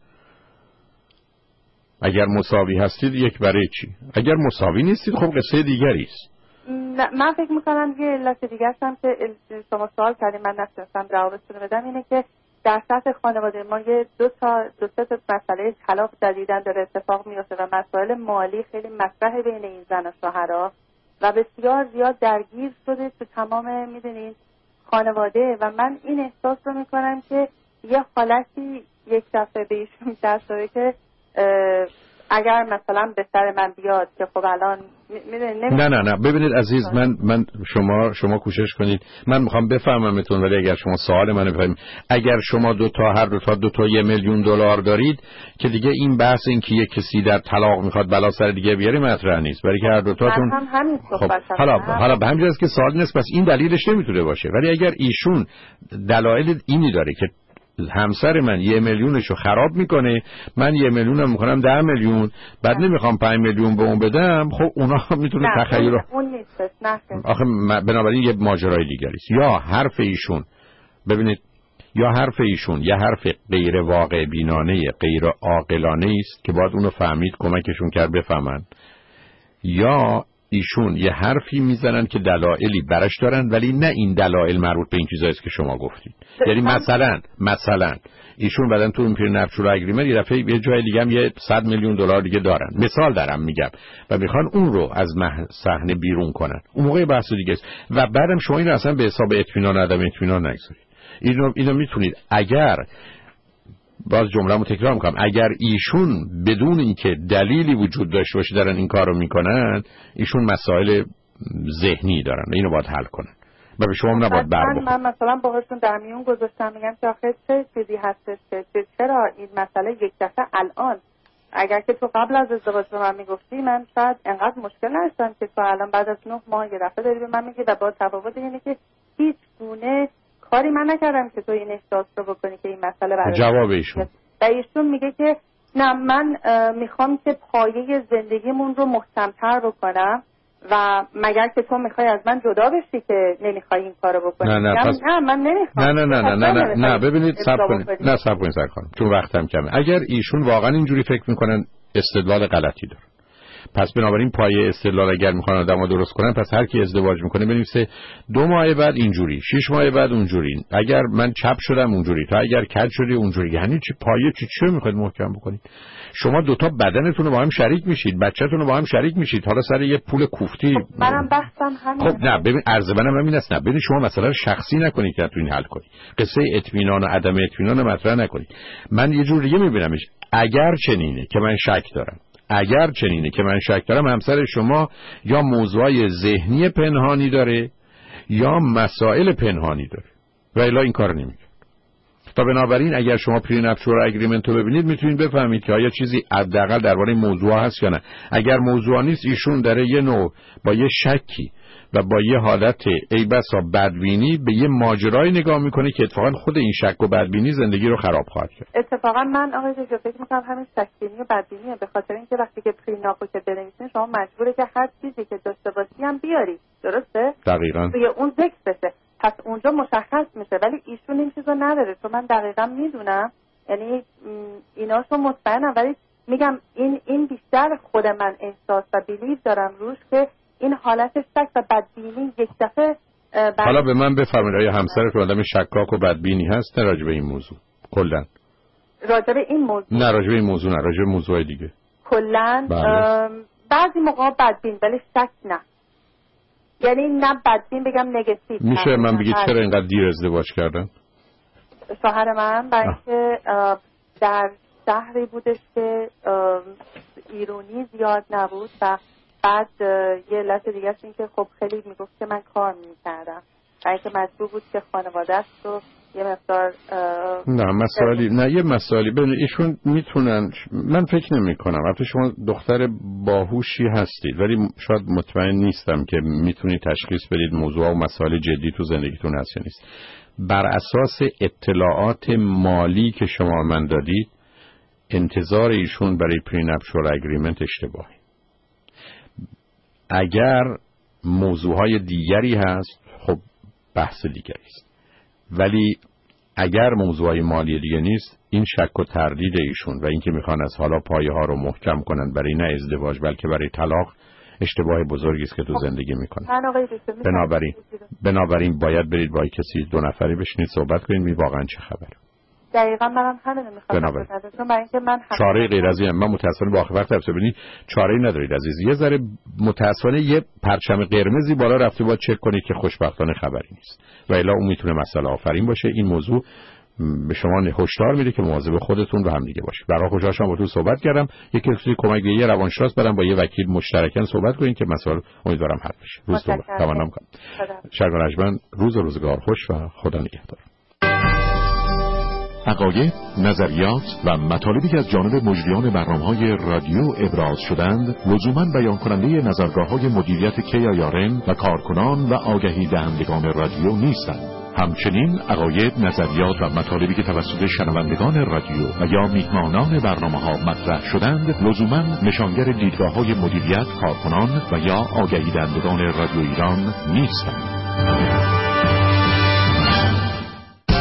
اگر مساوی هستید یک برای چی؟ اگر مساوی نیستید خب قصه دیگری است. نه من فکر میکنم یه علت دیگه هستم که شما سوال کردیم من نتونستم جوابتون رو بدم، اینه که در سطح خانواده ما یه دو تا دو سه تا مسئله طلاق جدیداً داره اتفاق میفته و مسائل مالی خیلی مطرحه بین این زن و شوهرها و بسیار زیاد درگیر شده تو تمام میدونین خانواده و من این احساس رو میکنم که یه حالتی یک دفعه به ایشون دست داره که اگر مثلا به سر من بیاد که خب الان نه نه نه ببینید عزیز من من شما شما کوشش کنید، من میخوام بفهممتون، ولی اگر شما سوال منو بفهمید، اگر شما دو تا هر دو تا دو تا یه میلیون دلار دارید که دیگه این بحث این که یک کسی در طلاق میخواد بلا سر دیگه بیاره مطرح نیست، برای که هر دو تاتون هم همین خب حالا حالا به همین جاست که سوال نیست، پس این دلیلش نمیتونه باشه. ولی اگر ایشون دلایل اینی داره که همسر من یه میلیونشو خراب میکنه، من یه میلیونم میکنم ده میلیون، بعد نمیخوام پنج میلیون به اون بدم، خب اونا هم میتونه تخیل اون نیست. نه آخه بنابراین یه ماجرای دیگری است. یا حرف ایشون ببینید یا حرف ایشون یه حرف غیر واقع بینانه غیر عاقلانه است که باید اونو فهمید، کمکشون کرد بفهمن، یا ایشون یه حرفی میزنن که دلایلی برش دارن ولی نه این دلایل مربوط به این چیزایی است که شما گفتید. یعنی مثلا مثلا ایشون بعدن تو این پیر نپچور اگریمنت یه دفعه یه جای دیگه هم یه صد میلیون دلار دیگه دارن، مثال دارم میگم، و میخوان اون رو از صحنه بیرون کنن، اون موقع بحث دیگه است. و بعدم شما این رو اصلا به حساب اطمینان عدم اطمینان نگذارید. اینو اینو میتونید، اگر باز جمله‌مو تکرار میکنم، اگر ایشون بدون اینکه دلیلی وجود داشته باشه دارن این کارو میکنن، ایشون مسائل ذهنی دارن، اینو باید حل کنن و به شما نباید بر بخوره. من مثلا باهاشون در میون گذاشتم، میگم که آخه چه چیزی هستش که چرا این مسئله یک دفعه الان، اگر که تو قبل از ازدواج به من میگفتی من شاید انقدر مشکل نداشتم که تو الان بعد از نه ماه یه دفعه داری به من میگی. و با تفاوت اینه که هیچ گونه کاری من نکردم که تو این احساس رو بکنی که این مسئله برای جواب ایشون و ایشون میگه که نه، من میخوام که پایه زندگیمون رو محکم‌تر بکنم و مگر که تو میخوای از من جدا بشی که نمیخوای این کارو بکنی. نه نه پس... نه من نمیخوام. نه نه نه نه نه نه ببینید صبر کنید، نه صبر کنید صبر کنید چون وقتم کمه. اگر ایشون واقعا اینجوری فکر میکنن استدلال غلطی داره. پس بنابراین پایه استدلال اگر میخوان آدمو درست کنن، پس هر کی ازدواج میکنه بنویسه دو ماه بعد اینجوری، شش ماه بعد اونجوری، اگر من چپ شدم اونجوری، تو اگر کج شدی اونجوری. یعنی چی پایه چی چه میخواید محکم بکنید؟ شما دوتا بدنتون رو با هم شریک میشید، بچه‌تون رو با هم شریک میشید، حالا سر یه پول کوفتی. خب منم بحثم همین. خب نه ببین عرض منم همین است، نه ببین شما مثلا شخصی نکنید که تو این حل کنید، قصه اطمینان و عدم اطمینان مطرح نکنید. من یه جور دیگه میبینمش، اگر چنینه که من شک دارم اگر چنینه که من شک دارم همسر شما یا موضوعای ذهنی پنهانی داره یا مسائل پنهانی داره و الا این کار نمیکنه. تا بنابراین اگر شما پری نپچور اگریمنت رو ببینید میتونید بفهمید که آیا چیزی حداقل درباره موضوع هست یا نه. اگر موضوع نیست، ایشون داره یه نوع با یه شکی و با یه حالت ای بسا بدبینی به یه ماجرای نگاه میکنه که اتفاقا خود این شک و بدبینی زندگی رو خراب خواهد کرد. اتفاقا من آقای دکتر فکر میکنم همین شکبینی و بدبینیه، به خاطر اینکه وقتی که پریناپو که بنویسین شما مجبوره که هر چیزی که داشته باشی هم بیاری، درسته؟ دقیقاً. توی اون ذکر بشه، پس اونجا مشخص میشه. ولی ایشون این چیزو نداره، چون من دقیقاً میدونم، یعنی ایناشو مطمئنم، ولی میگم این این بیشتر خود من احساس و بیلیو دارم روش که این حالت شک و بدبینی یک دفعه. حالا به من بفرمایید آیا همسرتون آدم شکاک و بدبینی هست نه راجع به این موضوع؟ کلا راجع به این موضوع نه راجع به این موضوع نه راجع به موضوع دیگه کلا بعضی موقع بدبین ولی شک نه، یعنی نه بدبین بگم نگاتیو. میشه من بگید چرا اینقدر دیر ازدواج کردن؟ شوهر من برای اینکه در شهری بودش که ایرونی زیاد نبود و بعد یه علت دیگه است این که خب خیلی میگفت که من کار میکردم، برای اینکه مجبور بود که خانواده است و یه مقدار نه مسائلی نه یه مسائلی ببین ایشون میتونن، من فکر نمی کنم، البته شما دختر باهوشی هستید ولی شاید مطمئن نیستم که میتونید تشخیص بدید موضوع و مسائل جدی تو زندگیتون هست یا نیست. بر اساس اطلاعات مالی که شما من دادید انتظار ایشون برای پرینپچور اگریمنت اشتباهی. اگر موضوعهای دیگری هست خب بحث دیگری است، ولی اگر موضوعهای مالی دیگه نیست، این شک و تردید ایشون و اینکه میخوان از حالا پایه ها رو محکم کنن برای نه ازدواج بلکه برای طلاق اشتباه بزرگی است که تو زندگی میکنن. بنابراین بنابراین باید برید با کسی دو نفری بشینید صحبت کنید می واقعا چه خبره. دقیقاً منم همین می‌خوام چون برای اینکه من چاره غیر از این، من متأسفانه با آخر وقت حساب ببینید چاره‌ای ندارید عزیز، یه ذره متأسفانه یه پرچم قرمزی بالا رفته باید چک کنید که خوشبختانه خبری نیست و الا اون میتونه مسئله آفرین باشه. این موضوع به شما هشدار میده که مواظب خودتون و هم دیگه باشید. برای خوشحالم باهاتون صحبت کردم. یکی کسی کمک یه روانشناس برام با یه وکیل مشترکاً صحبت کنین که مسائل امیدوارم حل بشه. روز تو تمام کنم. شرگان اجمن، روز و روزگار خوش و خدا نگهدار. عقاید، نظریات و مطالبی که از جانب مجریان برنامه‌های رادیو ابراز شدند لزوماً بیان کننده نظرگاه‌های مدیریت کی آی آر ام و کارکنان و آگهی دهندگان رادیو نیستند. همچنین عقاید، نظریات و مطالبی که توسط شنوندگان رادیو و یا میهمانان برنامه‌ها مطرح شدند لزوماً نشانگر دیدگاه‌های مدیریت، کارکنان و یا آگهی دهندگان رادیو ایران نیستند.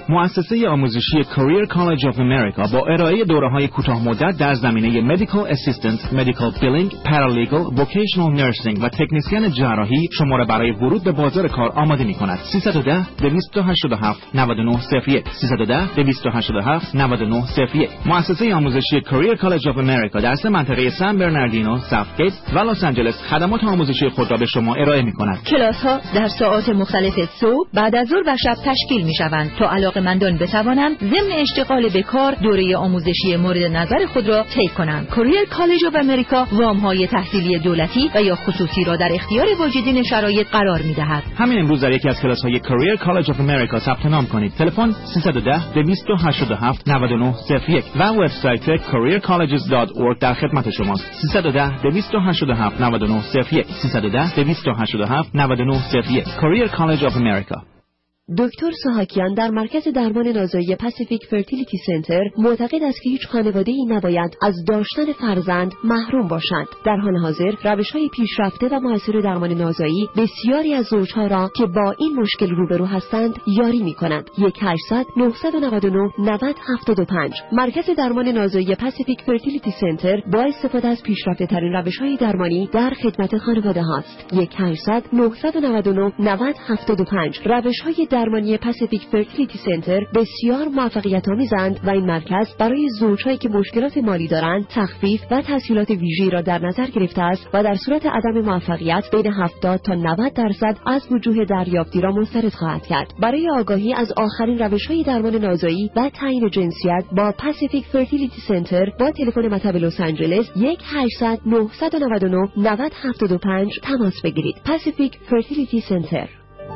مؤسسه آموزشی Career College of America با ارائه دوره‌های کوتاه مدت در زمینه Medical Assistant، Medical Billing، Paralegal، Vocational Nursing و تکنسین جراحی شما را برای ورود به بازار کار آماده می‌کند. سیصد و ده دویست و هشتاد و هفت نود و نه صفر یک سیصد و ده دویست و هشتاد و هفت نود و نه صفر یک. مؤسسه آموزشی Career College of America در سه منطقه سان برناردینو، ساوتگیت و لس آنجلس خدمات آموزشی خود را به شما ارائه می‌کند. کلاس‌ها در ساعات مختلف صبح، بعد از ظهر و شب تشکیل می‌شوند تا علاقه‌مندان بتوانند ضمن اشتغال به کار دوره آموزشی مورد نظر خود را طی کنند. Career College of America وام‌های تحصیلی دولتی و یا خصوصی را در اختیار واجدین شرایط قرار می‌دهد. همین امروز در یکی از کلاس‌های Career College of America ثبت نام کنید. تلفن سیصد و ده دویست و هشتاد و هفت نود و نه صفر یک و وبسایت career colleges دات org در خدمت شماست. سیصد و ده دویست و هشتاد و هفت نود و نه صفر یک سیصد و ده دویست و هشتاد و هفت نود و نه صفر یک Career College of America. دکتر سوهاکیان در مرکز درمان نازایی پاسیفیک فرتیلیتی سنتر معتقد است که هیچ خانواده‌ای نباید از داشتن فرزند محروم باشند. در حال حاضر روش‌های پیشرفته و موثر درمان نازایی بسیاری از زوجها را که با این مشکل روبرو هستند یاری می‌کند. یک هشتصد نهصد و نود و نه نود هفتاد و پنج مرکز درمان نازایی پاسیفیک فرتیلیتی سنتر با استفاده از پیشرفته‌ترین روش‌های درمانی در خدمت خانواده هاست. یک هشتصد نهصد و نود و نه نود هفتاد و پنج روش‌های درمانی پاسیفیک فرتیلیتی سنتر بسیار موفقیت آمیزند و این مرکز برای زوجهایی که مشکلات مالی دارند تخفیف و تسهیلات ویژه‌ای را در نظر گرفته است و در صورت عدم موفقیت بین هفتاد تا نود درصد از وجوه دریافتی را مسترد خواهد کرد. برای آگاهی از آخرین روش‌های درمان نازایی و تعیین جنسیت با پاسیفیک فرتیلیتی سنتر با تلفن مطب لس آنجلس یک هشتصد نهصد و نود و نه نود هفتاد و پنج تماس بگیرید. پاسیفیک فرتیلیتی سنتر.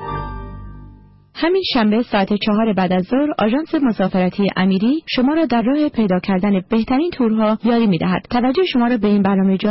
همین شنبه ساعت چهار بعد از ظهر آژانس مسافرتی امیری شما را در راه پیدا کردن بهترین تورها یاری می‌دهد. توجه شما را به این برنامه